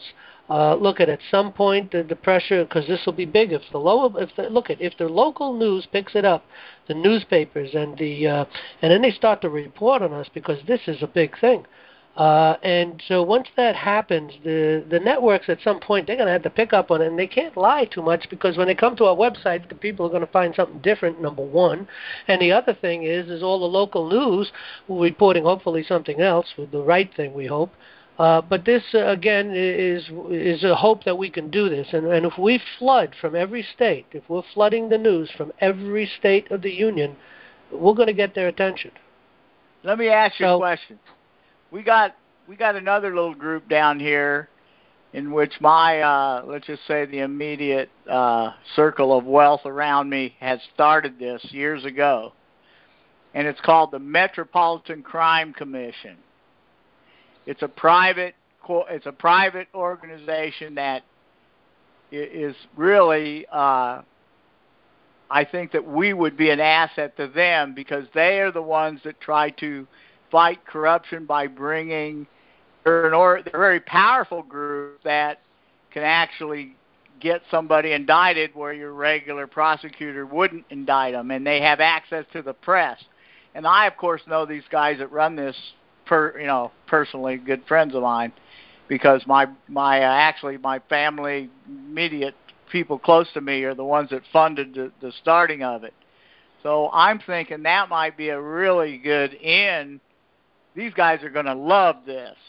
Uh, look at at some point the, the pressure, because this will be big. If the lower, if the, look at if the local news picks it up, the newspapers and the uh, and then they start to report on us because this is a big thing. Uh, and so once that happens, the the networks at some point they're going to have to pick up on it, and they can't lie too much because when they come to our website, the people are going to find something different. Number one, and the other thing is, is all the local news reporting hopefully something else, with the right thing we hope. Uh, but this, uh, again, is is a hope that we can do this. And, and if we flood from every state, if we're flooding the news from every state of the union, we're going to get their attention. Let me ask you so, a question. We got we got another little group down here in which my, uh, let's just say the immediate uh, circle of wealth around me has started this years ago. And it's called the Metropolitan Crime Commission. It's a private it's a private organization that is really, uh, I think that we would be an asset to them because they are the ones that try to fight corruption by bringing, they're, an or, they're a very powerful group that can actually get somebody indicted where your regular prosecutor wouldn't indict them, and they have access to the press. And I, of course, know these guys that run this. Per, you know, personally, good friends of mine, because my my uh, actually my family, immediate people close to me are the ones that funded the, the starting of it. So I'm thinking that might be a really good in. These guys are going to love this.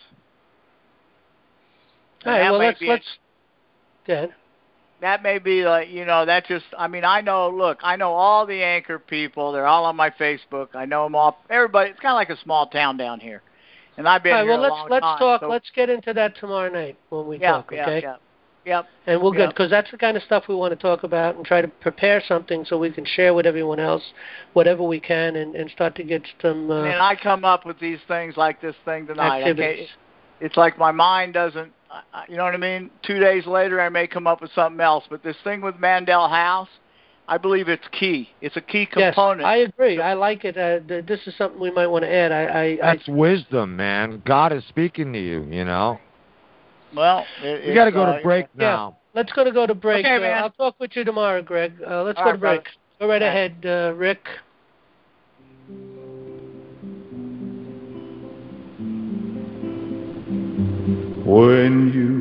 All right, well, let's let's. Go ahead. That may be like, you know, that just, I mean, I know, look, I know all the anchor people. They're all on my Facebook. I know them all. Everybody, it's kind of like a small town down here. And I've been all right, here well, a let's, long let's time. Talk, so. Let's get into that tomorrow night when we yeah, talk, yeah, okay? Yeah, Yep. And we'll yep. get, because that's the kind of stuff we want to talk about and try to prepare something so we can share with everyone else whatever we can and, and start to get some... Uh, and I come up with these things like this thing tonight. Activities. It's like my mind doesn't, you know what I mean? Two days later, I may come up with something else. But this thing with Mandel House, I believe it's key. It's a key component. Yes, I agree. I like it. Uh, th- this is something we might want to add. I, I, That's I, wisdom, man. God is speaking to you, you know? Well, it, we got to go uh, to break yeah. now. Let's go to go to break. Okay, uh, man. I'll talk with you tomorrow, Greg. Uh, let's All go right, to break. brother. Go right All ahead, uh, Rick. When you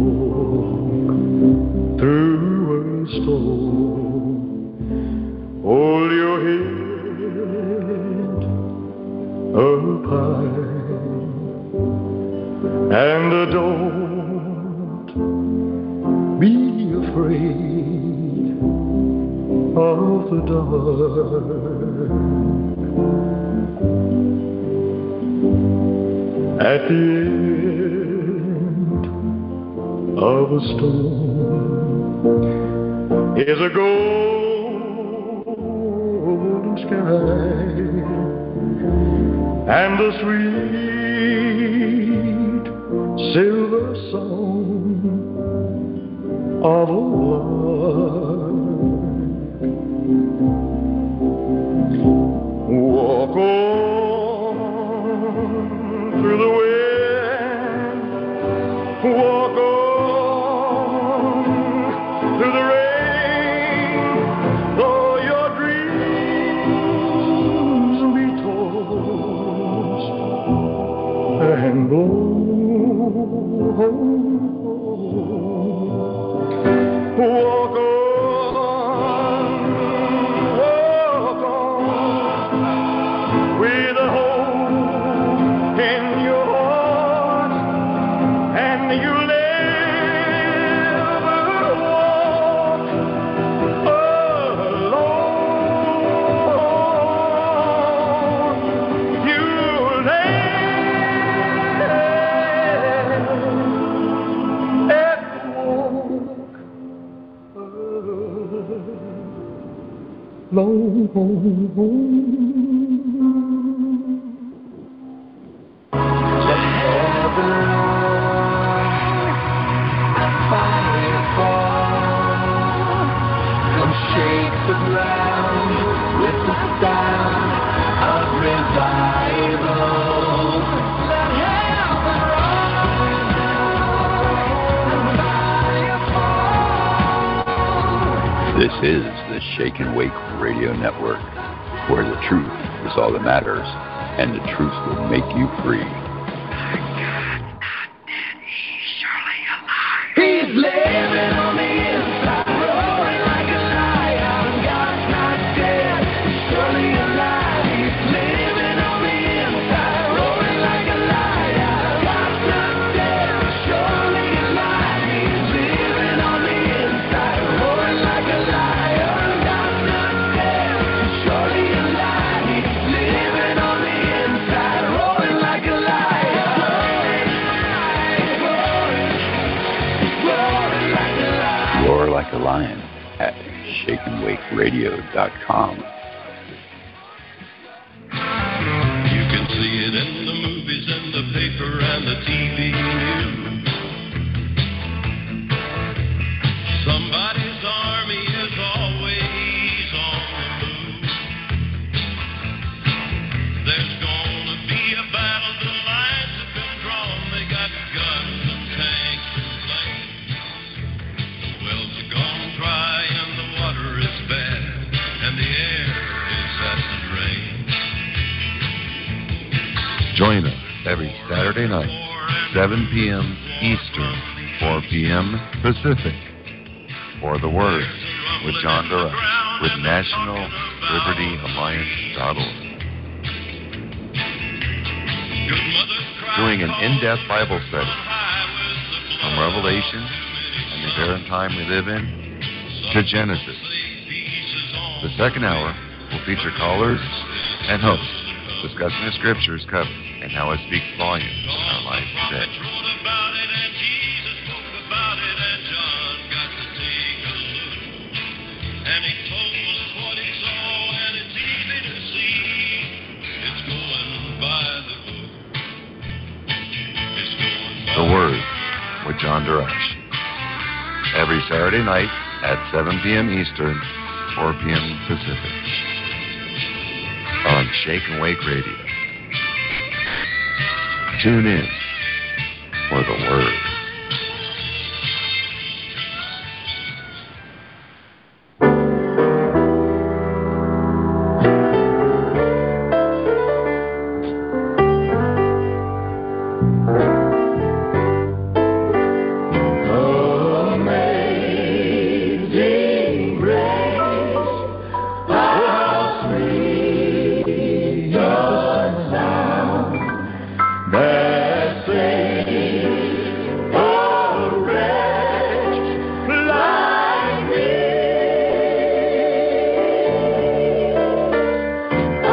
walk through a storm, hold your head up high, and don't be afraid of the dark. At the end of a storm is a golden sky and the sweet silver song of a lark. Walk on through the wind, walk on through the rain, though your dreams be tossed and blown. Walk on, walk on, with a hope in your heart, and you'll never walk alone. You'll never walk Come shake the ground with the sound of revival. Let heaven rise. is the Shake and Wake Radio Network, where the truth is all that matters, and the truth will make you free. He's living on the inside, roaring like a lion. God's not dead, he's surely alive. He's living on the inside, roaring like a lion. God's not dead, he's surely alive. He's living on the inside, roaring like a lion. God's not dead, he's surely alive. He's living on the inside, roaring like a lion. Roar Like a Lion at shake and wake radio dot com. You can see it in the movies and the paper and the T V news. Somebody's army is always on the move. There's gonna be a battle, the lines have been drawn. They got guns and tanks and planes. Wells are gone dry and the water is bad and the air is acid rain. Join us every Saturday night, seven p.m. Eastern, four p.m. Pacific, for The Word with John Durash with National Liberty Alliance dot org. Doing an in-depth Bible study from Revelation and the current time we live in to Genesis. The second hour will feature callers and hosts discussing the scriptures covered and how it speaks volumes in our life today. And he told us what he saw, and it's easy to see. It's going by the book. It's going by The Word with John Durash. Every Saturday night at seven p.m. Eastern, four p.m. Pacific. On Shake and Wake Radio. Tune in for The Word. Amazing grace, how sweet the sound that saved a wretch like me. I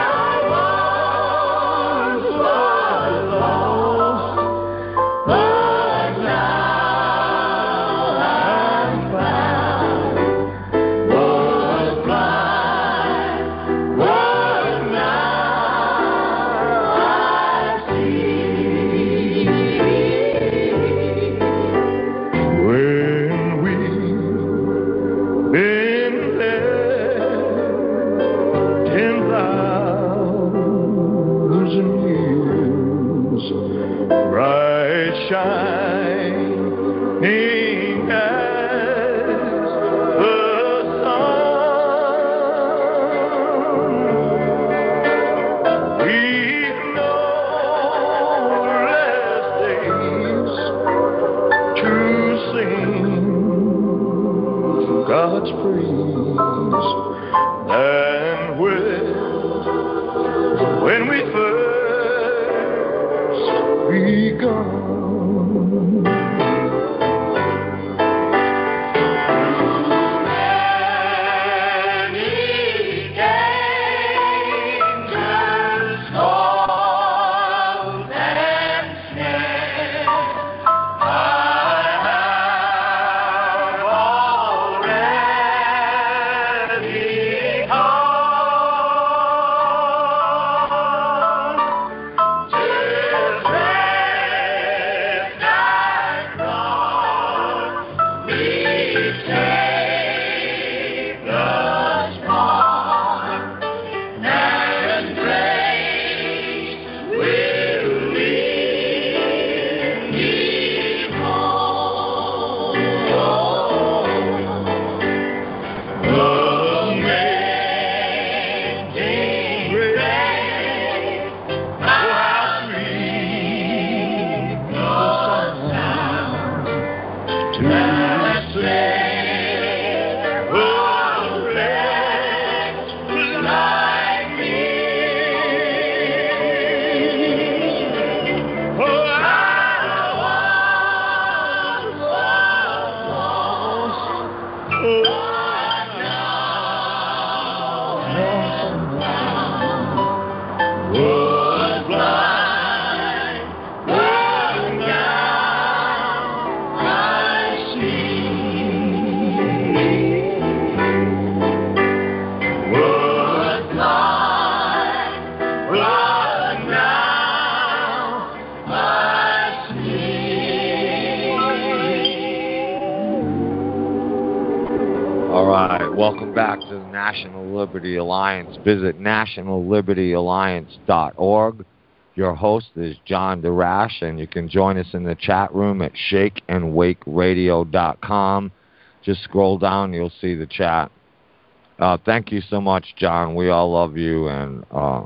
once was lost, but now I'm found. Was blind, but now I see. When we've been led ten thousand years, bright shining as the sun, we've no less days to sing God's praise than when, when we first begun. Lord, now I see. All right, welcome back to the National Liberty Alliance. Visit national liberty alliance dot org. Your host is John Darash, and you can join us in the chat room at shake and wake radio dot com. Just scroll down, you'll see the chat. Uh, thank you so much, John. We all love you, and uh,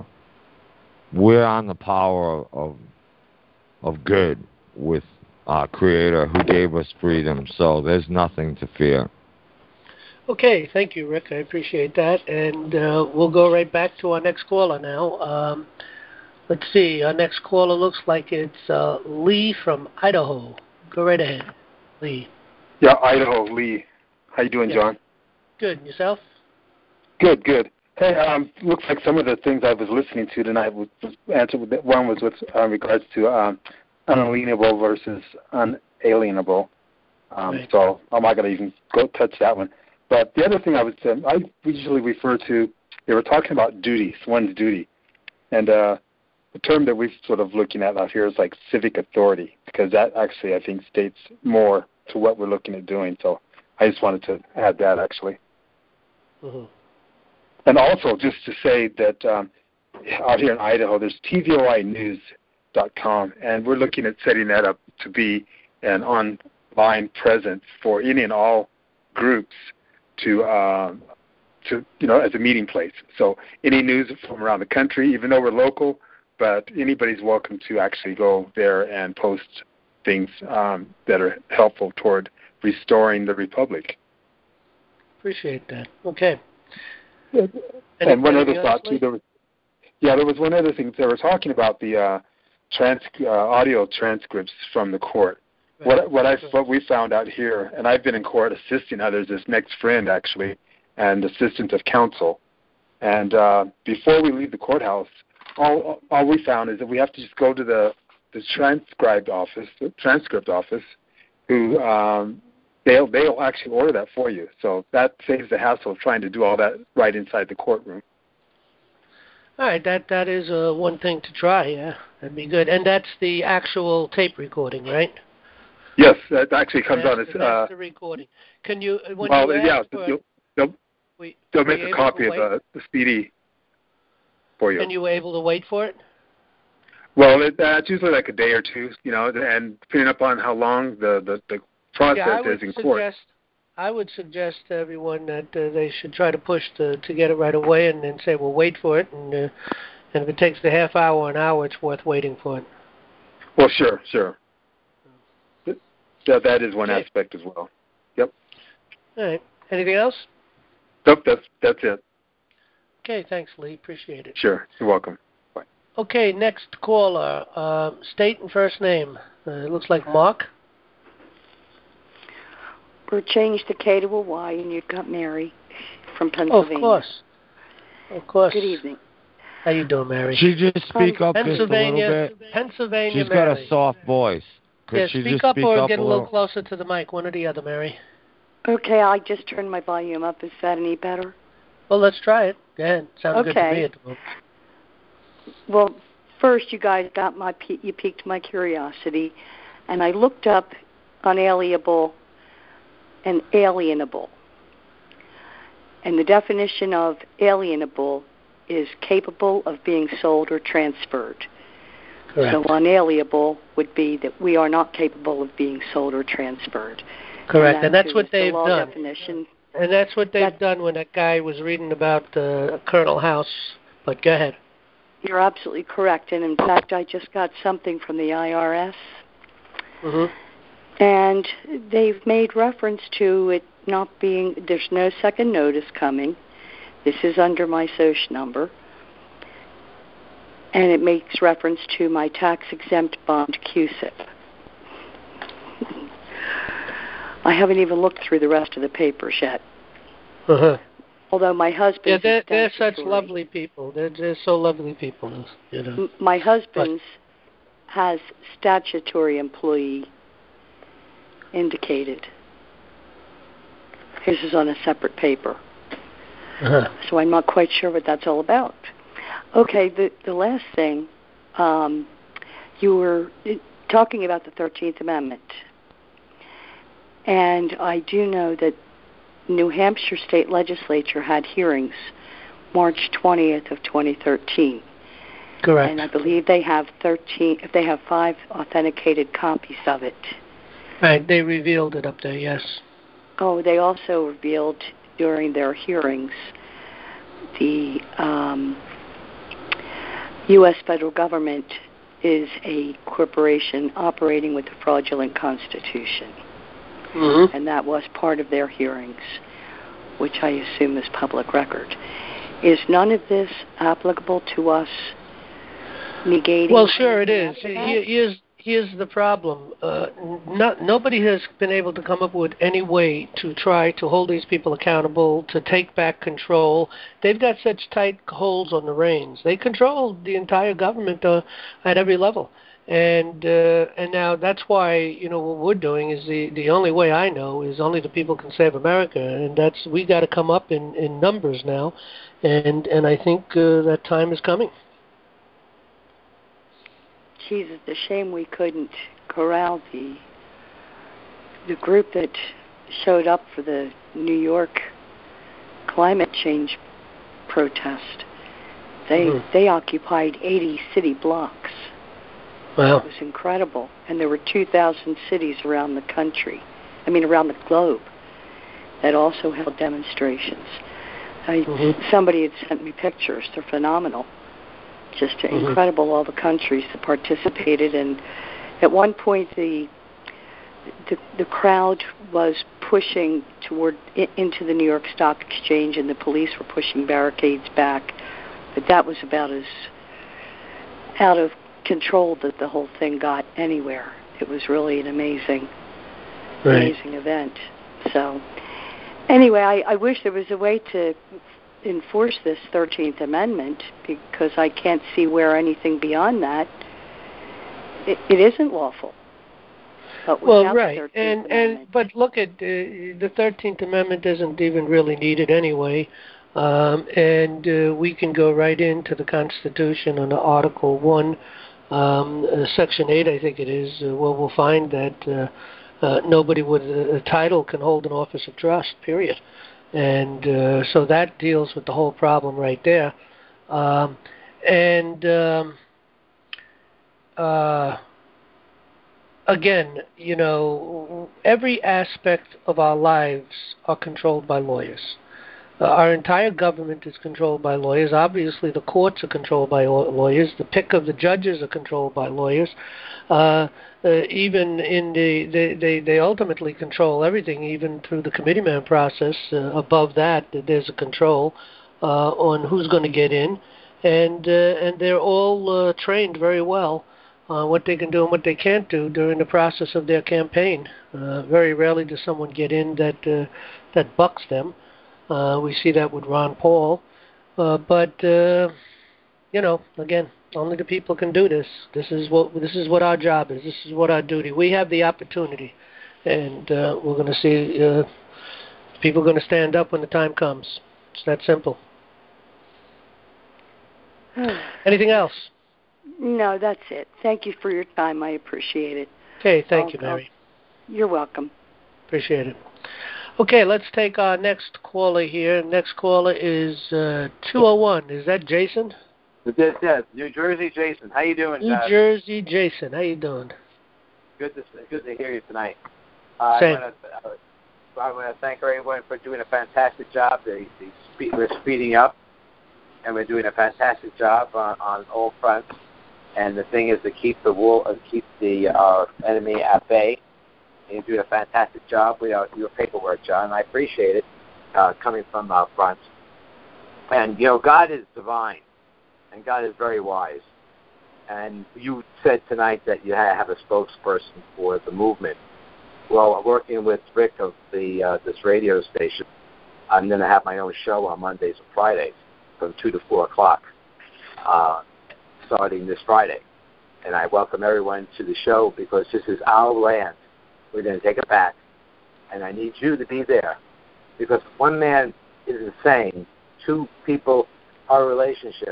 we're on the power of, of, of good with our Creator who gave us freedom, so there's nothing to fear. Okay, thank you, Rick. I appreciate that. And uh, we'll go right back to our next caller now. Um, let's see. Our next caller looks like it's uh, Lee from Idaho. Go right ahead, Lee. Yeah, Idaho, Lee. How you doing, Yeah. John? Good. And yourself? Good, good. Hey, um, looks like some of the things I was listening to tonight was, was answered with one was with uh, regards to um, unalienable versus unalienable. Um, Right. So I'm not going to even go touch that one. But the other thing I was, um, I usually refer to, they were talking about duties, one's duty. And uh, the term that we're sort of looking at out here is like civic authority, because that actually, I think, states more to what we're looking at doing. So I just wanted to add that, actually. Mm-hmm. And also, just to say that um, out here in Idaho, there's T V O I news dot com, and we're looking at setting that up to be an online presence for any and all groups to, um, to you know, as a meeting place. So any news from around the country, even though we're local, but anybody's welcome to actually go there and post things um, that are helpful toward restoring the republic. Appreciate that. Okay. And Any- one other anything thought else, too. Lee? There was, yeah, there was one other thing. They were talking about the uh, trans uh, audio transcripts from the court. Right. What what I what we found out here, and I've been in court assisting others. This next friend actually, and assistant of counsel. And uh, before we leave the courthouse, all all we found is that we have to just go to the the transcribed office, the transcript office, who um, they'll they'll actually order that for you. So that saves the hassle of trying to do all that right inside the courtroom. All right, that that is uh, one thing to try. Yeah, that'd be good. And that's the actual tape recording, right? Yes, that actually comes that's, on as. that's Uh, the recording. Can you uh, when well, you yeah, ask for, you'll, they'll we, they'll were make you a able copy to of the, the C D for you. And you were able to wait for it? Well, it, uh, it's usually like a day or two, you know, and depending upon how long the the, the process yeah, I is would in suggest, court. I would suggest to everyone that uh, they should try to push to to get it right away, and then say, well, wait for it, and uh, and if it takes a half hour or an hour, it's worth waiting for it. Well, sure, sure. That that is one Okay. aspect as well. Yep. All right. Anything else? Nope, that's that's it. Okay, thanks, Lee. Appreciate it. Sure, you're welcome. Okay, next caller. Uh, state and first name. Uh, it looks like Mark. Or change the K to a Y, and you've got Mary from Oh, Pennsylvania. of course. Of course. Good evening. How you doing, Mary? She just speak up just a little Pennsylvania, bit. Pennsylvania, She's got Mary. a soft voice. Could yeah, she speak just up speak or up get a a little little? closer to the mic, one or the other, Mary. Okay, I just turned my volume up. Is that any better? Well, let's try it. Go ahead. Sounds good to Okay. me at the moment. Well, first, you guys got my you piqued my curiosity, and I looked up unalienable and alienable. And the definition of alienable is capable of being sold or transferred. Correct. So unalienable would be that we are not capable of being sold or transferred. Correct, that and that's too what is the they've law done. Definition. And that's what they've done when that guy was reading about uh, Colonel House. But go ahead. You're absolutely correct. And in fact, I just got something from the I R S. Mm-hmm. And they've made reference to it not being, there's no second notice coming. This is under my S O C number. And it makes reference to my tax-exempt bond Q S I P. I haven't even looked through the rest of the papers yet. Uh-huh. Although my husband, Yeah, they're, they're such lovely people. They're, they're so lovely people, you know. M- my husband's has statutory employee indicated. His is on a separate paper. Uh-huh. So I'm not quite sure what that's all about. Okay, the the last thing, um, you were talking about the thirteenth Amendment, and I do know that New Hampshire State Legislature had hearings March twentieth of twenty thirteen. Correct. And I believe they have thirteen. If they have five authenticated copies of it. Right. They revealed it up there. Yes. Oh, they also revealed during their hearings the um, U S federal government is a corporation operating with a fraudulent constitution. Mm-hmm. And that was part of their hearings, which I assume is public record. Is none of this applicable to us negating? Well, sure it is. Here's, here's the problem. Uh, not, nobody has been able to come up with any way to try to hold these people accountable, to take back control. They've got such tight holds on the reins. They control the entire government uh, at every level. And uh, and now that's why, you know, what we're doing is the, the only way I know is only the people can save America, and that's we got to come up in, in numbers now, and and I think uh, that time is coming. Geez, it's a shame we couldn't corral the the group that showed up for the New York climate change protest. They Mm-hmm. they occupied eighty city blocks. Wow. It was incredible. And there were two thousand cities around the country, I mean around the globe, that also held demonstrations. I, Mm-hmm. Somebody had sent me pictures. They're phenomenal. Just Mm-hmm. incredible, all the countries that participated. And at one point, the the, the crowd was pushing toward I- into the New York Stock Exchange, and the police were pushing barricades back. But that was about as out of control that the whole thing got anywhere. It was really an amazing, Right. amazing event. So, anyway, I, I wish there was a way to enforce this thirteenth Amendment, because I can't see where anything beyond that it, it isn't lawful. But Well, without the right, thirteenth and Amendment, and but look at uh, the thirteenth Amendment isn't even really needed anyway, um, and uh, we can go right into the Constitution under Article One, um, uh, Section Eight, I think it is. Uh, where we'll find that uh, uh, nobody with a, a title can hold an office of trust. Period. And uh, so that deals with the whole problem right there. Um, and um, uh, again, you know, every aspect of our lives are controlled by lawyers. Uh, our entire government is controlled by lawyers. Obviously, the courts are controlled by lawyers. The pick of the judges are controlled by lawyers. Uh, uh, even in the, they, they, they ultimately control everything, even through the committeeman process. Uh, above that, there's a control uh, on who's going to get in, and uh, and they're all uh, trained very well on what they can do and what they can't do during the process of their campaign. Uh, very rarely does someone get in that uh, that bucks them. Uh, we see that with Ron Paul, uh, but uh, you know, again, only the people can do this. This is what this is what our job is. This is what our duty. We have the opportunity, and uh, we're going to see uh, people are going to stand up when the time comes. It's that simple. Anything else? no, that's it. Thank you for your time. I appreciate it. Okay, thank I'll- you, Mary. I'll- You're welcome. Appreciate it. Okay, let's take our next caller here. Next caller is uh, two oh one. Is that Jason? Yes, yes. New Jersey, Jason. How you doing? New uh, Jersey, Jason. How you doing? Good to good to hear you tonight. Uh, Same. I want to uh, I want to thank everyone for doing a fantastic job. They, they speed, we're speeding up, and we're doing a fantastic job on, on all fronts. And the thing is to keep the war, uh, keep the uh, enemy at bay. And you're doing a fantastic job with your, your paperwork, John. I appreciate it uh, coming from our front. And you know, God is divine. And God is very wise. And you said tonight that you have a spokesperson for the movement. Well, working with Rick of the uh, this radio station, I'm going to have my own show on Mondays and Fridays from two to four o'clock, uh, starting this Friday. And I welcome everyone to the show because this is our land. We're going to take it back. And I need you to be there because one man is insane. Two people, our relationship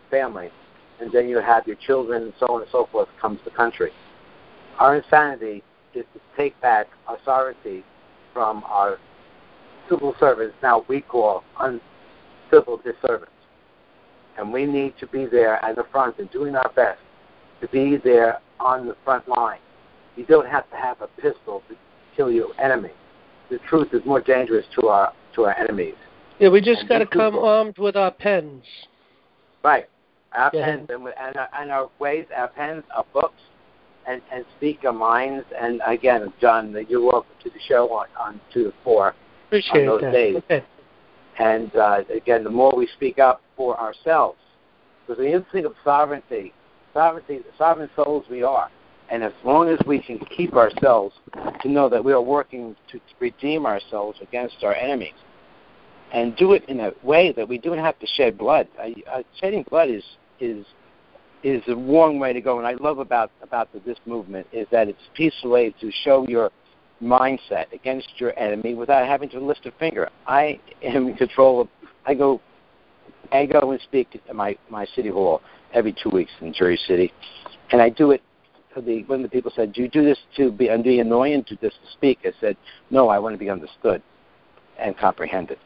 family, and then you have your children and so on and so forth comes the country. Our insanity is to take back our sovereignty from our civil servants, now we call uncivil servants. And we need to be there at the front and doing our best to be there on the front line. You don't have to have a pistol to kill your enemy. The truth is more dangerous to our to our enemies. Yeah, we just And got to these come people- armed with our pens. Right. Our Yeah. pens and, and, our, and our ways, our pens, our books, and, and speak our minds. And again, John, you're welcome to the show on, on two to four Appreciate on those that. days. Okay. And uh, again, the more we speak up for ourselves, because the instinct of sovereignty, sovereignty, sovereign souls we are. And as long as we can keep ourselves to know that we are working to redeem ourselves against our enemies, and do it in a way that we don't have to shed blood. Uh, uh, shedding blood is is is the wrong way to go. And I love about about the, this movement is that it's a peaceful way to show your mindset against your enemy without having to lift a finger. I am in control of. I go. I go and speak at my my city hall every two weeks in Jersey City, and I do it. The, when the people said, "Do you do this to be, and be annoying to just to speak?" I said, "No, I want to be understood and comprehended."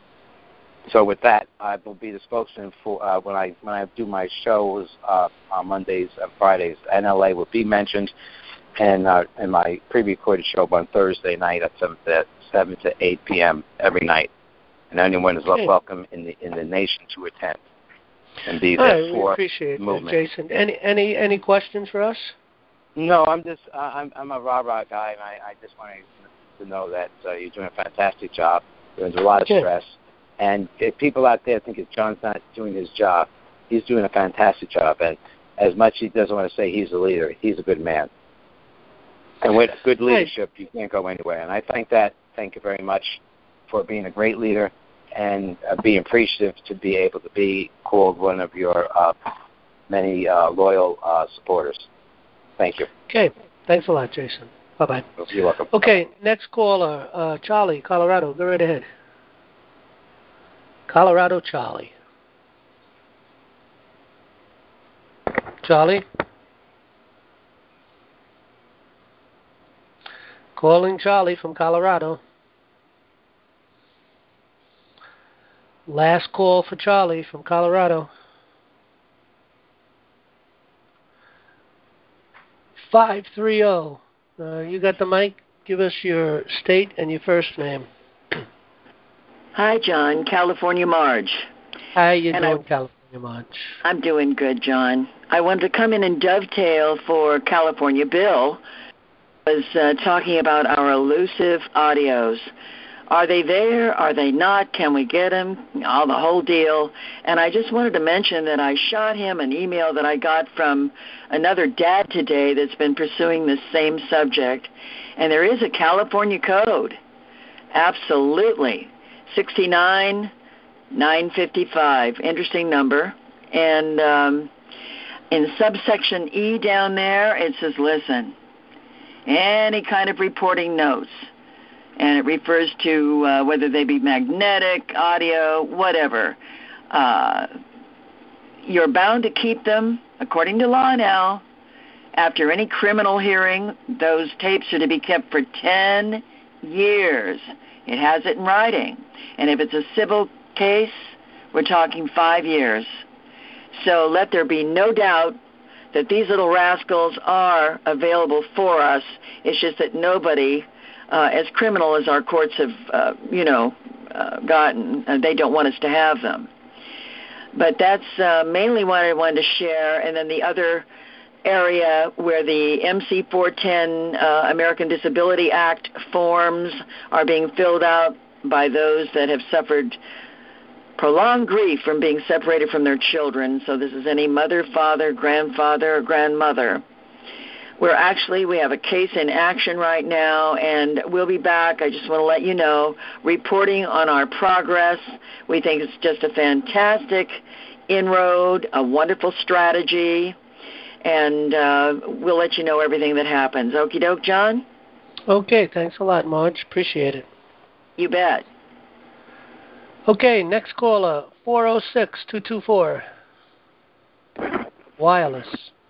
So with that, I will be the spokesman for uh, when I when I do my shows uh, on Mondays and Fridays. N L A will be mentioned, and uh, and my pre-recorded show on Thursday night at seven to seven to eight p.m. every night, and anyone is Okay. welcome in the in the nation to attend and be All there right, we for appreciate the that, movement. Jason. Any any any questions for us? No, I'm just uh, I'm I'm a rah rah guy, and I, I just want to know that uh, you're doing a fantastic job. You're under a lot of Okay. stress, and if people out there think that John's not doing his job, he's doing a fantastic job. And as much as he doesn't want to say he's a leader, he's a good man. And with good leadership, you can't go anywhere. And I thank that. Thank you very much for being a great leader and uh, being appreciative to be able to be called one of your uh, many uh, loyal uh, supporters. Thank you. Okay. Thanks a lot, Jason. Bye-bye. You're welcome. Okay, next caller, uh, Charlie, Colorado. Go right ahead. Colorado Charlie. Charlie? Calling Charlie from Colorado. Last call for Charlie from Colorado. five three zero. Uh, you got the mic? Give us your state and your first name. Hi, John. California Marge. How you And doing, I- California Marge? I'm doing good, John. I wanted to come in and dovetail for California Bill. Was uh, talking about our elusive audios. Are they there? Are they not? Can we get them? All the whole deal. And I just wanted to mention that I shot him an email that I got from another dad today that's been pursuing this same subject. And there is a California code. Absolutely. sixty-nine nine fifty-five. Interesting number. And um, in subsection E down there, it says, listen, any kind of reporting notes. And it refers to uh, whether they be magnetic, audio, whatever. Uh, you're bound to keep them, according to law now. After any criminal hearing, those tapes are to be kept for ten years. It has it in writing. And if it's a civil case, we're talking five years. So let there be no doubt that these little rascals are available for us. It's just that nobody, uh, as criminal as our courts have, uh, you know, uh, gotten, uh, they don't want us to have them. But that's uh, mainly what I wanted to share. And then the other area where the M C four ten uh, American Disability Act forms are being filled out by those that have suffered prolonged grief from being separated from their children. So this is any mother, father, grandfather, or grandmother. We're actually, we have a case in action right now, and we'll be back, I just want to let you know, reporting on our progress. We think it's just a fantastic inroad, a wonderful strategy, and uh, we'll let you know everything that happens. Okie doke, John? Okay, thanks a lot, Marge. Appreciate it. You bet. Okay, next caller, four oh six two two four. Wireless.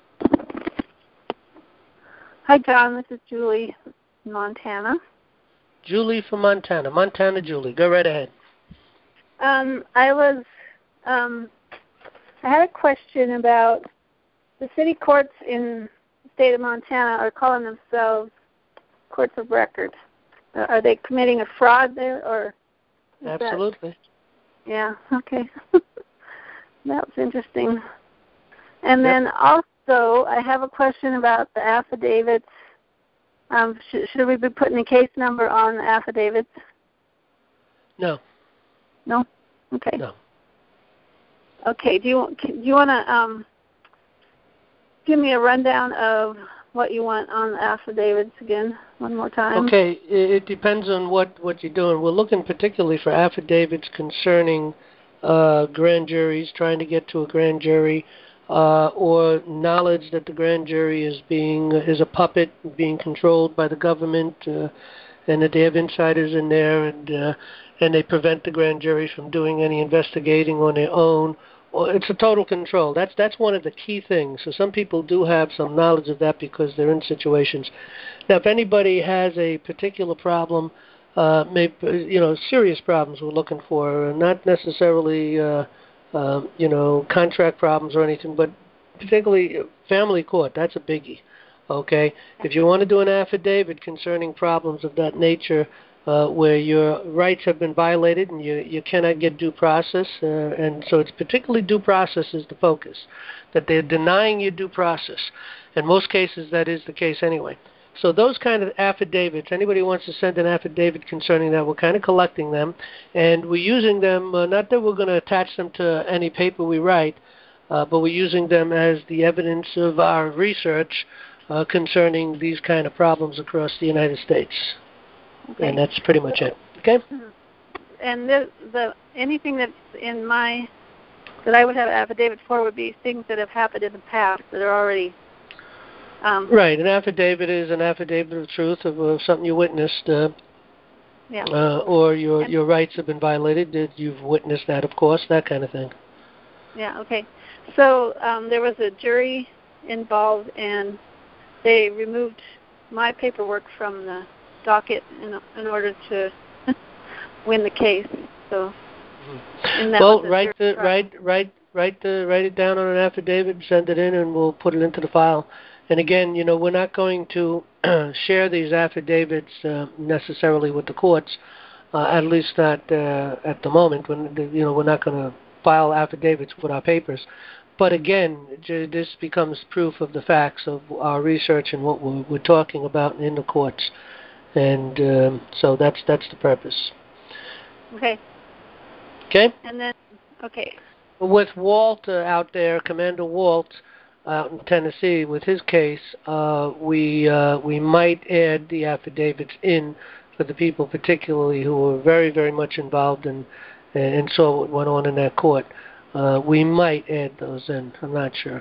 Hi, John. This is Julie, Montana. Julie from Montana. Montana Julie. Go right ahead. Um, I was, um, I had a question about the city courts in the state of Montana are calling themselves courts of record. Uh, are they committing a fraud there, or? Absolutely. That, yeah. Okay. That was interesting. And Yep. then also, I have a question about the affidavits. Um, should, should we be putting a case number on the affidavits? No. No. Okay. No. Okay. Do you do you want to um, give me a rundown of what you want on the affidavits again, one more time? Okay. It, it depends on what, what you're doing. We're looking particularly for affidavits concerning uh, grand juries, trying to get to a grand jury, uh, or knowledge that the grand jury is being is a puppet, being controlled by the government, uh, and that they have insiders in there, and uh, and they prevent the grand juries from doing any investigating on their own. Well, it's a total control. That's that's one of the key things. So some people do have some knowledge of that because they're in situations. Now, if anybody has a particular problem, uh, maybe you know serious problems we're looking for, not necessarily uh, uh, you know contract problems or anything, but particularly family court. That's a biggie. Okay, if you want to do an affidavit concerning problems of that nature, uh, where your rights have been violated and you, you cannot get due process, uh, and so it's particularly due process is the focus, that they're denying you due process. In most cases, that is the case anyway. So those kind of affidavits, anybody who wants to send an affidavit concerning that, we're kind of collecting them, and we're using them, uh, not that we're going to attach them to any paper we write, uh, but we're using them as the evidence of our research uh, concerning these kind of problems across the United States. Okay. And that's pretty much it. Okay? And the, the anything that's in my that I would have affidavit for would be things that have happened in the past that are already. Um, right. An affidavit is an affidavit of truth of uh, something you witnessed, uh, yeah. uh, or your and, your rights have been violated. That you've witnessed that, of course, that kind of thing. Yeah. Okay. So um, there was a jury involved, and they removed my paperwork from the docket in, in order to win the case. So, and that well, was write the write write write the write it down on an affidavit, send it in, and we'll put it into the file. And again, you know, we're not going to share these affidavits uh, necessarily with the courts, uh, at least not uh, at the moment. When you know, we're not going to file affidavits with our papers. But again, this becomes proof of the facts of our research and what we're, we're talking about in the courts. And um, so that's that's the purpose. Okay. Okay. And then, okay. With Walt uh, out there, Commander Walt out in Tennessee, with his case, uh, we uh, we might add the affidavits in for the people, particularly who were very very much involved in and saw what went on in that court. Uh, we might add those in. I'm not sure.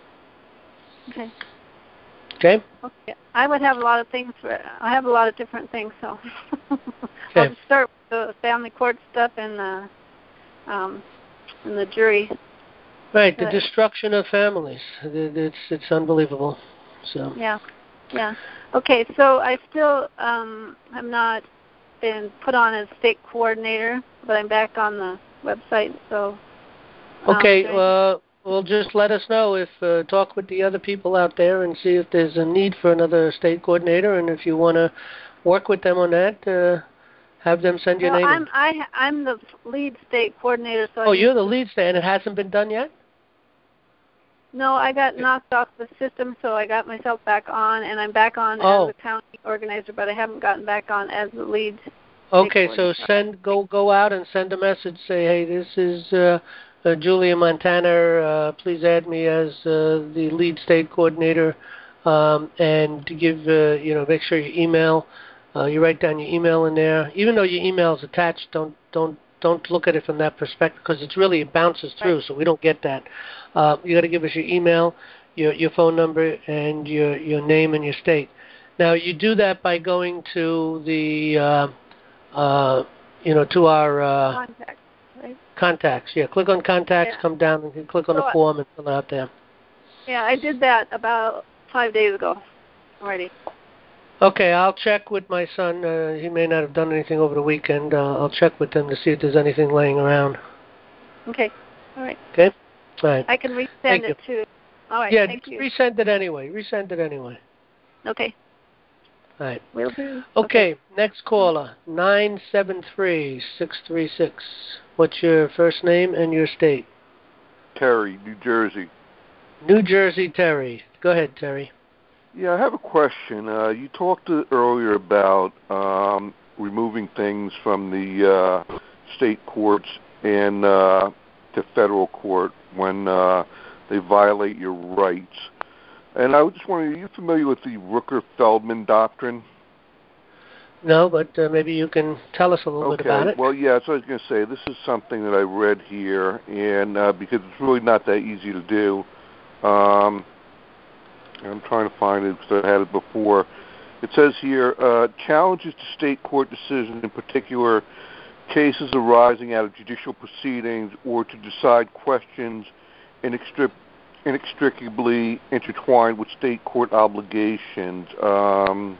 Okay. Okay. Okay. I would have a lot of things. For, I have a lot of different things, so okay. I'll just start with the family court stuff and the um, and the jury. Right, the destruction of families. It's it's unbelievable. So. Yeah. Yeah. Okay. So I still um, have not been put on as state coordinator, but I'm back on the website. So. Um, okay. Uh, well, just let us know if uh, talk with the other people out there and see if there's a need for another state coordinator, and if you want to work with them on that, uh, have them send your well, name. I'm in. I I'm the lead state coordinator. So oh, I you're the lead state, and it hasn't been done yet? No, I got knocked off the system, so I got myself back on, and I'm back on oh. as a county organizer, but I haven't gotten back on as the lead. Okay, so send go go out and send a message. Say, hey, this is uh, uh, Julia Montana. Uh, please add me as uh, the lead state coordinator, um, and to give uh, you know, make sure you email. Uh, you write down your email in there. Even though your email is attached, don't don't don't look at it from that perspective, because it's really it bounces through, right. So we don't get that. Uh, you got to give us your email, your your phone number, and your your name and your state. Now you do that by going to the uh, uh, you know to our uh, contact right? Contacts, yeah. Click on contacts, Yeah. come down and click on So the I- form and fill it out there. Yeah, I did that about five days ago already. Okay, I'll check with my son. Uh, he may not have done anything over the weekend. Uh, I'll check with him to see if there's anything laying around. Okay. All right. Okay? All right. I can resend Thank it too. All right. yeah, Thank you. resend it anyway. Resend it anyway. Okay. All right. Will do. Okay, next caller, nine seven three, six three six. What's your first name and your state? Terry, New Jersey. New Jersey, Terry. Go ahead, Terry. Yeah, I have a question. Uh, you talked uh, earlier about um, removing things from the uh, state courts and uh, to federal court when uh, they violate your rights. And I was just wondering, are you familiar with the Rooker-Feldman doctrine? No, but uh, maybe you can tell us a little Okay. bit about it. Well, yeah, so I was going to say, this is something that I read here, and uh, because it's really not that easy to do. Um, I'm trying to find it because I had it before. It says here, uh, challenges to state court decisions, in particular cases arising out of judicial proceedings or to decide questions inextric- inextricably intertwined with state court obligations. Um,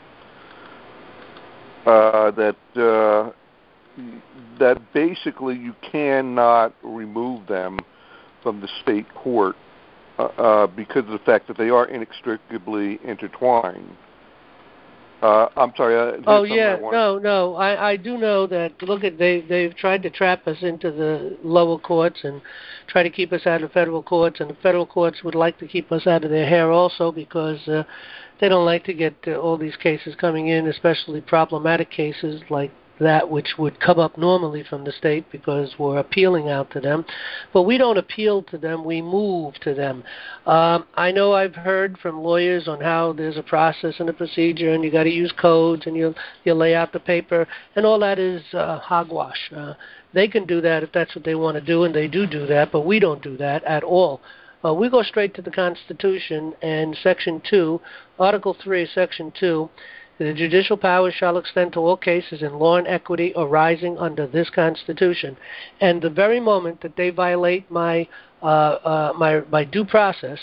uh, that uh, that basically you cannot remove them from the state court uh, uh, because of the fact that they are inextricably intertwined. Uh, I'm sorry. Uh, Oh something yeah, I wanted- no, no. I, I do know that. Look at they they've tried to trap us into the lower courts and try to keep us out of federal courts, and the federal courts would like to keep us out of their hair also because uh, they don't like to get uh, all these cases coming in, especially problematic cases like that which would come up normally from the state because we're appealing out to them. But we don't appeal to them, we move to them. Um, I know I've heard from lawyers on how there's a process and a procedure and you got to use codes and you you lay out the paper, and all that is uh, hogwash. Uh, they can do that if that's what they want to do, and they do do that, but we don't do that at all. Uh, we go straight to the Constitution and Section two, Article three, Section two. The judicial powers shall extend to all cases in law and equity arising under this Constitution. And the very moment that they violate my uh, uh, my my due process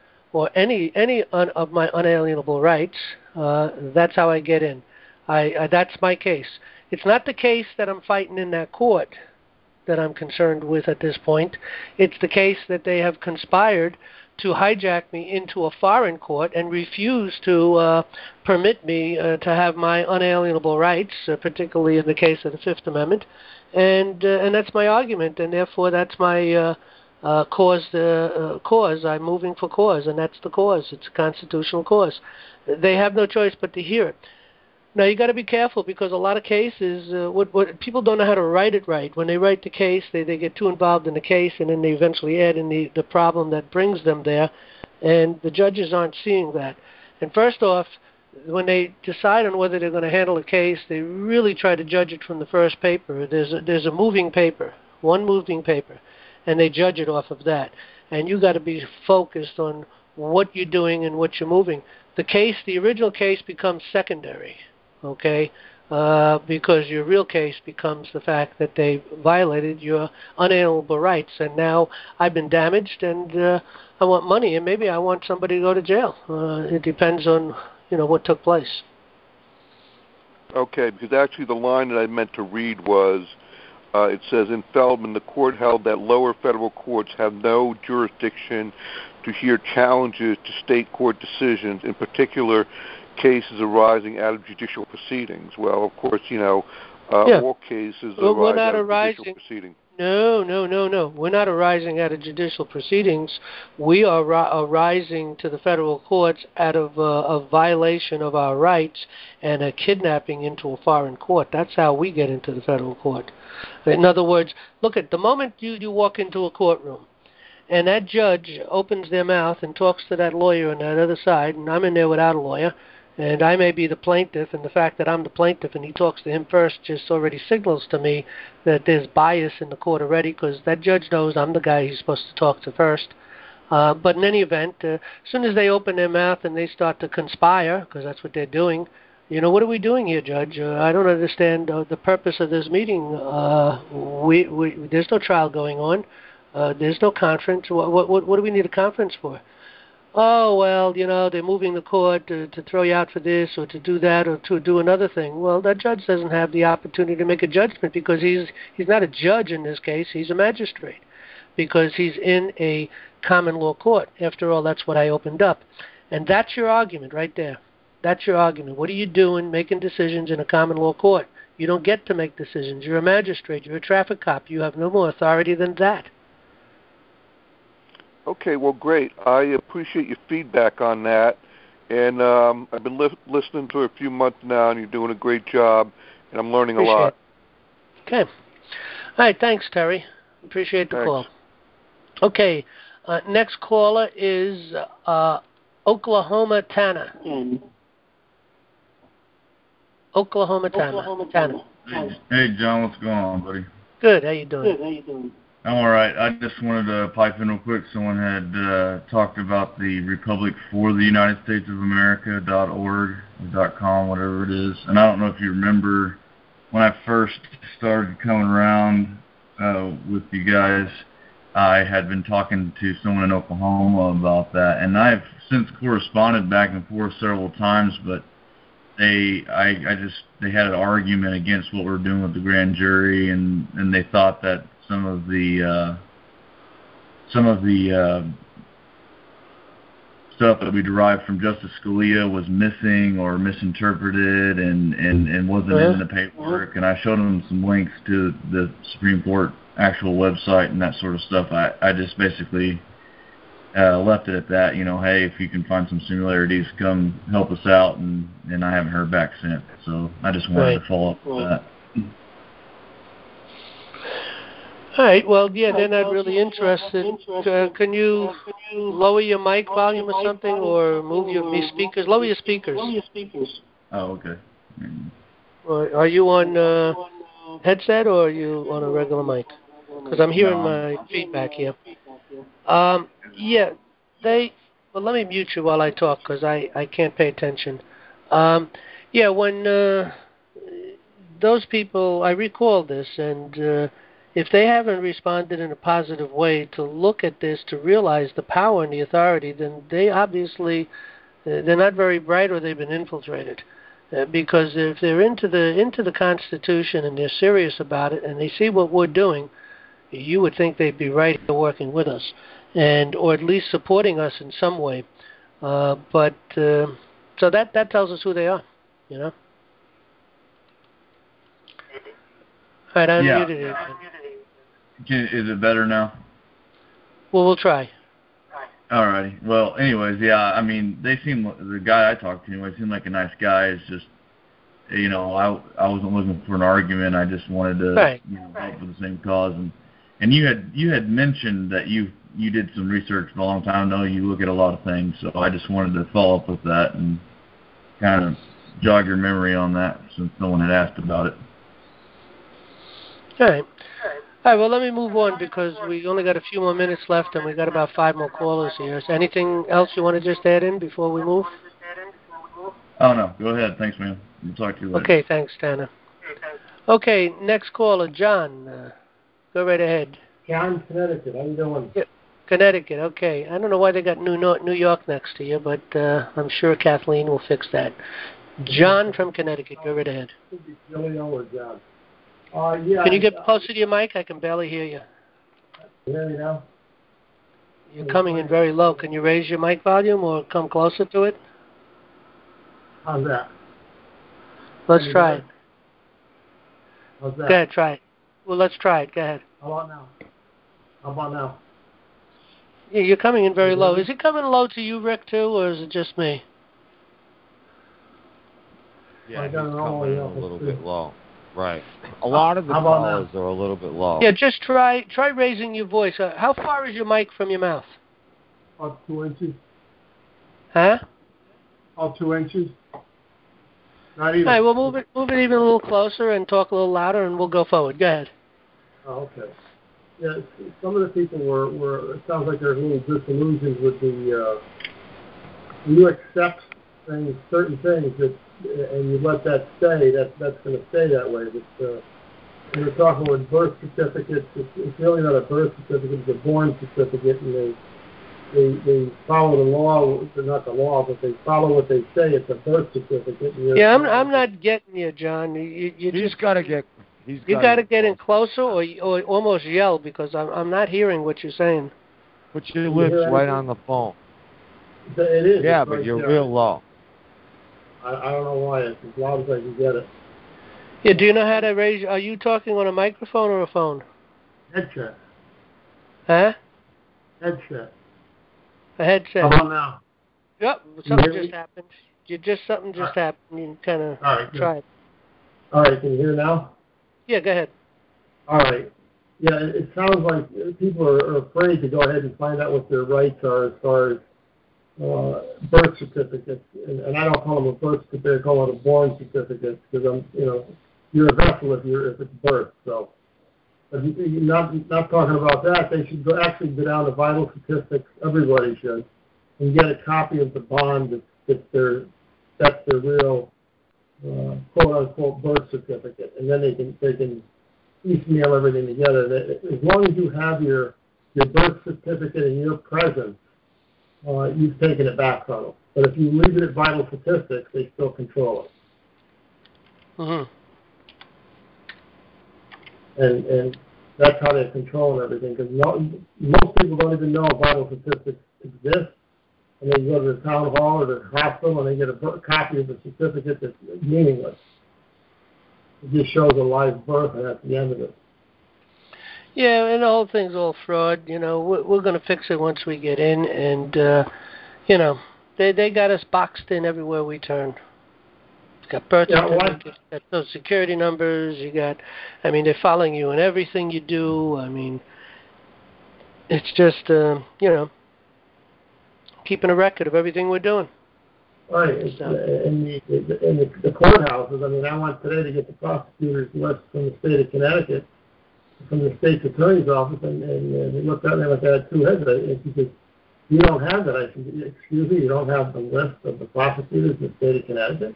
or any any un, of my unalienable rights, uh, that's how I get in. I, I that's my case. It's not the case that I'm fighting in that court that I'm concerned with at this point. It's the case that they have conspired to hijack me into a foreign court and refuse to uh, permit me uh, to have my unalienable rights, uh, particularly in the case of the Fifth Amendment, and uh, and that's my argument, and therefore that's my uh, uh, cause. Uh, uh, cause I'm moving for cause, and that's the cause. It's a constitutional cause. They have no choice but to hear it. Now you got to be careful because a lot of cases, uh, what, what people don't know how to write it right. When they write the case, they, they get too involved in the case, and then they eventually add in the, the problem that brings them there, and the judges aren't seeing that. And first off, when they decide on whether they're going to handle a case, they really try to judge it from the first paper. There's a, there's a moving paper, one moving paper, and they judge it off of that. And you got to be focused on what you're doing and what you're moving. The case, the original case, becomes secondary. Okay, uh, because your real case becomes the fact that they violated your unalienable rights, and now I've been damaged, and uh, I want money, and maybe I want somebody to go to jail. Uh, it depends on you know what took place. Okay, because actually the line that I meant to read was, uh, it says, in Feldman, the court held that lower federal courts have no jurisdiction to hear challenges to state court decisions, in particular cases arising out of judicial proceedings. Well, of course, you know, uh, Yeah. all cases Well, we're arise not out of arising- judicial proceedings. No, no, no, no. We're not arising out of judicial proceedings. We are ri- arising to the federal courts out of uh, a violation of our rights and a kidnapping into a foreign court. That's how we get into the federal court. In other words, look at the moment you, you walk into a courtroom and that judge opens their mouth and talks to that lawyer on that other side, and I'm in there without a lawyer, and I may be the plaintiff, and the fact that I'm the plaintiff and he talks to him first just already signals to me that there's bias in the court already, because that judge knows I'm the guy he's supposed to talk to first. Uh, but in any event, uh, as soon as they open their mouth and they start to conspire, because that's what they're doing, You know, what are we doing here, Judge? Uh, I don't understand uh, the purpose of this meeting. Uh, we, we, there's no trial going on. Uh, there's no conference. What, what, what do we need a conference for? Oh, well, you know, they're moving the court to, to throw you out for this or to do that or to do another thing. Well, that judge doesn't have the opportunity to make a judgment because he's he's not a judge in this case. He's a magistrate because he's in a common law court. After all, that's what I opened up. And that's your argument right there. That's your argument. What are you doing making decisions in a common law court? You don't get to make decisions. You're a magistrate. You're a traffic cop. You have no more authority than that. Okay, well, great. I appreciate your feedback on that. And um, I've been li- listening to it a few months now, and you're doing a great job, and I'm learning Appreciate a lot. it. Okay. All right, thanks, Terry. Appreciate the Thanks. call. Okay, uh, next caller is uh, Oklahoma Tana. Oklahoma Tana. Oklahoma Tana. Hey, hey, John, what's going on, buddy? Good. How you doing? Good. How you doing? I'm all right. I just wanted to pipe in real quick. Someone had uh, talked about the Republic for the United States of America dot org or dot com, whatever it is. And I don't know if you remember when I first started coming around uh, with you guys, I had been talking to someone in Oklahoma about that, and I've since corresponded back and forth several times, but they, I, I just, they had an argument against what we're doing with the grand jury, and, and they thought that some of the, uh, some of the uh, stuff that we derived from Justice Scalia was missing or misinterpreted and, and, and wasn't Uh-huh. in the paperwork, and I showed them some links to the Supreme Court actual website and that sort of stuff. I, I just basically uh, left it at that. You know, hey, if you can find some similarities, come help us out, and, and I haven't heard back since. So I just wanted Right. to follow up with that. All right. Well, yeah, they're not really interested. Uh, can you lower your mic volume or something, or move your me speakers? Lower your speakers. Oh, okay. Or are you on uh, headset or are you on a regular mic? Because I'm hearing No, I'm- my feedback here. Um, yeah, they. Well, let me mute you while I talk because I I can't pay attention. Um, yeah, when uh, those people, I recall this, and uh, if they haven't responded in a positive way to look at this, to realize the power and the authority, then they obviously uh, they're not very bright or they've been infiltrated. Uh, because if they're into the into the Constitution and they're serious about it and they see what we're doing, you would think they'd be right here working with us, and or at least supporting us in some way. Uh, but uh, so that that tells us who they are, you know. All right, I Yeah. unmuted it. Can, is it better now? Well, we'll try. Alrighty. Well, anyways, yeah. I mean, they seem the guy I talked to anyway seemed like a nice guy. It's just, you know, I I wasn't looking for an argument. I just wanted to Right. you know, help for the same cause. And and you had you had mentioned that you you did some research for a long time. I know you look at a lot of things, so I just wanted to follow up with that and kind of jog your memory on that since no one had asked about it. All right. All right, well, let me move on because we only got a few more minutes left and we got about five more callers here. Is there anything else you want to just add in before we move? Oh no, go ahead. Thanks, man. We'll talk to you later. Okay, thanks, Tanner. Okay, next caller, John. Uh, go right ahead. John, Connecticut. How you doing? Yeah, Connecticut, okay. I don't know why they got New York, New York next to you, but uh, I'm sure Kathleen will fix that. John from Connecticut, go right ahead. Billy or John. Uh, yeah. Can you get closer to your mic? I can barely hear you. Hear me now? You're coming in very low. Can you raise your mic volume or come closer to it? How's that? Let's Any try better? it. How's that? Go ahead, try it. Well, let's try it. Go ahead. How about now? How about now? Yeah, you're coming in very low. Is it coming low to you, Rick, too, or is it just me? Yeah, I he's got it all coming in the a way up. little Let's bit see. low. Right. A lot of the How about now? callers are a little bit low. Yeah, just try try raising your voice. Uh, how far is your mic from your mouth? About two inches. Huh? About two inches. Not All even. right, well, move it move it even a little closer and talk a little louder, and we'll go forward. Go ahead. Oh, okay. Yeah, some of the people were, were it sounds like they're a little disillusioned with the, uh, do you accept saying certain things that, and you let that stay, that that's going to stay that way. But uh, when you're talking with birth certificates, it's, it's really not a birth certificate; it's a born certificate, and they they they follow the law, not the law, but they follow what they say. It's a birth certificate. And Yeah, I'm I'm not getting you, John. You you, you He's just got to get. He's you gotta got to get in closer, or or almost yell because I'm I'm not hearing what you're saying. Put your you lips hear right anything? on the phone. It is. Yeah, it's but right you're there. real low. I, I don't know why. It's as loud as I can get it. Yeah, do you know how to raise? Are you talking on a microphone or a phone? Headset. Huh? Headset. A headset. How about now? Yep, Can you something hear just me? happened. You just something just happened. You kind of All right, good. tried. All right, can you hear now? Yeah, go ahead. All right. Yeah, it, it sounds like people are, are afraid to go ahead and find out what their rights are as far as uh, birth certificates. And, and I don't call them a birth certificate; I call it a born certificate because I'm, you know, you're a vessel if you're if it's birth. So, but you, you're not not talking about that. They should go actually go down to Vital Statistics. Everybody should, and get a copy of the bond that that's their that's their real uh, quote unquote birth certificate, and then they can they can piecemeal everything together. As long as you have your your birth certificate in your presence, uh, you've taken it back from them. But if you leave it at Vital Statistics, they still control it. Mm-hmm. And and that's how they're controlling everything. Because no, most people don't even know Vital Statistics exists, and they go to the town hall or the hospital and they get a b- copy of the certificate that's meaningless. It just shows a live birth, and that's the end of it. Yeah, and the whole thing's all fraud. You know, we're, we're going to fix it once we get in, and uh, you know, they they got us boxed in everywhere we turn. You got birth Yeah, well, certificates, you got social security numbers. You got, I mean, they're following you in everything you do. I mean, it's just, uh, you know, keeping a record of everything we're doing. Right, it's, uh, in the in the, the courthouses. I mean, I went today to get the prosecutor's list from the state of Connecticut, from the state's attorney's office, and, and, and they looked at me like I had two heads. And she said, "You don't have that." I said, "Excuse me, you don't have the list of the prosecutors in the state of Connecticut?"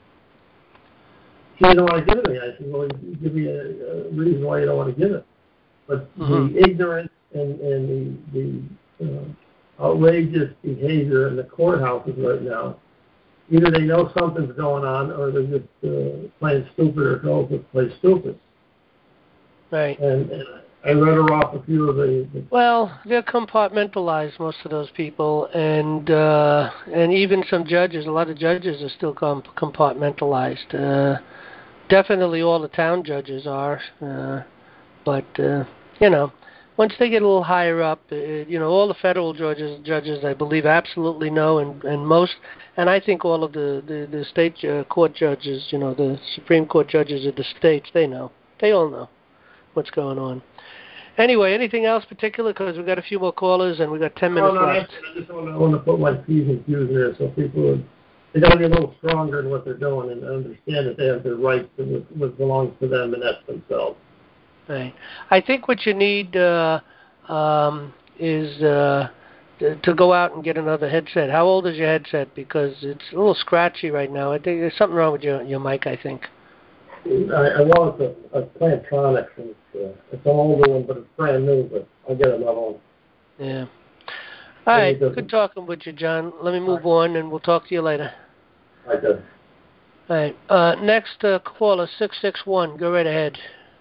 She didn't want to give it to me. I said, "Well, you give me a, a reason why you don't want to give it." But Mm-hmm. the ignorance and and the the uh, outrageous behavior in the courthouses right now. Either they know something's going on, or they're just uh, playing stupid, or girls that play stupid. Right. And, and I read her off a few of the. the Well, they're compartmentalized, most of those people, and uh, and even some judges. A lot of judges are still com- compartmentalized. Uh, definitely, all the town judges are, uh, but uh, you know. Once they get a little higher up, uh, you know, all the federal judges, judges, I believe, absolutely know, and, and most, and I think all of the, the, the state uh, court judges, you know, the Supreme Court judges of the states, they know. They all know what's going on. Anyway, anything else particular? Because we've got a few more callers, and we've got ten minutes no, no, left. I just want to, I want to put my P's and Q's there so people would, they got to be a little stronger in what they're doing and understand that they have their rights and what, what belongs to them, and that's themselves. Right. I think what you need uh, um, is uh, to go out and get another headset. How old is your headset? Because it's a little scratchy right now. I think there's something wrong with your your mic, I think. I, I want a, a Plantronics, and it's, uh, it's an older one, but it's brand new, but I'll get another one. Yeah. All right. Good talking with you, John. Let me move on, and we'll talk to you later. I do. All right. Uh, next uh, caller, six six one. Go right ahead.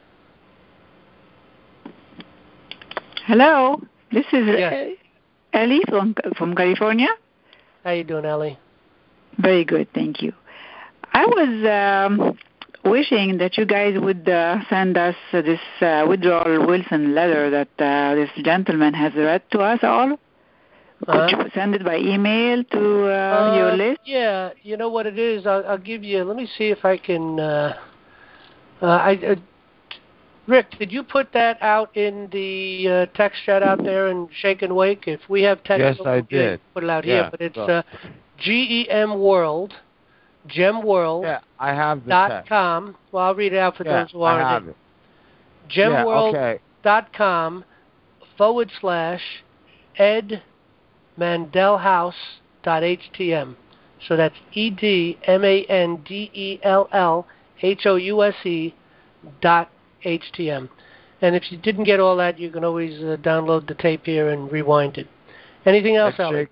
Hello, this is Yes. Ellie from from California. How you doing, Ellie? Very good, thank you. I was um, wishing that you guys would uh, send us uh, this uh, Woodrow Wilson letter that uh, this gentleman has read to us all. Uh-huh. Could you send it by email to uh, Uh, your list? Yeah, you know what it is. I'll, I'll give you. Let me see if I can. Uh, uh, I, uh, Rick, did you put that out in the uh, text chat out there in Shake and Wake? If we have text, Yes, I did. Put it out Yeah, here, but it's so- uh, G E M World, Gem World. Yeah, I have the dot text. com. Well, I'll read it out for Yeah, those who aren't. I have in. it. Yeah, okay. gemworld.com forward slash Ed Mandelhouse dot H T M. So that's E D M A N D E L L H O U S E dot H T M. And if you didn't get all that, you can always uh, download the tape here and rewind it. Anything else, Ellie?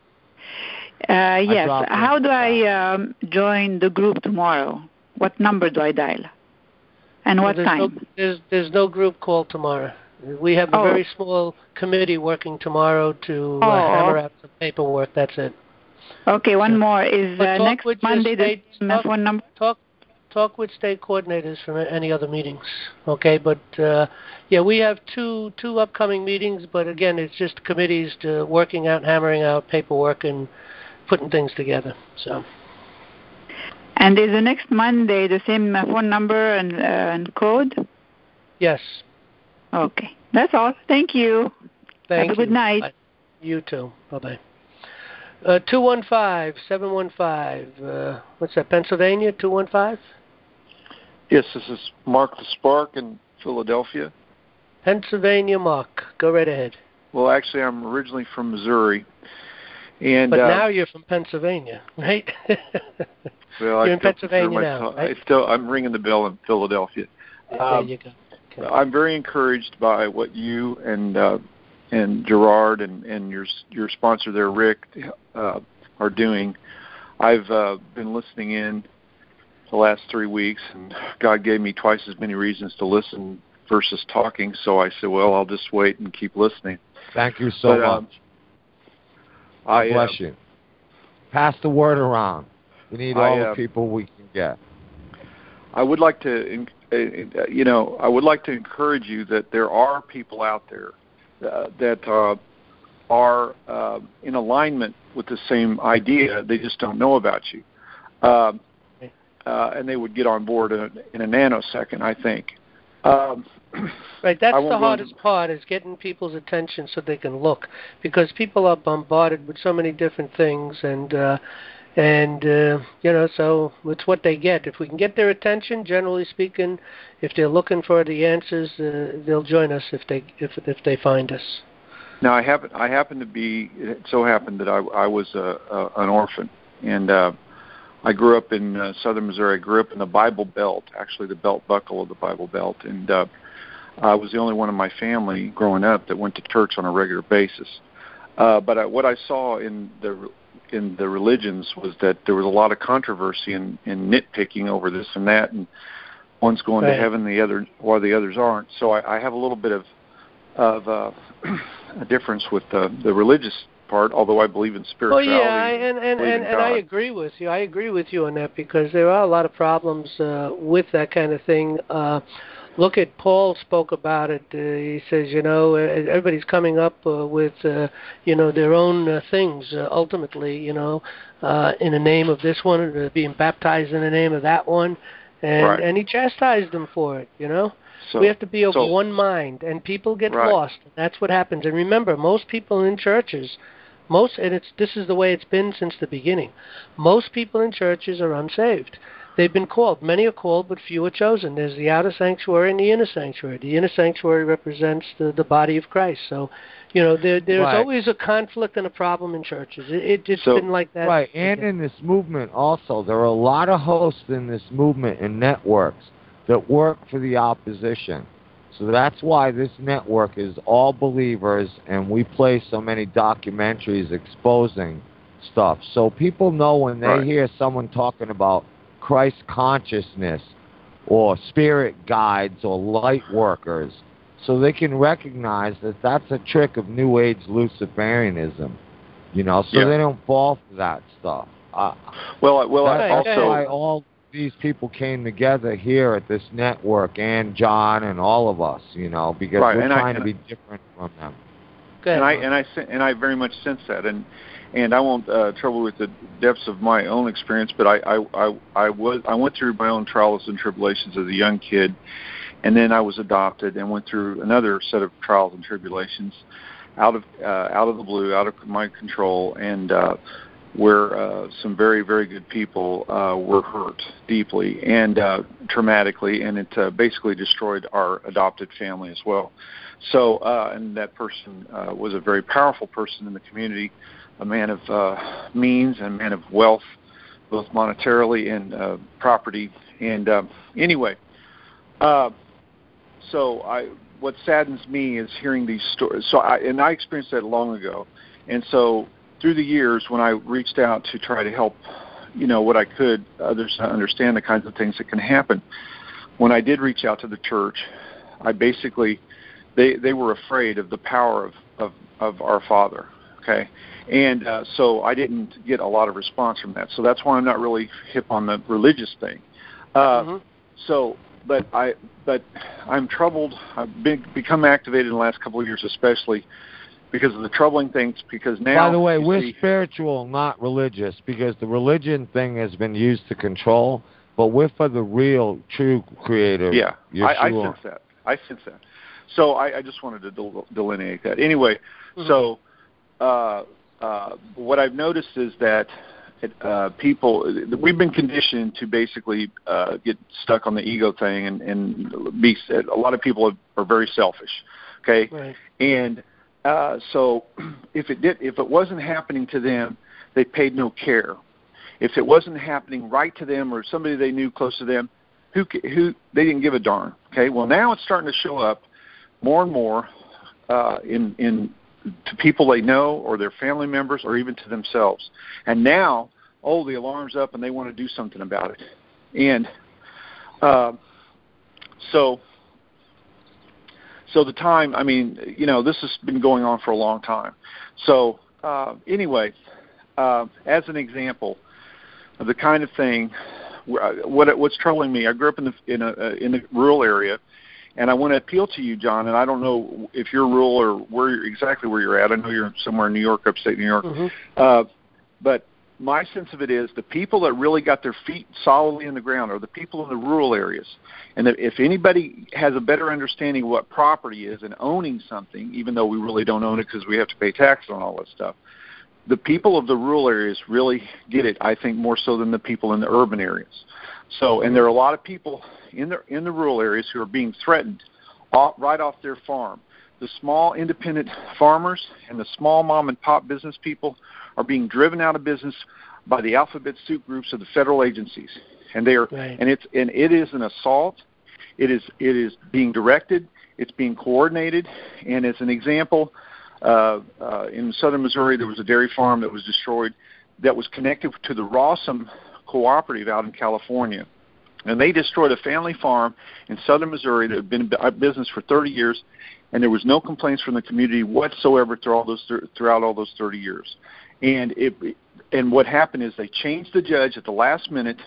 Uh, yes. How do I um, join the group tomorrow? What number do I dial? And what there's time? No, there's, there's no group call tomorrow. We have a Oh. very small committee working tomorrow to uh, Oh. hammer out some paperwork. That's it. Okay, one more. Is But uh, talk next with your Monday the state- same talk- phone number? Talk, talk with state coordinators for any other meetings. Okay, but uh, yeah, we have two two upcoming meetings. But again, it's just committees to working out, hammering out paperwork, and putting things together. So. And is the next Monday the same uh, phone number and, uh, and code? Yes. Okay, that's all. Thank you. Thank Have a good you. night. Bye. You too. Bye-bye. Uh, two one five, seven one five, uh, what's that, Pennsylvania, two one five? Yes, this is Mark the Spark in Philadelphia. Pennsylvania, Mark. Go right ahead. Well, actually, I'm originally from Missouri. And But uh, now you're from Pennsylvania, right? well, I you're in still Pennsylvania consider now, myself- right? I still, I'm ringing the bell in Philadelphia. There Um, you go. Okay. I'm very encouraged by what you and uh, and Gerard and, and your your sponsor there, Rick, uh, are doing. I've uh, been listening in the last three weeks, and God gave me twice as many reasons to listen versus talking. So I said, well, I'll just wait and keep listening. Thank you so But, much. um, I Bless uh, you. Pass the word around. We need I, all the uh, people we can get. I would like to, uh, you know, I would like to encourage you that there are people out there uh, that uh, are uh, in alignment with the same idea. They just don't know about you, um, uh, and they would get on board in a, in a nanosecond, I think. Um, Right, that's I the won't go hardest part, is getting people's attention so they can look, because people are bombarded with so many different things, and uh, and uh, you know, so it's what they get. If we can get their attention, generally speaking, if they're looking for the answers, uh, they'll join us if they if if they find us. Now, I happen I happen to be. It so happened that I, I was a, a, an orphan, and uh, I grew up in uh, southern Missouri. I grew up in the Bible Belt, actually the belt buckle of the Bible Belt, and uh, I was the only one in my family growing up that went to church on a regular basis. Uh, but I, what I saw in the in the religions was that there was a lot of controversy and, and nitpicking over this and that, and one's going Right. to heaven, the other, while the others aren't. So I, I have a little bit of of uh, a difference with the, the religious part, although I believe in Well, spirituality. yeah, I, and and believe and, in and I God. agree with you. I agree with you on that, because there are a lot of problems uh, with that kind of thing. Uh, look at Paul spoke about it. Uh, he says, you know, uh, everybody's coming up uh, with, uh, you know, their own uh, things. Uh, ultimately, you know, uh, in the name of this one, uh, being baptized in the name of that one, and Right. and he chastised them for it. You know. So, We have to be of so, one mind, and people get Right. lost. That's what happens. And remember, most people in churches, most, and it's this is the way it's been since the beginning. Most people in churches are unsaved. They've been called. Many are called, but few are chosen. There's the outer sanctuary and the inner sanctuary. The inner sanctuary represents the, the body of Christ. So, you know, there, there's Right. always a conflict and a problem in churches. It, it, it's So- been like that. Right, and in this movement also, there are a lot of hosts in this movement and networks that work for the opposition. So that's why this network is all believers, and we play so many documentaries exposing stuff. So people know when they Right. hear someone talking about Christ consciousness or spirit guides or light workers, so they can recognize that that's a trick of New Age Luciferianism, you know, so Yeah. they don't fall for that stuff. Uh, well, I- well, I that's also why all these people came together here at this network, and John and all of us, you know, because Right, we're and I- trying and to I- be different from them. Go ahead, and I Mark. and I sen- and I very much sense that, and and I won't uh, trouble with the depths of my own experience, but I I I, I was I went through my own trials and tribulations as a young kid, and then I was adopted and went through another set of trials and tribulations, out of uh, out of the blue, out of my control, and uh, where uh, some very very good people uh, were hurt deeply and uh, traumatically, and it uh, basically destroyed our adopted family as well. So, uh, and that person uh, was a very powerful person in the community, a man of uh, means and a man of wealth, both monetarily and uh, property. And uh, anyway, uh, so I what saddens me is hearing these stories. So I, and I experienced that long ago. And so through the years, when I reached out to try to help, you know, what I could, others understand the kinds of things that can happen. When I did reach out to the church, I basically, they, they were afraid of the power of, of, of our Father, okay? And uh, so I didn't get a lot of response from that. So that's why I'm not really hip on the religious thing. Uh, mm-hmm. So, but, I, but I'm troubled. I've been, become activated in the last couple of years especially because of the troubling things, because now... By the way, we're see, spiritual, not religious, because the religion thing has been used to control, but we're for the real, true creator. Yeah, Yeshua. I, I sense that. I sense that. So I, I just wanted to del- delineate that. Anyway, mm-hmm. so uh, uh, what I've noticed is that uh, people, we've been conditioned to basically uh, get stuck on the ego thing, and, and be, a lot of people are very selfish, okay? Right. And uh, so if it did, if it wasn't happening to them, they paid no care. If it wasn't happening right to them or somebody they knew close to them, who who they didn't give a darn. Okay, well now it's starting to show up more and more uh, in in to people they know or their family members or even to themselves. And now, oh, the alarm's up and they want to do something about it. And uh, so so the time, I mean, you know, this has been going on for a long time. So uh, anyway, uh, as an example of the kind of thing, what what's troubling me. I grew up in the in a in the rural area, and I want to appeal to you, John. And I don't know if you're rural or where you're, exactly where you're at. I know you're somewhere in New York, upstate New York. Mm-hmm. Uh, but my sense of it is the people that really got their feet solidly in the ground are the people in the rural areas. And that if anybody has a better understanding of what property is and owning something, even though we really don't own it because we have to pay taxes on all that stuff, the people of the rural areas really get it, I think, more so than the people in the urban areas. So, and there are a lot of people in the in the rural areas who are being threatened off, right off their farm. The small independent farmers and the small mom and pop business people are being driven out of business by the alphabet soup groups of the federal agencies, and they are, right. and it's and it is an assault. It is it is being directed. It's being coordinated, and as an example. Uh, uh, in southern Missouri, there was a dairy farm that was destroyed that was connected to the Rawsome Cooperative out in California. And they destroyed a family farm in southern Missouri that had been in business for thirty years, and there was no complaints from the community whatsoever through all those, throughout all those thirty years. And it, and what happened is they changed the judge at the last minute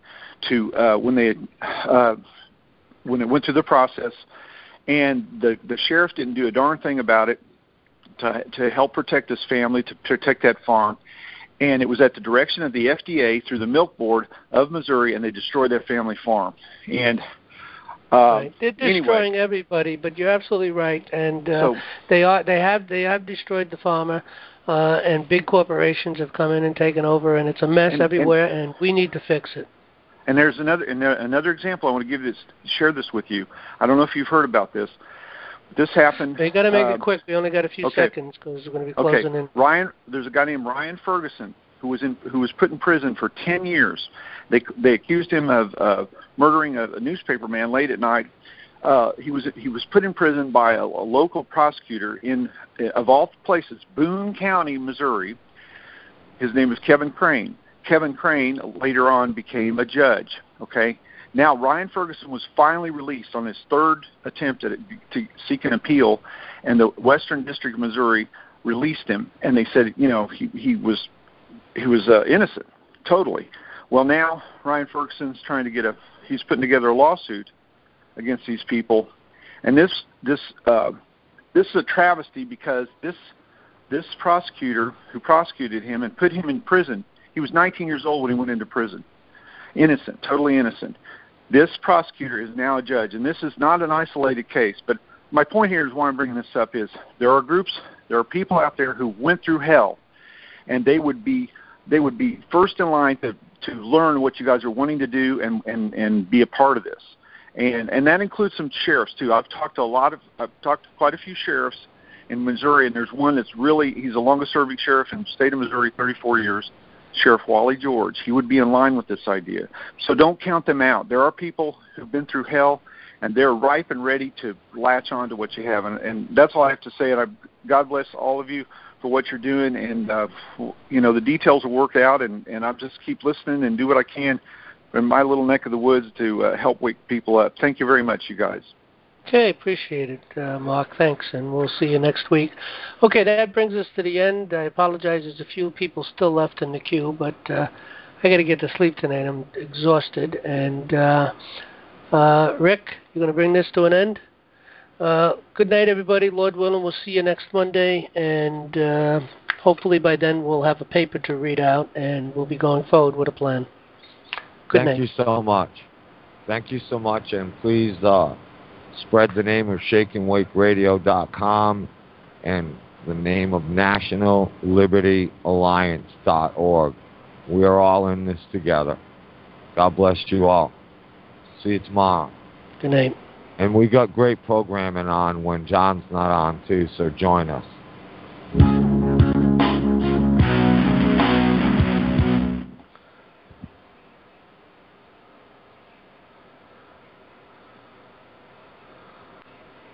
to uh, when they uh, when it went through the process, and the, the sheriff didn't do a darn thing about it. To, to help protect this family, to protect that farm. And it was at the direction of the F D A through the Milk Board of Missouri, and they destroyed that family farm. And uh, right. They're destroying anyway. everybody, but you're absolutely right. And uh, so, they are they have they have destroyed the farmer, uh, and big corporations have come in and taken over, and it's a mess and, everywhere, and, and we need to fix it. And there's another another example I want to give this share this with you. I don't know if you've heard about this. This happened. You got to make uh, it quick. We only got a few okay. seconds because we're going to be closing okay. in. Ryan, there's a guy named Ryan Ferguson who was in who was put in prison for ten years. They they accused him of uh, murdering a, a newspaper man late at night. Uh, he was he was put in prison by a, a local prosecutor in of all places, Boone County, Missouri. His name is Kevin Crane. Kevin Crane later on became a judge. Okay. Now, Ryan Ferguson was finally released on his third attempt at it, to seek an appeal, and the Western District of Missouri released him. And they said, you know, he, he was he was uh, innocent, totally. Well, now Ryan Ferguson's trying to get a he's putting together a lawsuit against these people, and this this uh, this is a travesty because this this prosecutor who prosecuted him and put him in prison. He was nineteen years old when he went into prison. Innocent, totally innocent. This prosecutor is now a judge, and this is not an isolated case. But my point here is why I'm bringing this up is there are groups, there are people out there who went through hell, and they would be they would be first in line to, to learn what you guys are wanting to do and, and, and be a part of this. And and that includes some sheriffs too. I've talked to a lot of I've talked to quite a few sheriffs in Missouri, and there's one that's really he's the longest serving sheriff in the state of Missouri, thirty-four years. Sheriff Wally George. He would be in line with this idea. So don't count them out. There are people who've been through hell, and they're ripe and ready to latch on to what you have. And, and that's all I have to say. And I, God bless all of you for what you're doing. And, uh, you know, the details will work out, and, and I'll just keep listening and do what I can in my little neck of the woods to uh, help wake people up. Thank you very much, you guys. Okay, appreciate it, uh, Mark. Thanks, and we'll see you next week. Okay, that brings us to the end. I apologize. There's a few people still left in the queue, but uh, I got to get to sleep tonight. I'm exhausted. And uh, uh, Rick, you're going to bring this to an end? Uh, good night, everybody. Lord willing, we'll see you next Monday, and uh, hopefully by then we'll have a paper to read out, and we'll be going forward with a plan. Good Thank night. you so much. Thank you so much, and please uh, spread the name of shake and wake radio dot com and the name of National Liberty Alliance dot org. We are all in this together. God bless you all. See you tomorrow. Good night. And we got great programming on when John's not on, too, so join us.